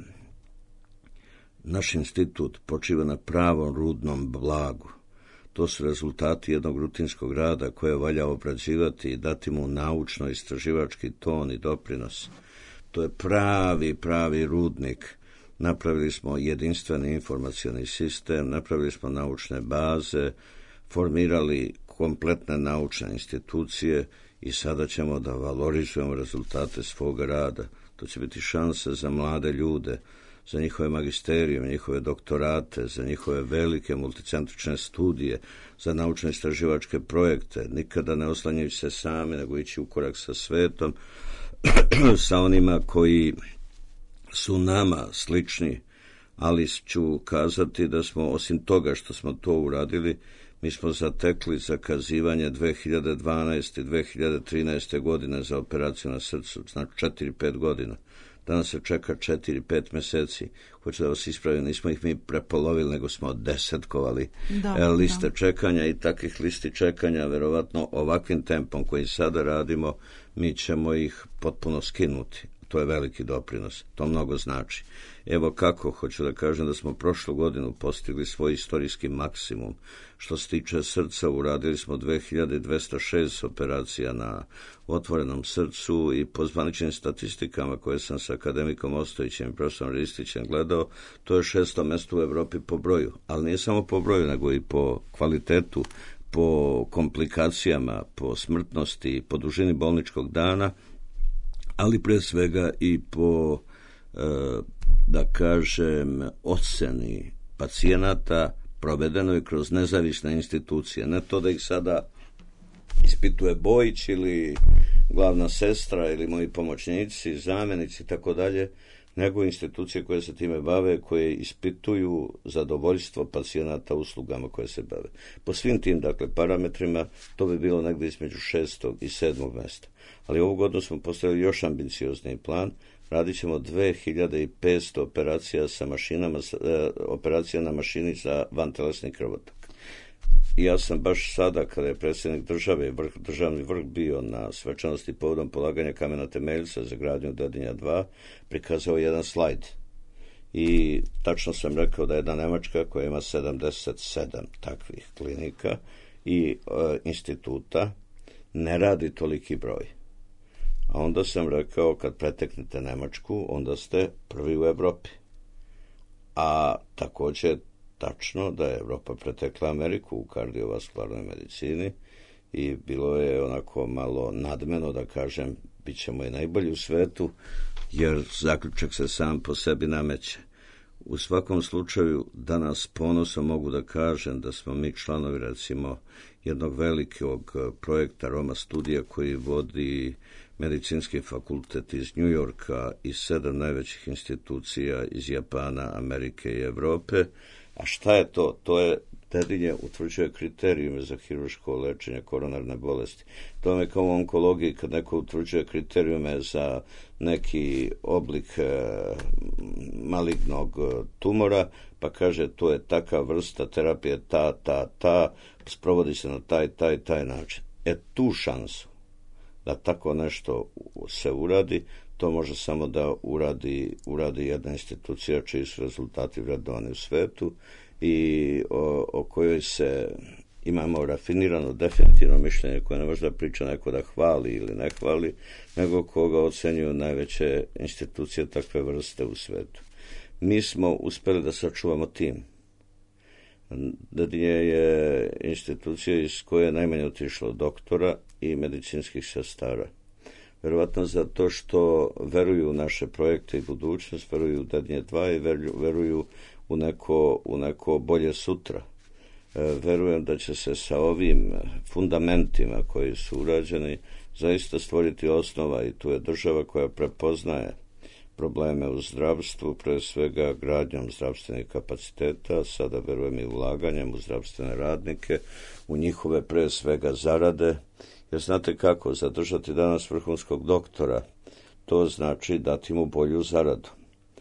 naš institut počiva na pravom rudnom blagu. To su rezultati jednog rutinskog rada koje valja obrađivati i dati mu naučno-istraživački ton i doprinos. To je pravi, pravi rudnik. Napravili smo jedinstveni informacioni sistem, napravili smo naučne baze, formirali kompletne naučne institucije i sada ćemo da valorizujemo rezultate svoga rada. To će biti šansa za mlade ljude, za njihove magisterije, njihove doktorate, za njihove velike multicentrične studije, za naučno-istraživačke projekte, nikada ne oslanjajući se sami, nego ići u korak sa svetom, sa onima koji su nama slični, ali ću kazati da smo, osim toga što smo to uradili, mi smo zatekli zakazivanje dve hiljade dvanaeste i dve hiljade trinaeste godine za operaciju na srcu, znači četiri pet godina. Danas se čeka četiri pet meseci. Hoću da vas ispravim, nismo ih mi prepolovili, nego smo desetkovali da, liste da. čekanja i takvih listi čekanja, verovatno ovakvim tempom koji sada radimo, mi ćemo ih potpuno skinuti. To je veliki doprinos, to mnogo znači. Evo kako, hoću da kažem da smo prošlu godinu postigli svoj istorijski maksimum. Što se tiče srca, uradili smo dve hiljade dvesta šest operacija na otvorenom srcu i po zvaničnim statistikama koje sam sa akademikom Ostojićem i profesorom Ristićem gledao, to je šesto mesto u Evropi po broju, ali nije samo po broju, nego i po kvalitetu, po komplikacijama, po smrtnosti, po dužini bolničkog dana, ali pre svega i po, e, da kažem, oceni pacijenata provedenoj kroz nezavisne institucije. Ne to da ih sada ispituje Bojić ili glavna sestra ili moji pomoćnici, zamjenici i tako dalje, nego institucije koje se time bave, koje ispituju zadovoljstvo pacijenata uslugama koje se bave. Po svim tim, dakle, parametrima, to bi bilo negdje između šestog i sedmog mesta. Ali ovu godinu smo postavili još ambiciozniji plan. Radit ćemo dve hiljade petsto operacija sa mašinama, eh, operacija na mašini za vantelesni krvotok. I ja sam baš sada, kada je predsjednik države, vrh, državni vrh bio na svečanosti povodom polaganja kamena temeljca za gradnju Dedinja dva, prikazao jedan slajd. i tačno sam rekao da jedna Nemačka koja ima sedamdeset sedam takvih klinika i e, instituta ne radi toliki broj. A onda sam rekao, kad preteknete Nemačku, onda ste prvi u Evropi. A također tačno da je Evropa pretekla Ameriku u kardiovaskularnoj medicini i bilo je onako malo nadmeno da kažem bit ćemo i najbolji u svetu, jer zaključak se sam po sebi nameće. U svakom slučaju danas ponosom mogu da kažem da smo mi članovi recimo jednog velikog projekta Roma studija koji vodi medicinski fakultet iz New Yorka i sedam najvećih institucija iz Japana, Amerike i Evrope. A šta je to? To je Dedinje utvrđuje kriterijume za hiruško lečenje koronarne bolesti. To je kao u onkologiji kad neko utvrđuje kriterijume za neki oblik e, malignog tumora, pa kaže to je taka vrsta terapije, ta, ta, ta, sprovodi se na taj, taj, taj način. E tu šansu da tako nešto se uradi, to može samo da uradi, uradi jedna institucija čiji su rezultati vrednovani u svetu i o, o kojoj se imamo rafinirano definitivno mišljenje koje ne može da priča neko da hvali ili ne hvali, nego koga ocenjuju najveće institucije takve vrste u svetu. Mi smo uspeli da sačuvamo tim. Dedinje je institucija iz koje je najmanje otišlo doktora i medicinskih sestara. Verovatno zato što veruju u naše projekte i budućnost, veruju u Dedinje dva i veruju u neko, u neko bolje sutra. E, verujem da će se sa ovim fundamentima koji su urađeni zaista stvoriti osnova i tu je država koja prepoznaje probleme u zdravstvu, pre svega gradnjom zdravstvenih kapaciteta, sada verujem i ulaganjem u zdravstvene radnike, u njihove pre svega zarade, jer znate kako, zadržati danas vrhunskog doktora, to znači dati mu bolju zaradu.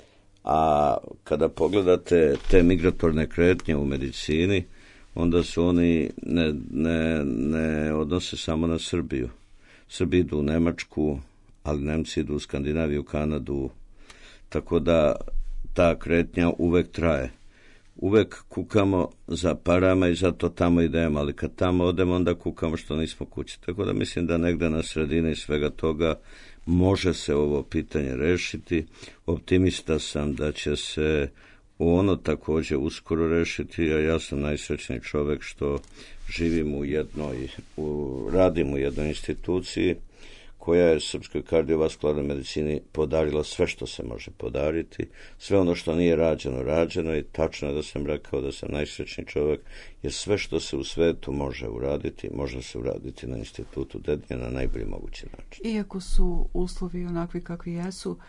A kada pogledate te migratorne kretnje u medicini, onda su oni ne, ne, ne odnose samo na Srbiju. Srbi idu u Nemačku, ali Nemci idu u Skandinaviju, Kanadu, tako da ta kretnja uvek traje. Uvek kukamo za parama i zato tamo idemo, ali kad tamo odemo, onda kukamo što nismo kući. Tako da mislim da negde na sredini svega toga može se ovo pitanje rešiti. Optimista sam da će se ono također uskoro rešiti, a ja sam najsrećniji čovek što živim u jednoj, u, radim u jednoj instituciji koja je srpskoj kardiovaskularnoj medicini podarila sve što se može podariti, sve ono što nije rađeno, rađeno i tačno je da sam rekao da sam najsrećniji čovjek, jer sve što se u svetu može uraditi, može se uraditi na institutu Dedinje na najbolji mogući način. Iako su uslovi onakvi kakvi jesu.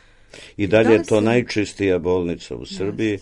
I dalje je to najčistija bolnica u Srbiji.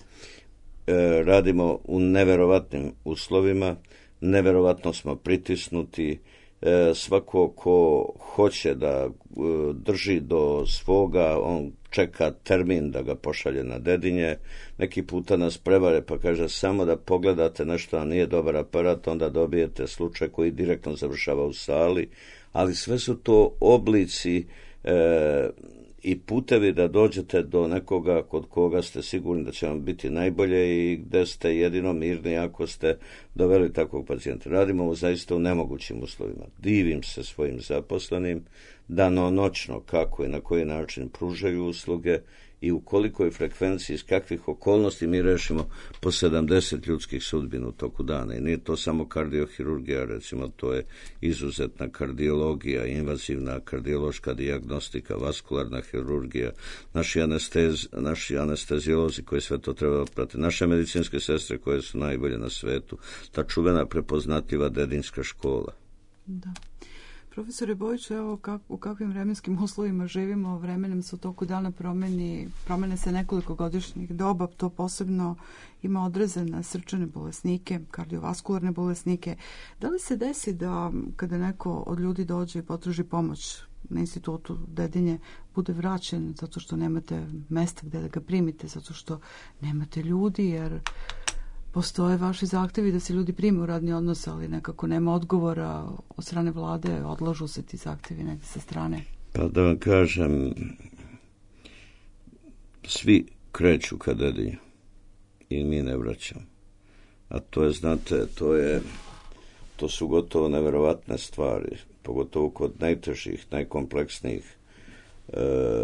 E, radimo u neverovatnim uslovima, neverovatno smo pritisnuti. E, svako ko hoće da e, drži do svoga, on čeka termin da ga pošalje na Dedinje. Neki puta nas prevare pa kaže samo da pogledate nešto, a nije dobar aparat, onda dobijete slučaj koji direktno završava u sali, ali sve su to oblici e, i putevi da dođete do nekoga kod koga ste sigurni da će vam biti najbolje i gde ste jedino mirni ako ste doveli takvog pacijenta. Radimo u zaista u nemogućim uslovima. Divim se svojim zaposlenim, danonoćno kako i na koji način pružaju usluge i u kolikoj frekvenciji, iz kakvih okolnosti mi rešimo po sedamdeset ljudskih sudbina u toku dana. I nije to samo kardiohirurgija, recimo to je izuzetna kardiologija, invazivna kardiološka dijagnostika, vaskularna hirurgija, naši, anestez, naši anesteziolozi koji sve to treba prati, naše medicinske sestre koje su najbolje na svetu, ta čuvena prepoznatljiva Dedinjska škola. Da. Profesore Bojiću, evo kak, u kakvim vremenskim uslovima živimo, vremenom se u toku dana promeni, promene se nekoliko godišnjih doba, to posebno ima odraze na srčane bolesnike, kardiovaskularne bolesnike. Da li se desi da kada neko od ljudi dođe i potraži pomoć na institutu Dedinje, bude vraćen zato što nemate mesta gde da ga primite, zato što nemate ljudi, jer postoje vaši zahtevi da se ljudi prime u radni odnos, ali nekako nema odgovora od strane vlade, odlažu se ti zahtevi negdje sa strane. Pa da vam kažem, svi kreću ka Dedinju i mi ne vraćamo. A to je, znate, to je, to su gotovo neverovatne stvari, pogotovo kod najtežih, najkompleksnijih e,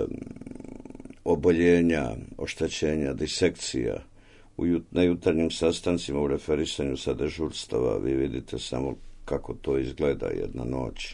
oboljenja, oštećenja, disekcija. U, na jutarnjim sastancima u referisanju sa dežurstava vi vidite samo kako to izgleda jedna noć.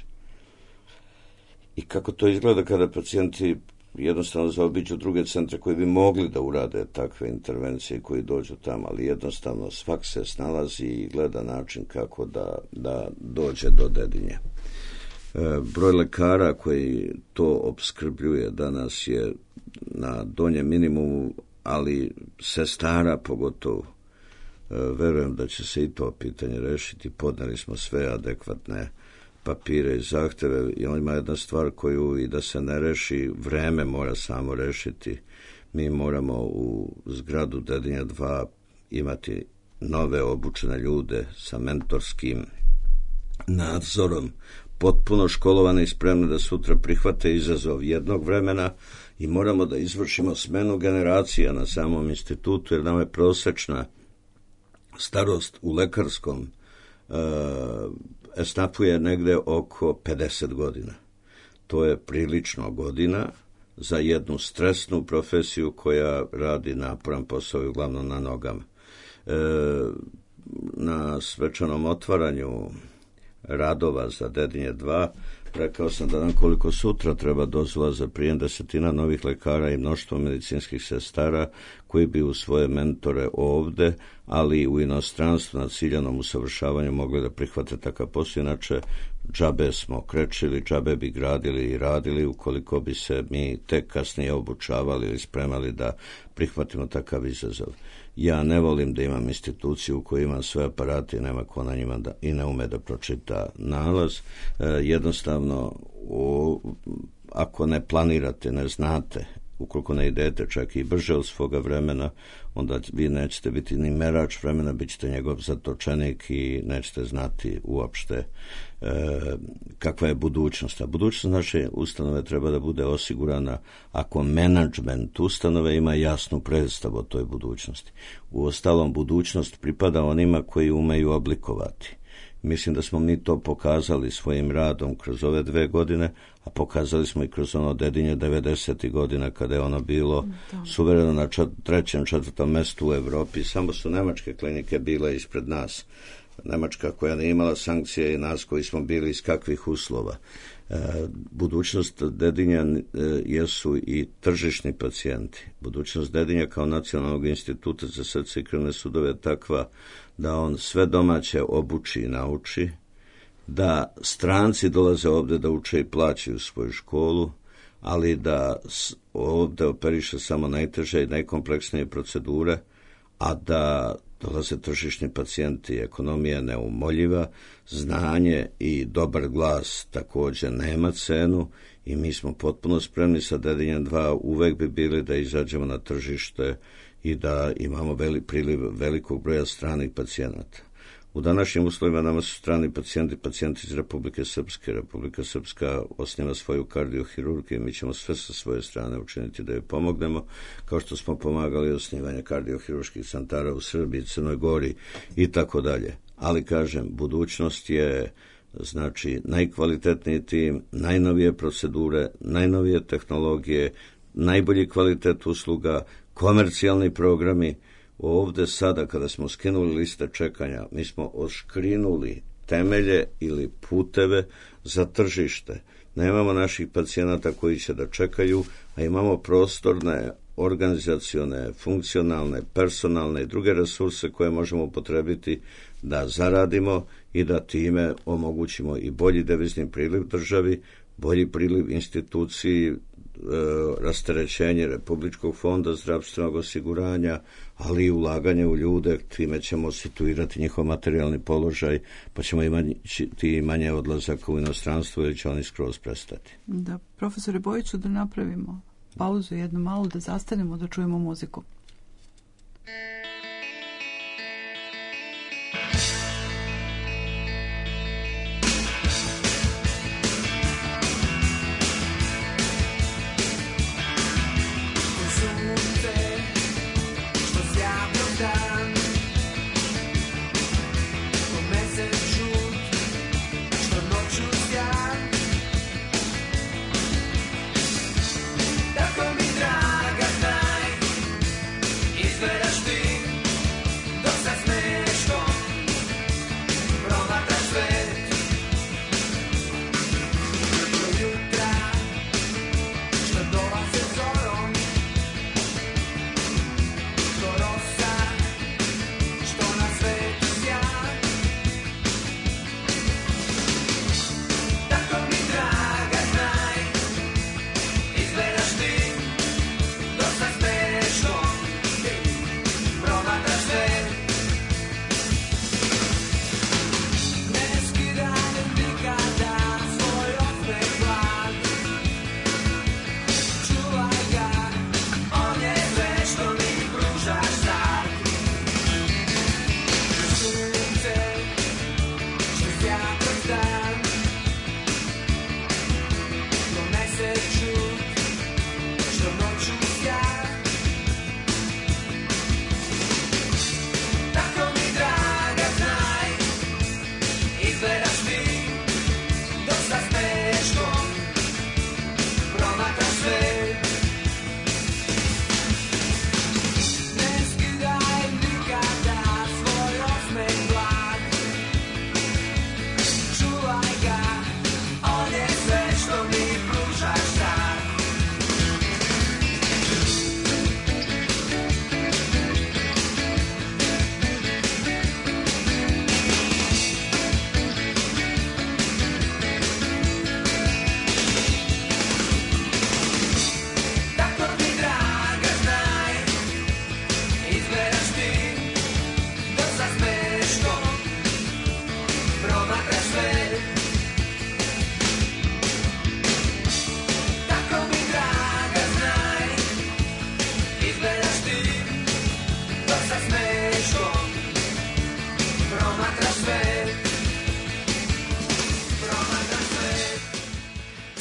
I kako to izgleda kada pacijenti jednostavno zaobiđu druge centre koji bi mogli da urade takve intervencije koji dođu tamo, ali jednostavno svak se snalazi i gleda način kako da, da dođe do Dedinja. E, broj lekara koji to opskrbljuje danas je na donjem minimumu, ali sestara pogotovo. E, verujem da će se i to pitanje rešiti. Podneli smo sve adekvatne papire i zahteve i on ima jedna stvar koju i da se ne reši, vreme mora samo rešiti. Mi moramo u zgradu Dedinja dva imati nove obučene ljude sa mentorskim nadzorom, potpuno školovane i spremne da sutra prihvate izazov jednog vremena i moramo da izvršimo smenu generacija na samom institutu, jer nam je prosečna starost u lekarskom uh, estapu je negde oko pedeset godina. To je prilično godina za jednu stresnu profesiju koja radi naporan posao i uglavnom na nogama. E, na svečanom otvaranju radova za Dedinje dva rekao sam da nam koliko sutra treba dozvola za prijem desetina novih lekara i mnoštvo medicinskih sestara koji bi u svoje mentore ovde, ali u inostranstvu na ciljanom usavršavanju mogli da prihvate takav posao. Inače, džabe smo krečili, džabe bi gradili i radili ukoliko bi se mi tek kasnije obučavali ili spremali da prihvatimo takav izazov. Ja ne volim da imam instituciju u kojoj imam sve aparate i nema ko na njima da, i ne ume da pročita nalaz. E, jednostavno, o, ako ne planirate, ne znate, ukoliko ne idete čak i brže od svoga vremena, onda vi nećete biti ni merač vremena, bit ćete njegov zatočenik i nećete znati uopšte e, kakva je budućnost. A budućnost naše ustanove treba da bude osigurana ako menadžment ustanove ima jasnu predstavu o toj budućnosti. U ostalom, budućnost pripada onima koji umeju oblikovati. Mislim da smo mi to pokazali svojim radom kroz ove dve godine, a pokazali smo i kroz ono Dedinje devedesetih godina kada je ono bilo da. suvereno na čet, trećem, četvrtom mestu u Evropi. Samo su nemačke klinike bile ispred nas. Nemačka koja nije imala sankcije i nas koji smo bili iz kakvih uslova. E, budućnost Dedinja e, jesu i tržišni pacijenti. Budućnost Dedinja kao Nacionalnog instituta za srce i krvne sudove je takva da on sve domaće obuči i nauči, da stranci dolaze ovde da uče i plaćaju svoju školu, ali da ovde operiše samo najteže i najkompleksnije procedure, a da dolaze tržišni pacijenti, ekonomija neumoljiva, znanje i dobar glas takođe nema cenu i mi smo potpuno spremni sa Dedinjem dva, uvek bi bili da izađemo na tržište i da imamo veli, priliv velikog broja stranih pacijenata. U današnjim uslovima nama su strani pacijenti, pacijenti iz Republike Srpske. Republika Srpska osniva svoju kardiohirurgiju i mi ćemo sve sa svoje strane učiniti da joj pomognemo, kao što smo pomagali osnivanje kardiohirurških centara u Srbiji, Crnoj Gori i tako dalje. Ali, kažem, budućnost je znači najkvalitetniji tim, najnovije procedure, najnovije tehnologije, najbolji kvalitet usluga, komercijalni programi. Ovde sada kada smo skinuli liste čekanja, mi smo oškrinuli temelje ili puteve za tržište. Nemamo naših pacijenata koji će da čekaju, a imamo prostorne, organizacione, funkcionalne, personalne i druge resurse koje možemo upotrebiti da zaradimo i da time omogućimo i bolji devizni priliv državi, bolji priliv instituciji, e, rasterećenje Republičkog fonda zdravstvenog osiguranja, ali i ulaganje u ljude, time ćemo situirati njihov materijalni položaj, pa ćemo imati manje odlazaka u inostranstvo ili će oni skroz prestati. Da, profesore Bojiću, da napravimo pauzu jednu malu, da zastanemo, da čujemo muziku.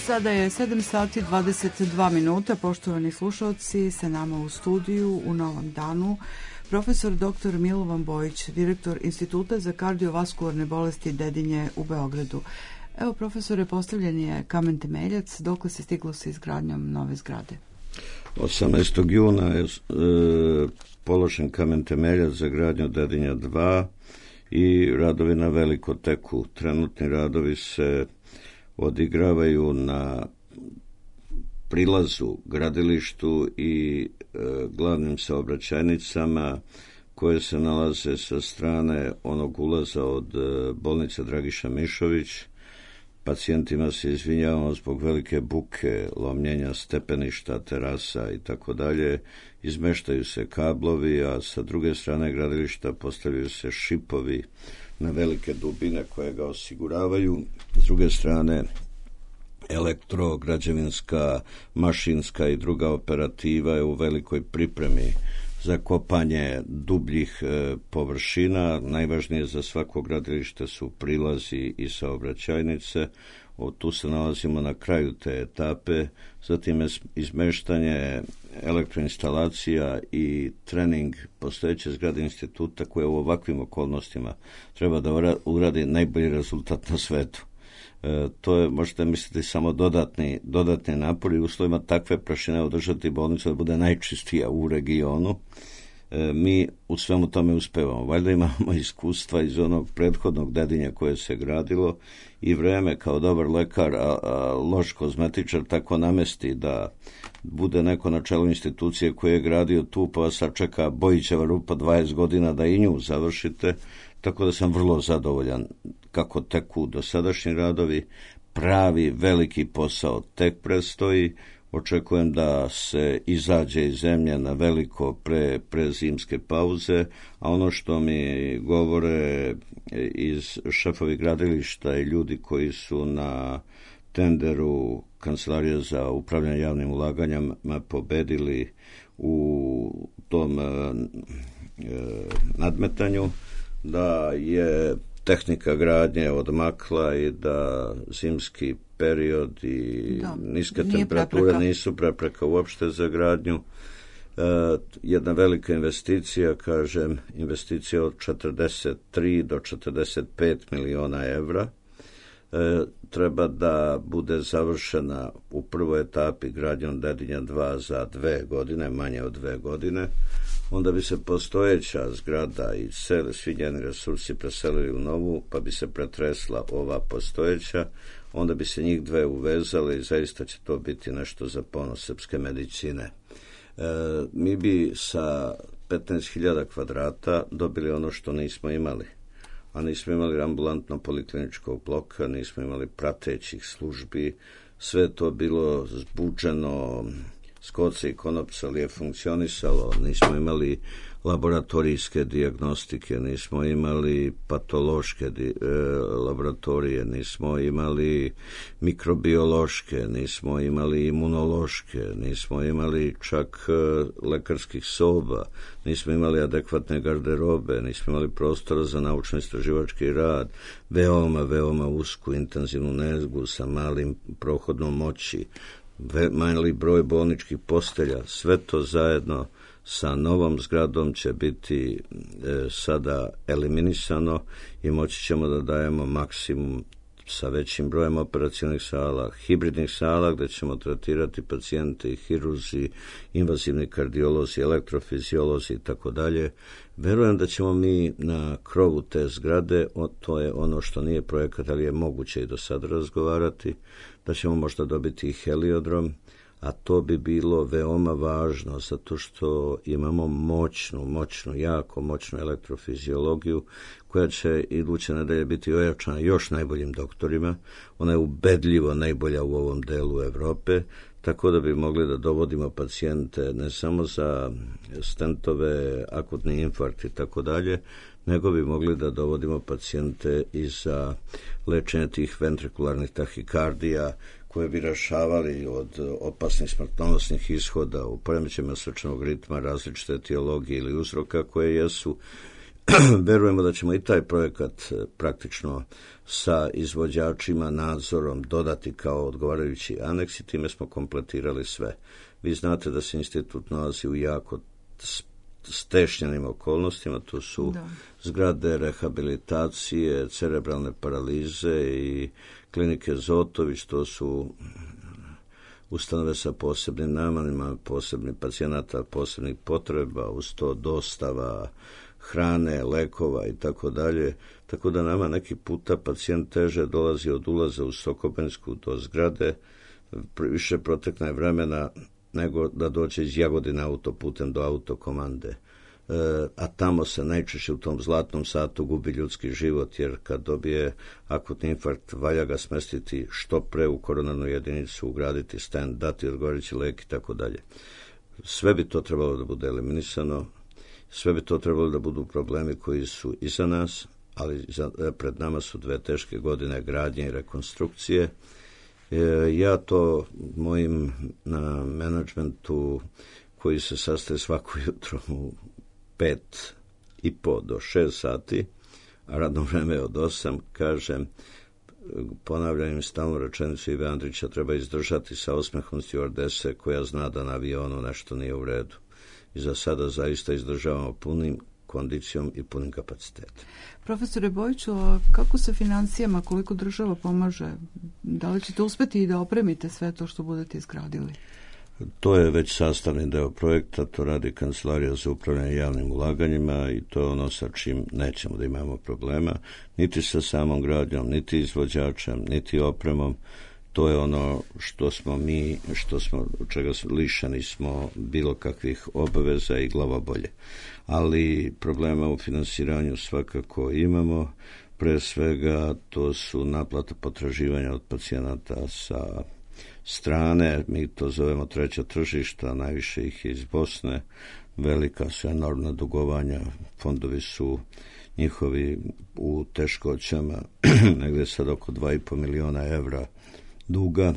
Sada je sedam sati dvadeset dva minuta, poštovani slušalci, sa nama u studiju u Novom Danu profesor doktor Milovan Bojić, direktor Instituta za kardiovaskularne bolesti Dedinje u Beogradu. Evo, profesore, postavljen je kamen temeljac, dokle se stiglo sa izgradnjom nove zgrade? osamnaestog juna je e, položen kamen temeljac za gradnju Dedinja dva i radovi na veliko teku. Trenutni radovi se odigravaju na prilazu gradilištu i e, glavnim saobraćajnicama koje se nalaze sa strane onog ulaza od e, bolnice Dragiša Mišović. Pacijentima se izvinjavamo zbog velike buke, lomljenja stepeništa, terasa i tako dalje. Izmeštaju se kablovi, a sa druge strane gradilišta postavljaju se šipovi na velike dubine koje ga osiguravaju. S druge strane, elektro, građevinska, mašinska i druga operativa je u velikoj pripremi za kopanje dubljih e, površina. Najvažnije za svako gradilište su prilazi i saobraćajnice. O, tu se nalazimo na kraju te etape. Zatim je izmeštanje elektroinstalacija i trening postojeće zgrade instituta koje u ovakvim okolnostima treba da uradi najbolji rezultat na svetu. E, to je, možete misliti, samo dodatni, dodatni napor i uslovima takve prašine održati bolnicu da bude najčistija u regionu. E, mi u svemu tome uspevamo. Valjda imamo iskustva iz onog prethodnog Dedinja koje se gradilo i vreme kao dobar lekar, a, a loš kozmetičar tako namesti da bude neko na čelu institucije koje je gradio tu, pa vas sačeka Bojićeva rupa dvadeset godina da i nju završite. Tako da sam vrlo zadovoljan kako teku dosadašnji radovi. Pravi veliki posao tek predstoji. Očekujem da se izađe iz zemlje na veliko pre, pre zimske pauze, a ono što mi govore iz šefovi gradilišta i ljudi koji su na tenderu Kancelarije za upravljanje javnim ulaganjama pobedili u tom e, nadmetanju, da je tehnika gradnje odmakla i da zimski period i da, niske temperature prepreka. Nisu prepreka uopšte za gradnju. E, jedna velika investicija, kažem, investicija od četrdeset tri do četrdeset pet miliona evra. E, treba da bude završena u prvoj etapi gradnjom Dedinja dva za dve godine, manje od dve godine. Onda bi se postojeća zgrada i cele, svi njeni resursi preselili u novu, pa bi se pretresla ova postojeća, onda bi se njih dve uvezali i zaista će to biti nešto za ponos srpske medicine. E, mi bi sa petnaest hiljada kvadrata dobili ono što nismo imali, a nismo imali ambulantno polikliničkog bloka, nismo imali pratećih službi, sve to bilo zbuđeno s koce i konopca, ali je funkcionisalo. Nismo imali laboratorijske dijagностike, nismo imali patološke di, e, laboratorije, nismo imali mikrobiološke, nismo imali imunološke, nismo imali čak e, lekarskih soba, nismo imali adekvatne garderobe, nismo imali prostora za naučno-istraživački rad, veoma, veoma usku, intenzivnu nezgu sa malim prohodnom moći, mali broj bolničkih postelja. Sve to zajedno sa novom zgradom će biti e, sada eliminisano i moći ćemo da dajemo maksimum sa većim brojem operacionih sala, hibridnih sala gde ćemo tretirati pacijente i hirurzi, invazivni kardiolozi, elektrofiziolozi i tako dalje. Verujem da ćemo mi na krovu te zgrade, o, to je ono što nije projekat, ali je moguće i do sada razgovarati, da ćemo možda dobiti i heliodrom, a to bi bilo veoma važno zato što imamo moćnu, moćnu, jako moćnu elektrofiziologiju koja će iduće nedelje biti ojačana još najboljim doktorima. Ona je ubedljivo najbolja u ovom delu Evrope, tako da bi mogli da dovodimo pacijente ne samo za stentove, akutni infarkt i tako dalje, nego bi mogli da dovodimo pacijente i za lečenje tih ventrikularnih tahikardija, koje bi rešavali od opasnih smrtonosnih ishoda u poremećajima srčanog ritma, različite etiologije ili uzroka koje jesu verujemo da ćemo i taj projekat praktično sa izvođačima, nadzorom dodati kao odgovarajući aneks i time smo kompletirali sve. Vi znate da se institut nalazi u jako stešnjenim okolnostima, to su da. zgrade rehabilitacije, cerebralne paralize i klinike Zotović, to su ustanove sa posebnim namanima, posebnih pacijenata, posebnih potreba, uz to dostava hrane, lekova i tako dalje. Tako da nama neki puta pacijent teže dolazi od ulaza u Sokobanjsku do zgrade, više protekne vremena nego da dođe iz Jagodine autoputem do autokomande. E, a tamo se najčešće u tom zlatnom satu gubi ljudski život, jer kad dobije akutni infarkt, valja ga smestiti što pre u koronarnu jedinicu, ugraditi stent, dati odgovarajući lek i tako dalje. Sve bi to trebalo da bude eliminisano, sve bi to trebalo da budu problemi koji su iza nas, ali za, pred nama su dve teške godine gradnje i rekonstrukcije. Ja to mojim na menadžmentu koji se sastaje svako jutro u pet i po do šest sati, a radno vreme od osam, kažem, ponavljam im stalnu rečenicu Ive Andrića, treba izdržati sa osmehom stjuardese koja zna da na avionu nešto nije u redu. I za sada zaista izdržavamo punim kondicijom i punim kapacitetom. Profesore Bojiću, kako se financijama, koliko država pomaže? Da li ćete uspeti i da opremite sve to što budete izgradili? To je već sastavni deo projekta, to radi Kancelarija za upravljanje javnim ulaganjima i to je ono sa čim nećemo da imamo problema, niti sa samom gradnjom, niti izvođačem, niti opremom. To je ono što smo mi, što smo, čega smo lišeni smo bilo kakvih obaveza i glavobolje. Ali problema u finansiranju svakako imamo. Pre svega to su naplata potraživanja od pacijenata sa strane, mi to zovemo treća tržišta, najviše ih je iz Bosne, velika su enormna dugovanja, fondovi su njihovi u teškoćama, negde sad oko dva i po miliona evra duga.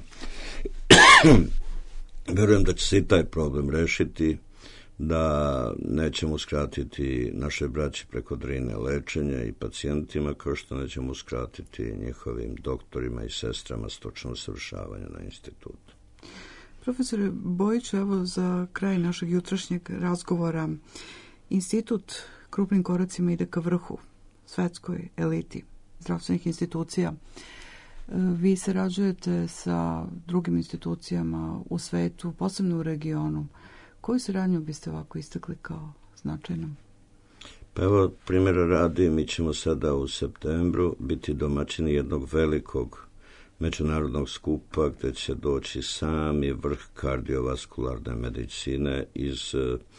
Verujem da će se i taj problem rešiti, da nećemo uskratiti naše braći preko Drine lečenje i pacijentima, kao što nećemo uskratiti njihovim doktorima i sestrama stručno usavršavanje na institutu. Profesore Bojiću, evo za kraj našeg jutrašnjeg razgovora, institut krupnim koracima ide ka vrhu, svetskoj eliti zdravstvenih institucija. Vi sarađujete sa drugim institucijama u svetu, posebno u regionu. Koju saradnju biste ovako istakli kao značajnom? Pa evo, primjera radi, mi ćemo sada u septembru biti domaćini jednog velikog međunarodnog skupa gde će doći sami vrh kardiovaskularne medicine iz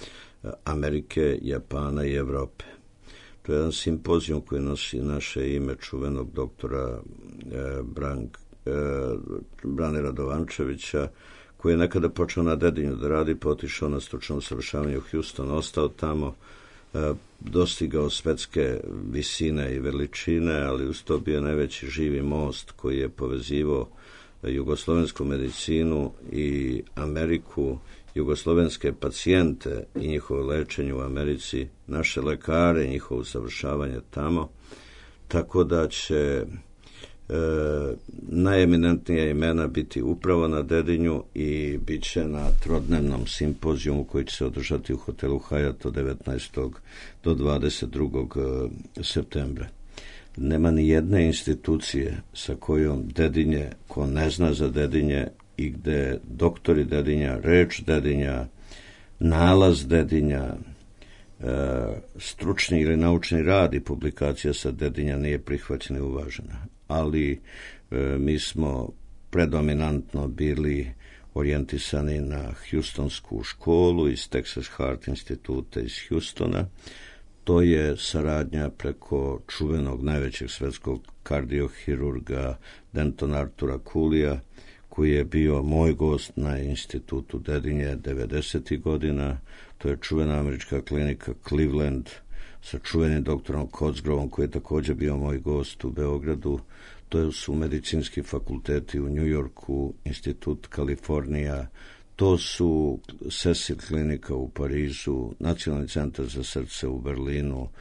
Amerike, Japana i Evrope. To je jedan simpozijum koji nosi naše ime čuvenog doktora e, Brank, e, Brane Radovančevića, koji je nekada počeo na Dedinju da radi, pa otišao na stručno usavršavanje u Houston, ostao tamo, e, dostigao svetske visine i veličine, ali uz to bio najveći živi most koji je povezivao jugoslovensku medicinu i Ameriku, jugoslovenske pacijente i njihovo lečenje u Americi, naše lekare i njihovo usavršavanje tamo, tako da će e, najeminentnija imena biti upravo na Dedinju i bit će na trodnevnom simpozijumu koji će se održati u hotelu Hyatt od devetnaestog do dvadeset drugog septembra. Nema ni jedne institucije sa kojom Dedinje, ko ne zna za Dedinje, i gde doktori Dedinja, reč Dedinja, nalaz Dedinja, e, stručni ili naučni rad i publikacija sa Dedinja nije prihvaćena i uvažena. Ali e, mi smo predominantno bili orijentisani na Houstonsku školu iz Texas Heart instituta iz Houstona. To je saradnja preko čuvenog najvećeg svetskog kardiohirurga Denton Artura Coolija, koji je bio moj gost na institutu Dedinje devedesetih godina. To je čuvena američka klinika Cleveland sa čuvenim doktorom Cosgrovom, koji je također bio moj gost u Beogradu. To su medicinski fakulteti u Njujorku, institut Kalifornija, to su Cecil klinika u Parizu, Nacionalni centar za srce u Berlinu,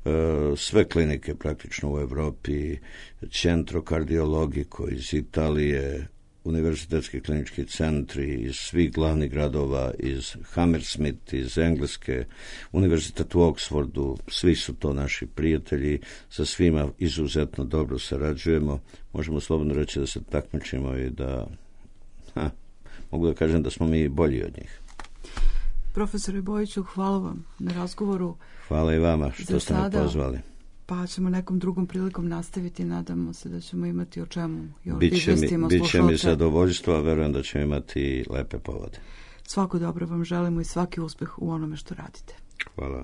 sve klinike praktično u Evropi, Centro Cardiologico iz Italije, univerzitetski klinički centri iz svih glavnih gradova, iz Hammersmith, iz Engleske, univerzitet u Oxfordu, svi su to naši prijatelji, sa svima izuzetno dobro sarađujemo, možemo slobodno reći da se takmičimo i da, ha, mogu da kažem da smo mi bolji od njih. Profesore Bojiću, hvala vam na razgovoru. Hvala i vama što ste me pozvali. Pa ćemo nekom drugom prilikom nastaviti, nadamo se da ćemo imati o čemu i ovdje biće izvestimo mi, biće slušalce. mi zadovoljstvo, a verujem da ćemo imati lepe povode. Svako dobro vam želimo i svaki uspeh u onome što radite. Hvala.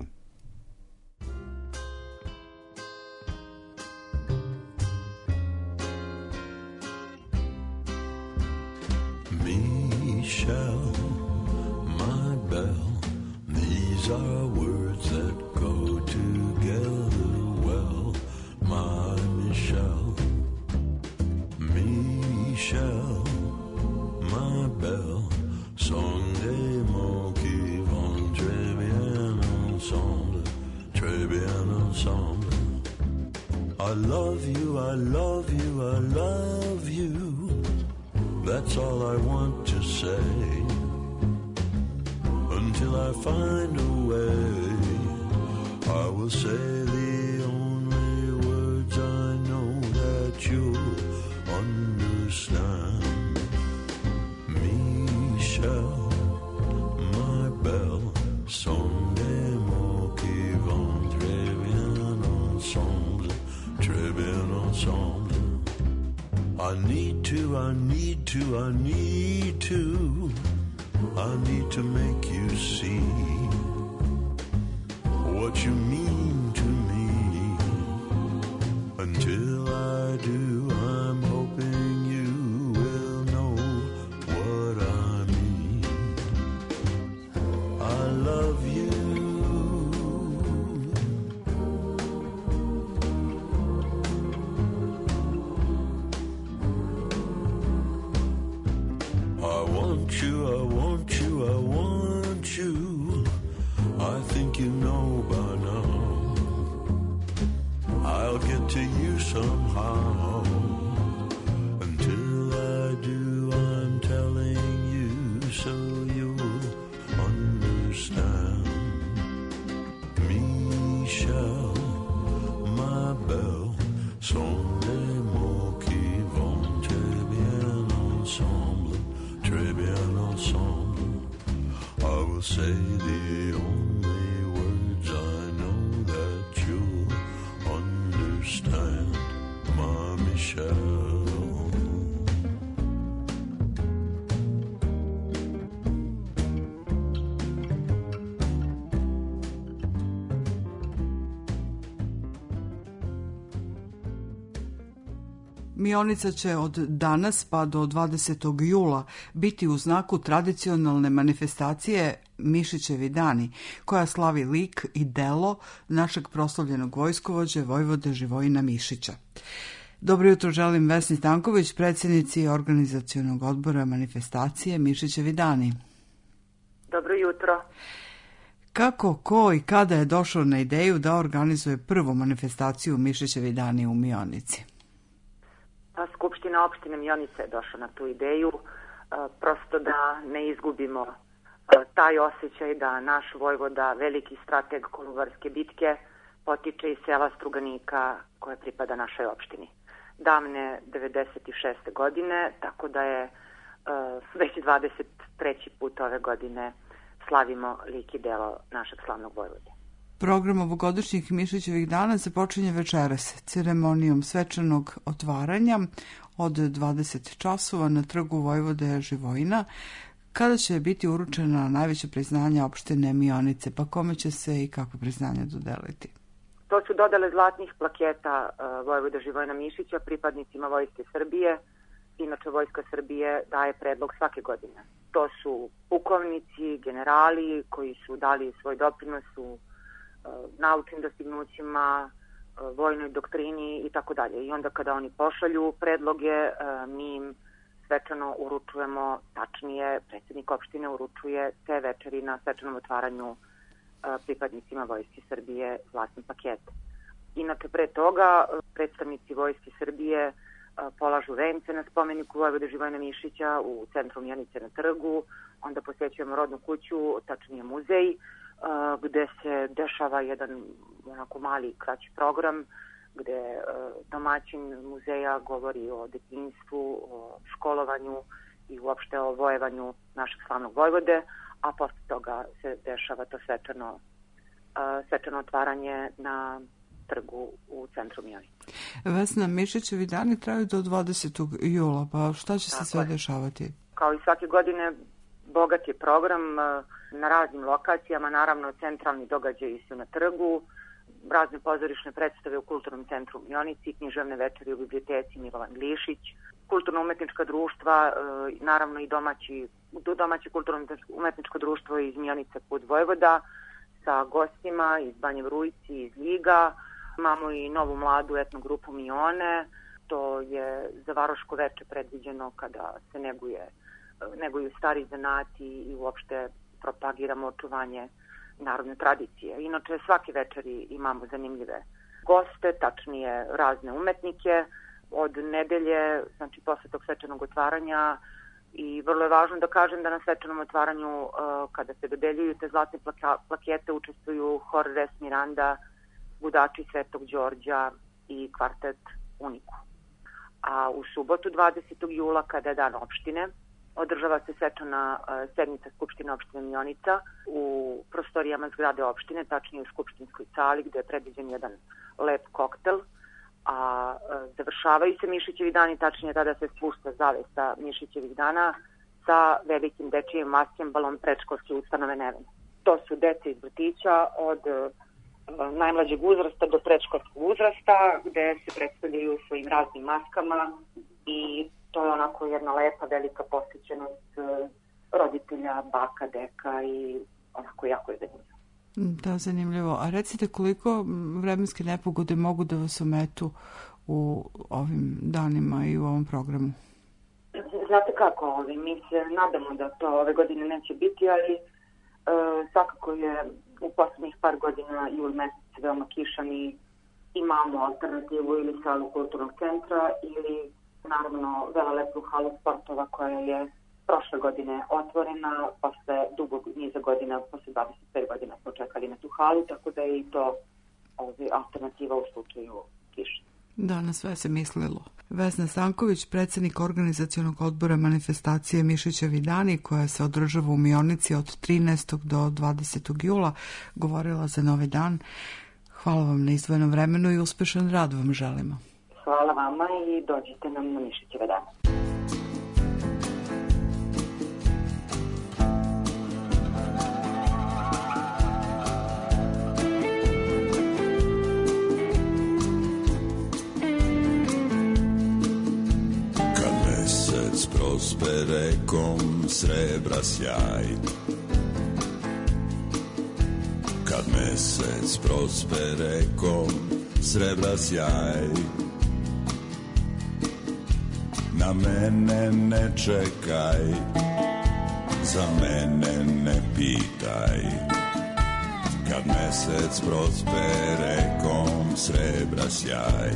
Michelle, my belle, these are words that go together well, my Michelle. Michelle, my belle, sont des mots qui vont très bien ensemble, très bien ensemble. I love you, I love you, I love you. That's all I want to say, until I find a way. I will say the only words I know that you'll understand. Michelle, my belle, sont des mots qui vont très bien ensemble, très bien ensemble. I need to, I need to, I need to, I need to make you see what you mean to me. Until I do, I'm hoping you will know what I mean. I love you. You, I want you, I want you. I think you know by now. I'll get to you somehow. Until I do, I'm telling you so you'll understand. Michelle, my belle, sont des mots qui vont très bien ensemble, très bien ensemble. I will say the only words I know that you'll understand, my Michelle. Mionica će od danas pa do dvadesetog jula biti u znaku tradicionalne manifestacije Mišićevi dani, koja slavi lik i delo našeg proslavljenog vojskovođe Vojvode Živojina Mišića. Dobro jutro želim Vesni Stanković, predsjednici organizacionog odbora manifestacije Mišićevi dani. Dobro jutro. Kako, ko i kada je došao na ideju da organizuje prvu manifestaciju Mišićevi dani u Mionici? Pa Skupština opštine Mionica je došla na tu ideju, prosto da ne izgubimo taj osjećaj da naš vojvoda, veliki strateg Kolubarske bitke, potiče iz sela Struganika koje pripada našoj opštini. Davne devedeset šeste godine, tako da je već dvadeset treći put ove godine slavimo lik i delo našeg slavnog vojvode. Program ovogodišnjih Mišićevih dana započinje večeras ceremonijom svečanog otvaranja od dvadeset časova na trgu Vojvode Živojina, kada će biti uručena najveća priznanja opštine Mionice, pa kome će se i kakvo priznanje dodeliti? To su dodele zlatnih plaketa uh, Vojvode Živojina Mišića pripadnicima Vojske Srbije. Inače, Vojska Srbije daje predlog svake godine. To su pukovnici, generali koji su dali svoj doprinos u naučnim dostignućima, vojnoj doktrini i tako dalje. I onda kada oni pošalju predloge, mi im svečano uručujemo, tačnije predsjednik opštine uručuje te večeri na svečanom otvaranju pripadnicima Vojske Srbije zlatni paket. Inače, pre toga predstavnici Vojske Srbije polažu vence na spomeniku Vojvode Živojina Mišića u centru Mionice na trgu, onda posjećujemo rodnu kuću, tačnije muzej, gde se dešava jedan onako mali kraći program, gde domaćin muzeja govori o detinjstvu, o školovanju i uopšte o vojevanju našeg slavnog Vojvode, a posle toga se dešava to svečano, svečano otvaranje na trgu u centru Mionice. Vesna, Mišićevi dani traju do dvadesetog jula, pa šta će se Tako sve je. dešavati? Kao i svake godine, bogat je program na raznim lokacijama, naravno centralni događaji su na trgu, razne pozorišne predstave u Kulturnom centru Mionici, književne večeri u biblioteci Milovan Glišić, kulturno-umetnička društva, naravno i domaći, domaće kulturno-umetničko društvo iz Mionice Put Vojvoda sa gostima iz Banje Vrujci, iz Ljiga. Imamo i novu mladu etno grupu Mione, to je za Varoško veče predviđeno kada se neguje, neguju stari zanati i uopšte propagiramo očuvanje narodne tradicije. Inače, svake večeri imamo zanimljive goste, tačnije razne umetnike, od nedelje, znači posle tog svečanog otvaranja, i vrlo je važno da kažem da na svečanom otvaranju, kada se dodeljuju te zlatne plakete, učestvuju hor Res Miranda, Gudači Svetog Đorđa i kvartet Uniku. A u subotu dvadesetog jula, kada je dan opštine, održava se svečana sednica Skupštine opštine Mionica u prostorijama zgrade opštine, tačnije u skupštinskoj sali, gde je predviđen jedan lep koktel, a završavaju se Mišićevi dani, tačnije tada se spušta zavesa Mišićevih dana sa velikim dečijim maskembalom predškolske ustanove Neven. To su deca iz vrtića od najmlađeg uzrasta do predškolskog uzrasta, gde se predstavljaju svojim raznim maskama i to je onako jedna lepa, velika posvećenost roditelja, baka, deka i onako jako je zanimljivo. Da, zanimljivo. A recite koliko vremenske nepogode mogu da vas ometu u ovim danima i u ovom programu? Znate kako, ovi, mi se nadamo da to ove godine neće biti, ali e, svakako je u poslednjih par godina jul mesec veoma kišan i imamo alternativu ili salu kulturnog centra ili naravno velelepnu halu sportova koja je prošle godine otvorena, posle dugog niza godina, posle dvadeset pet godina smo čekali na tu halu, tako da je i to ovdje alternativa u slučaju kiše. Da, na sve se mislilo. Vesna Stanković, predsjednik organizacionog odbora manifestacije Mišićevi dani, koja se održava u Mionici od trinaestog do dvadesetog jula, govorila za Novi dan. Hvala vam na izdvojenom vremenu i uspešan rad vam želimo. Hvala vama i dođite nam na Mišićeve dane. Prosperekom srebra sjaj, kad mesec prosperekom srebra sjaj, na mene ne čekaj, za mene ne pitaj, kad mesec prosperekom srebra sjaj.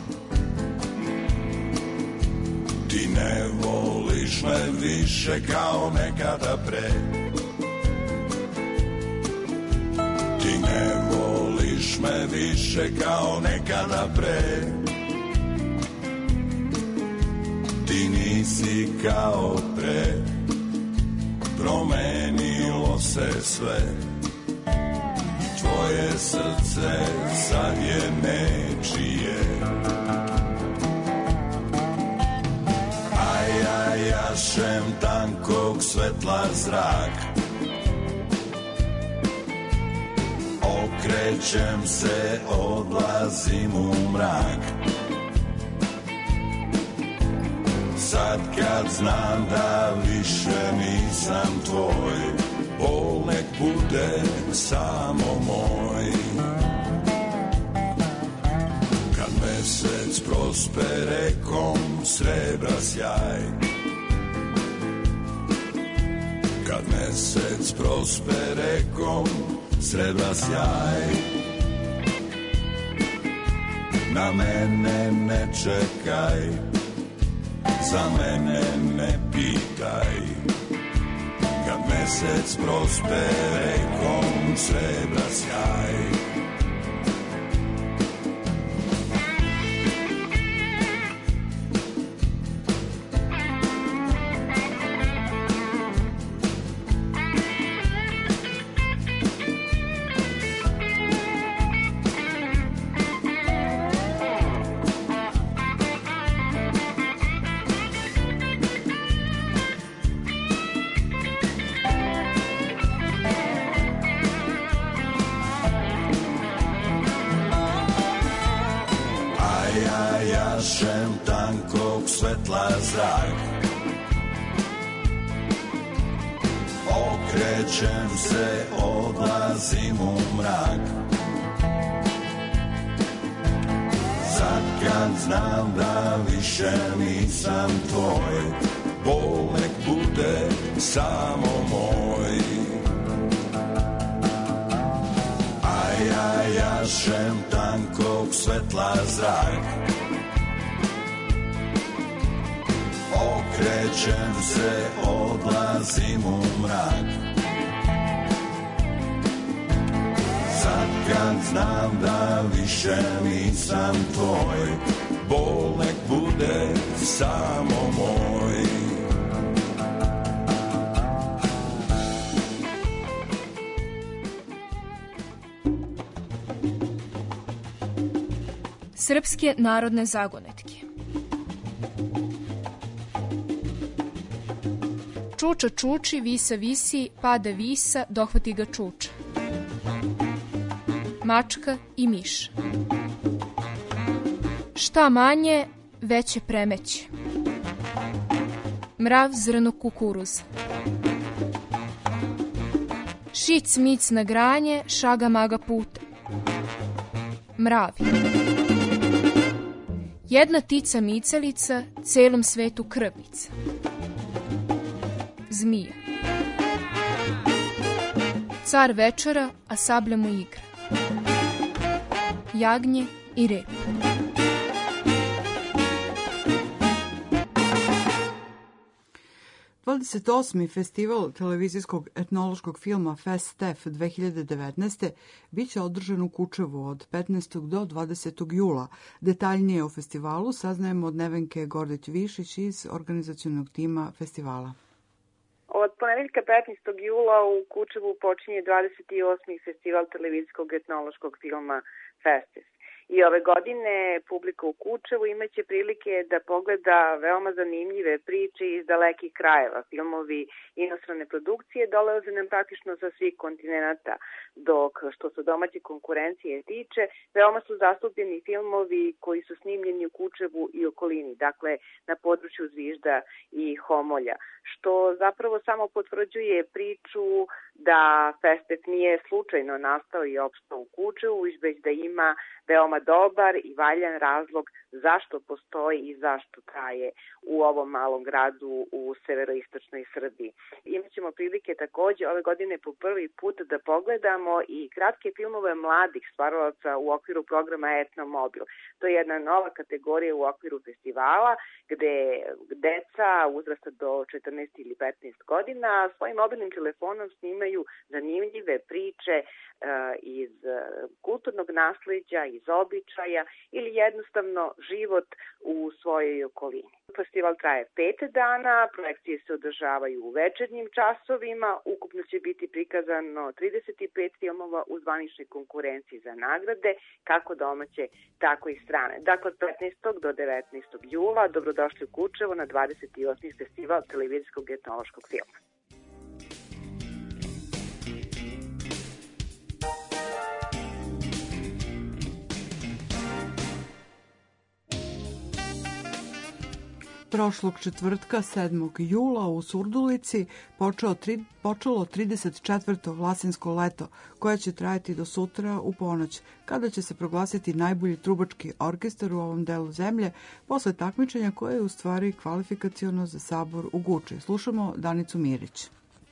Ti ne voliš me više kao nekada pre, ti ne voliš me više kao nekada pre, ti nisi kao pre, promenilo se sve, tvoje srce sad je nečije. Jašem tankog svetla zrak, okrećem se, odlazim u mrak. Sad kad znam da više nisam tvoj, bol nek bude samo moj. Kad mesec prosperekom srebra sjaj, kad mesec prosperekom srebra sjaj, na mene ne čekaj, za mene ne pitaj. Kad mesec prospere kom srebra sjaj. Svetla zrak, okrećem se, odlazim u mrak. Sad kad znam da više nisam tvoj, bol nek bude samo moj. A ja jašem tankog svetla zrak, okrećem se, odlazim u mrak. Sad kad znam da više nisam tvoj, bol nek bude samo moj. Srpske narodne zagonetke. Čuča čuči, visa visi, pada visa, dohvati ga čuča. Mačka i miš. Šta manje, veće premeće. Mrav zrno kukuruza. Šic mic na granje, šaga maga puta. Mravi. Jedna tica micalica, celom svetu krvnica. Zmija. Car večera, a sablja mu igra. Jagnje i rep. dvadeset osmi Festival televizijskog etnološkog filma FestTEF dve hiljade devetnaeste biće održan u Kučevu od petnaestog do dvadesetog jula. Detaljnije o festivalu saznajemo od Nevenke Gordić-Višić iz organizacionog tima festivala. Od ponedeljka petnaestog jula u Kučevu počinje dvadeset osmi Festival televizijskog etnološkog filma FestTEF. I ove godine publika u Kučevu imaće prilike da pogleda veoma zanimljive priče iz dalekih krajeva. Filmovi inostrane produkcije dolaze nam praktično sa svih kontinenta, dok što se domaće konkurencije tiče, veoma su zastupljeni filmovi koji su snimljeni u Kučevu i okolini, dakle na području Zvižda i Homolja, što zapravo samo potvrđuje priču da FestTEF nije slučajno nastao i opstao u Kučevu, već da ima veoma dobar i valjan razlog zašto postoji i zašto traje u ovom malom gradu u severoistočnoj Srbiji. Imaćemo prilike takođe ove godine po prvi put da pogledamo i kratke filmove mladih stvaralaca u okviru programa Etnomobil. To je jedna nova kategorija u okviru festivala gde deca uzrasta do četrnaest ili petnaest godina svojim mobilnim telefonom snimaju zanimljive priče iz kulturnog nasleđa, iz običaja ili jednostavno život u svojoj okolini. Festival traje pet dana, projekcije se održavaju u večernjim časovima, ukupno će biti prikazano trideset pet filmova u zvaničnoj konkurenciji za nagrade, kako domaće, tako i strane. Dakle, od petnaestog do devetnaestog jula dobrodošli u Kučevo na dvadeset osmi Festival televizijskog etnološkog filma. Prošlog četvrtka, sedmog jula, u Surdulici počeo tri, počelo trideset četvrto Vlasinsko leto, koje će trajati do sutra u ponoć, kada će se proglasiti najbolji trubački orkestar u ovom delu zemlje, posle takmičenja koje je u stvari kvalifikaciono za sabor u Guči. Slušamo Danicu Mirić.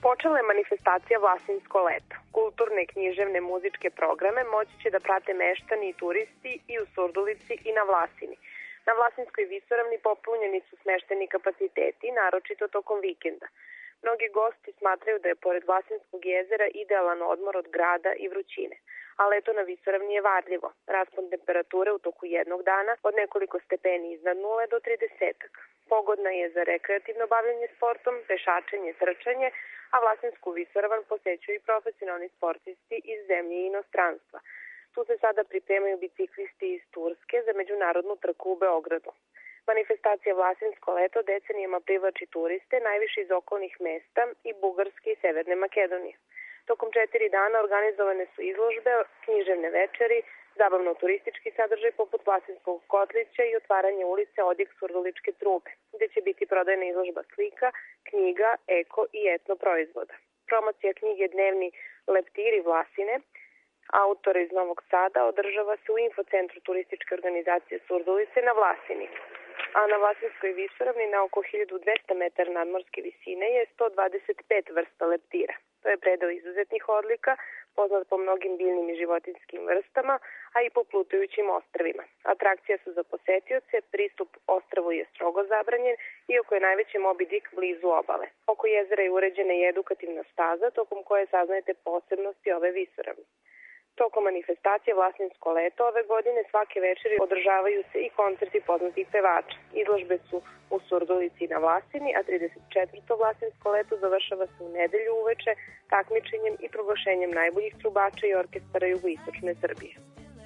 Počela je manifestacija Vlasinsko leto. Kulturne, književne, muzičke programe moći će da prate meštani i turisti i u Surdulici i na Vlasini. Na Vlasinskoj visoravni popunjeni su smešteni kapaciteti, naročito tokom vikenda. Mnogi gosti smatraju da je pored Vlasinskog jezera idealan odmor od grada i vrućine, a leto na visoravni je varljivo. Raspon temperature u toku jednog dana od nekoliko stepeni iznad nule do tridesetak. Pogodna je za rekreativno bavljanje sportom, pešačenje, trčanje, a Vlasinsku visoravan posećuju i profesionalni sportisti iz zemlje i inostranstva. Tu se sada pripremaju biciklisti iz Turske za međunarodnu trku u Beogradu. Manifestacija Vlasinsko leto decenijama privlači turiste, najviše iz okolnih mesta i Bugarske i Severne Makedonije. Tokom četiri dana organizovane su izložbe, književne večeri, zabavno-turistički sadržaj poput Vlasinskog kotlića i otvaranje ulice Odjek Surduličke trube, gde će biti prodajna izložba slika, knjiga, eko i etno proizvoda. Promocija knjige Dnevni leptiri Vlasine, autora iz Novog Sada, održava se u infocentru turističke organizacije Surdulice na Vlasini. A na Vlasinskoj visoravni na oko hiljadu dvesta metara nadmorske visine je sto dvadeset pet vrsta leptira. To je predeo izuzetnih odlika, poznat po mnogim biljnim i životinjskim vrstama, a i po plutajućim ostrvima. Atrakcija su za posetioce, pristup ostrvu je strogo zabranjen, iako je najveći Moby Dick blizu obale. Oko jezera je uređena i edukativna staza, tokom koje saznajete posebnosti ove visoravni. Tokom manifestacije Vlasinsko leto ove godine svake večeri održavaju se i koncerti poznatih pevača. Izložbe su u Surdulici na Vlasini, a trideset četvrto Vlasinsko leto završava se u nedelju uveče takmičenjem i proglašenjem najboljih trubača i orkestara jugoistočne Srbije.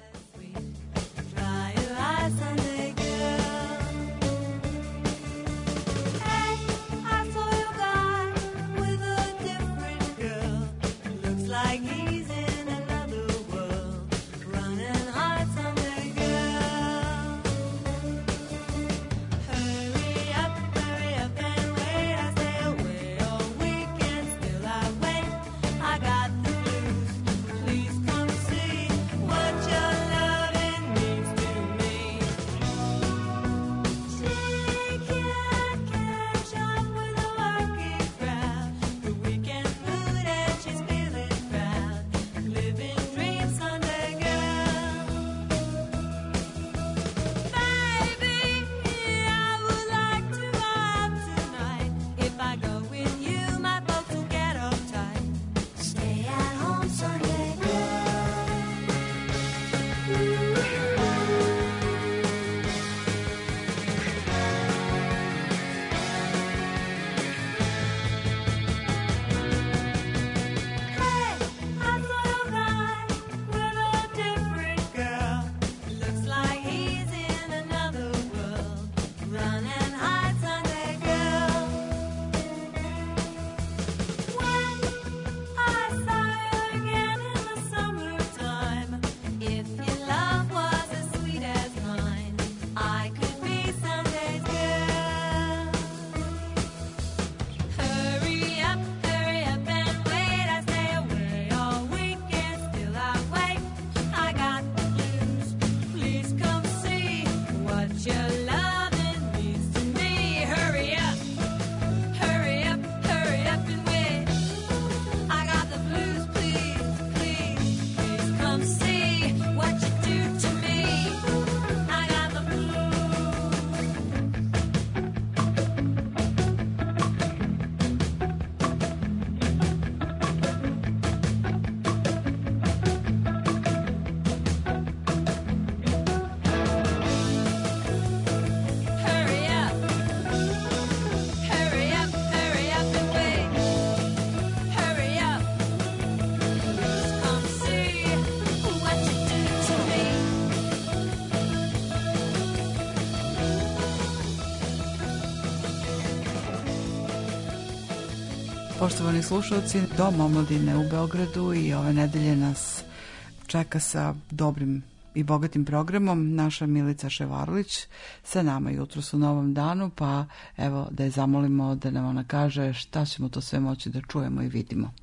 Poštovani slušalci, Dom omladine u Beogradu i ove nedelje nas čeka sa dobrim i bogatim programom naša Milica Ševarlić sa nama jutros u Novom danu, pa evo da je zamolimo da nam ona kaže šta ćemo to sve moći da čujemo i vidimo.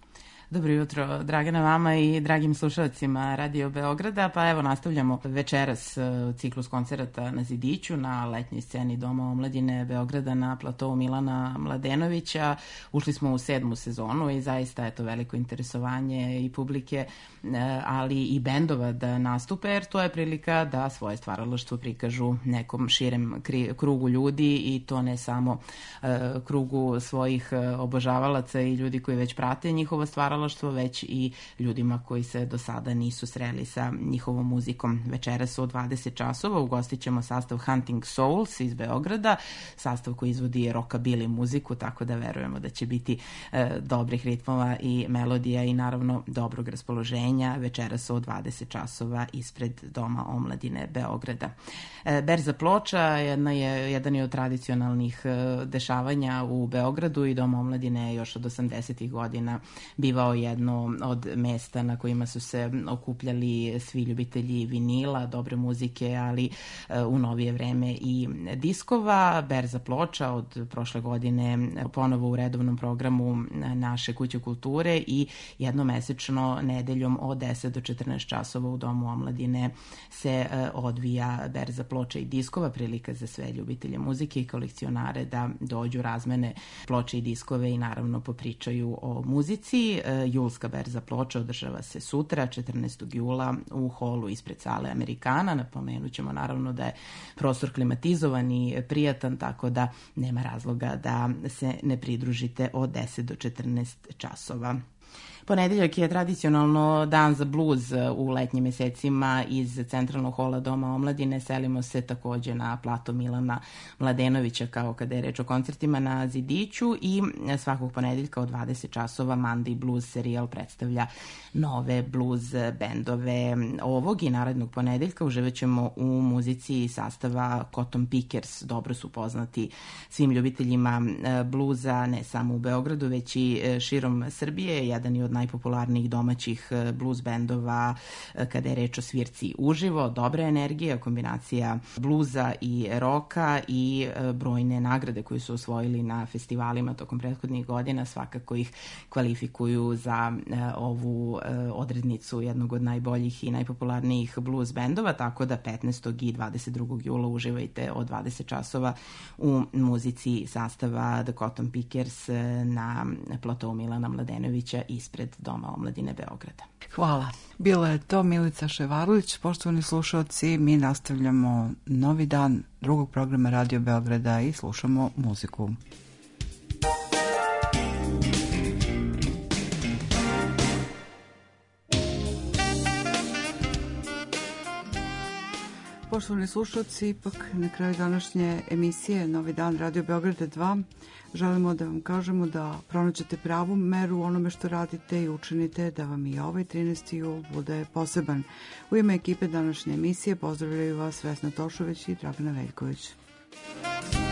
Dobro jutro, Dragana, vama i dragim slušalcima Radio Beograda. Pa evo, nastavljamo večeras ciklus koncerata na Zidiću, na letnjoj sceni Doma omladine Beograda na platovu Milana Mladenovića. Ušli smo u sedmu sezonu i zaista je to veliko interesovanje i publike, ali i bendova da nastupe, jer to je prilika da svoje stvaralaštvo prikažu nekom širem krugu ljudi, i to ne samo krugu svojih obožavalaca i ljudi koji već prate njihovo stvaralaštvo, već i ljudima koji se do sada nisu sreli sa njihovom muzikom. Večeras u dvadeset časova ugostit ćemo sastav Hunting Souls iz Beograda, sastav koji izvodi rockabilly muziku, tako da verujemo da će biti e, dobrih ritmova i melodija i naravno dobrog raspoloženja večeras u dvadeset časova ispred Doma omladine Beograda. E, Berza ploča jedna je, jedan je od tradicionalnih e, dešavanja u Beogradu, i Dom omladine još od osamdesetih godina bivao jedno od mesta na kojima su se okupljali svi ljubitelji vinila, dobre muzike, ali u novije vreme i diskova. Berza ploča od prošle godine ponovo u redovnom programu naše Kuće kulture, i jednomesečno nedeljom od deset do četrnaest časova u Domu omladine se odvija berza ploča i diskova, prilika za sve ljubitelje muzike i kolekcionare da dođu, razmene ploče i diskove i naravno popričaju o muzici. Julska berza ploča održava se sutra, četrnaestog jula u holu ispred sale Amerikana. Napomenut ćemo naravno da je prostor klimatizovan i prijatan, tako da nema razloga da se ne pridružite od deset do četrnaest časova. Ponedeljak je tradicionalno dan za bluz u letnjim mesecima. Iz centralnog hola Doma omladine selimo se takođe na plato Milana Mladenovića, kao kada je reč o koncertima na Zidiću, i svakog ponedeljka od dvadeset časova Monday Blues serijal predstavlja nove bluz bendove. Ovog i narednog ponedeljka uživat ćemo u muzici sastava Cotton Pickers. Dobro su poznati svim ljubiteljima bluza, ne samo u Beogradu, već i širom Srbije. Jedan je od najpopularnijih domaćih blues bendova kada je reč o svirci uživo. Dobra energija, kombinacija bluza i roka i brojne nagrade koje su osvojili na festivalima tokom prethodnih godina svakako ih kvalifikuju za ovu odrednicu jednog od najboljih i najpopularnijih blues bendova, tako da petnaestog i dvadeset drugog jula uživajte od dvadeset časova u muzici sastava The Cotton Pickers na platovu Milana Mladenovića ispred Doma omladine Beograda. Hvala. Bila je to Milica Ševarlić. Poštovani slušalci, mi nastavljamo novi dan drugog programa Radio Beograda i slušamo muziku. Poštovani slušalci, ipak na kraju današnje emisije Novi dan Radio Beograda dva želimo da vam kažemo da pronađete pravu meru onome što radite i učinite da vam i ovaj trinaesti jul bude poseban. U ime ekipe današnje emisije pozdravljaju vas Vesna Tošović i Dragana Veljković.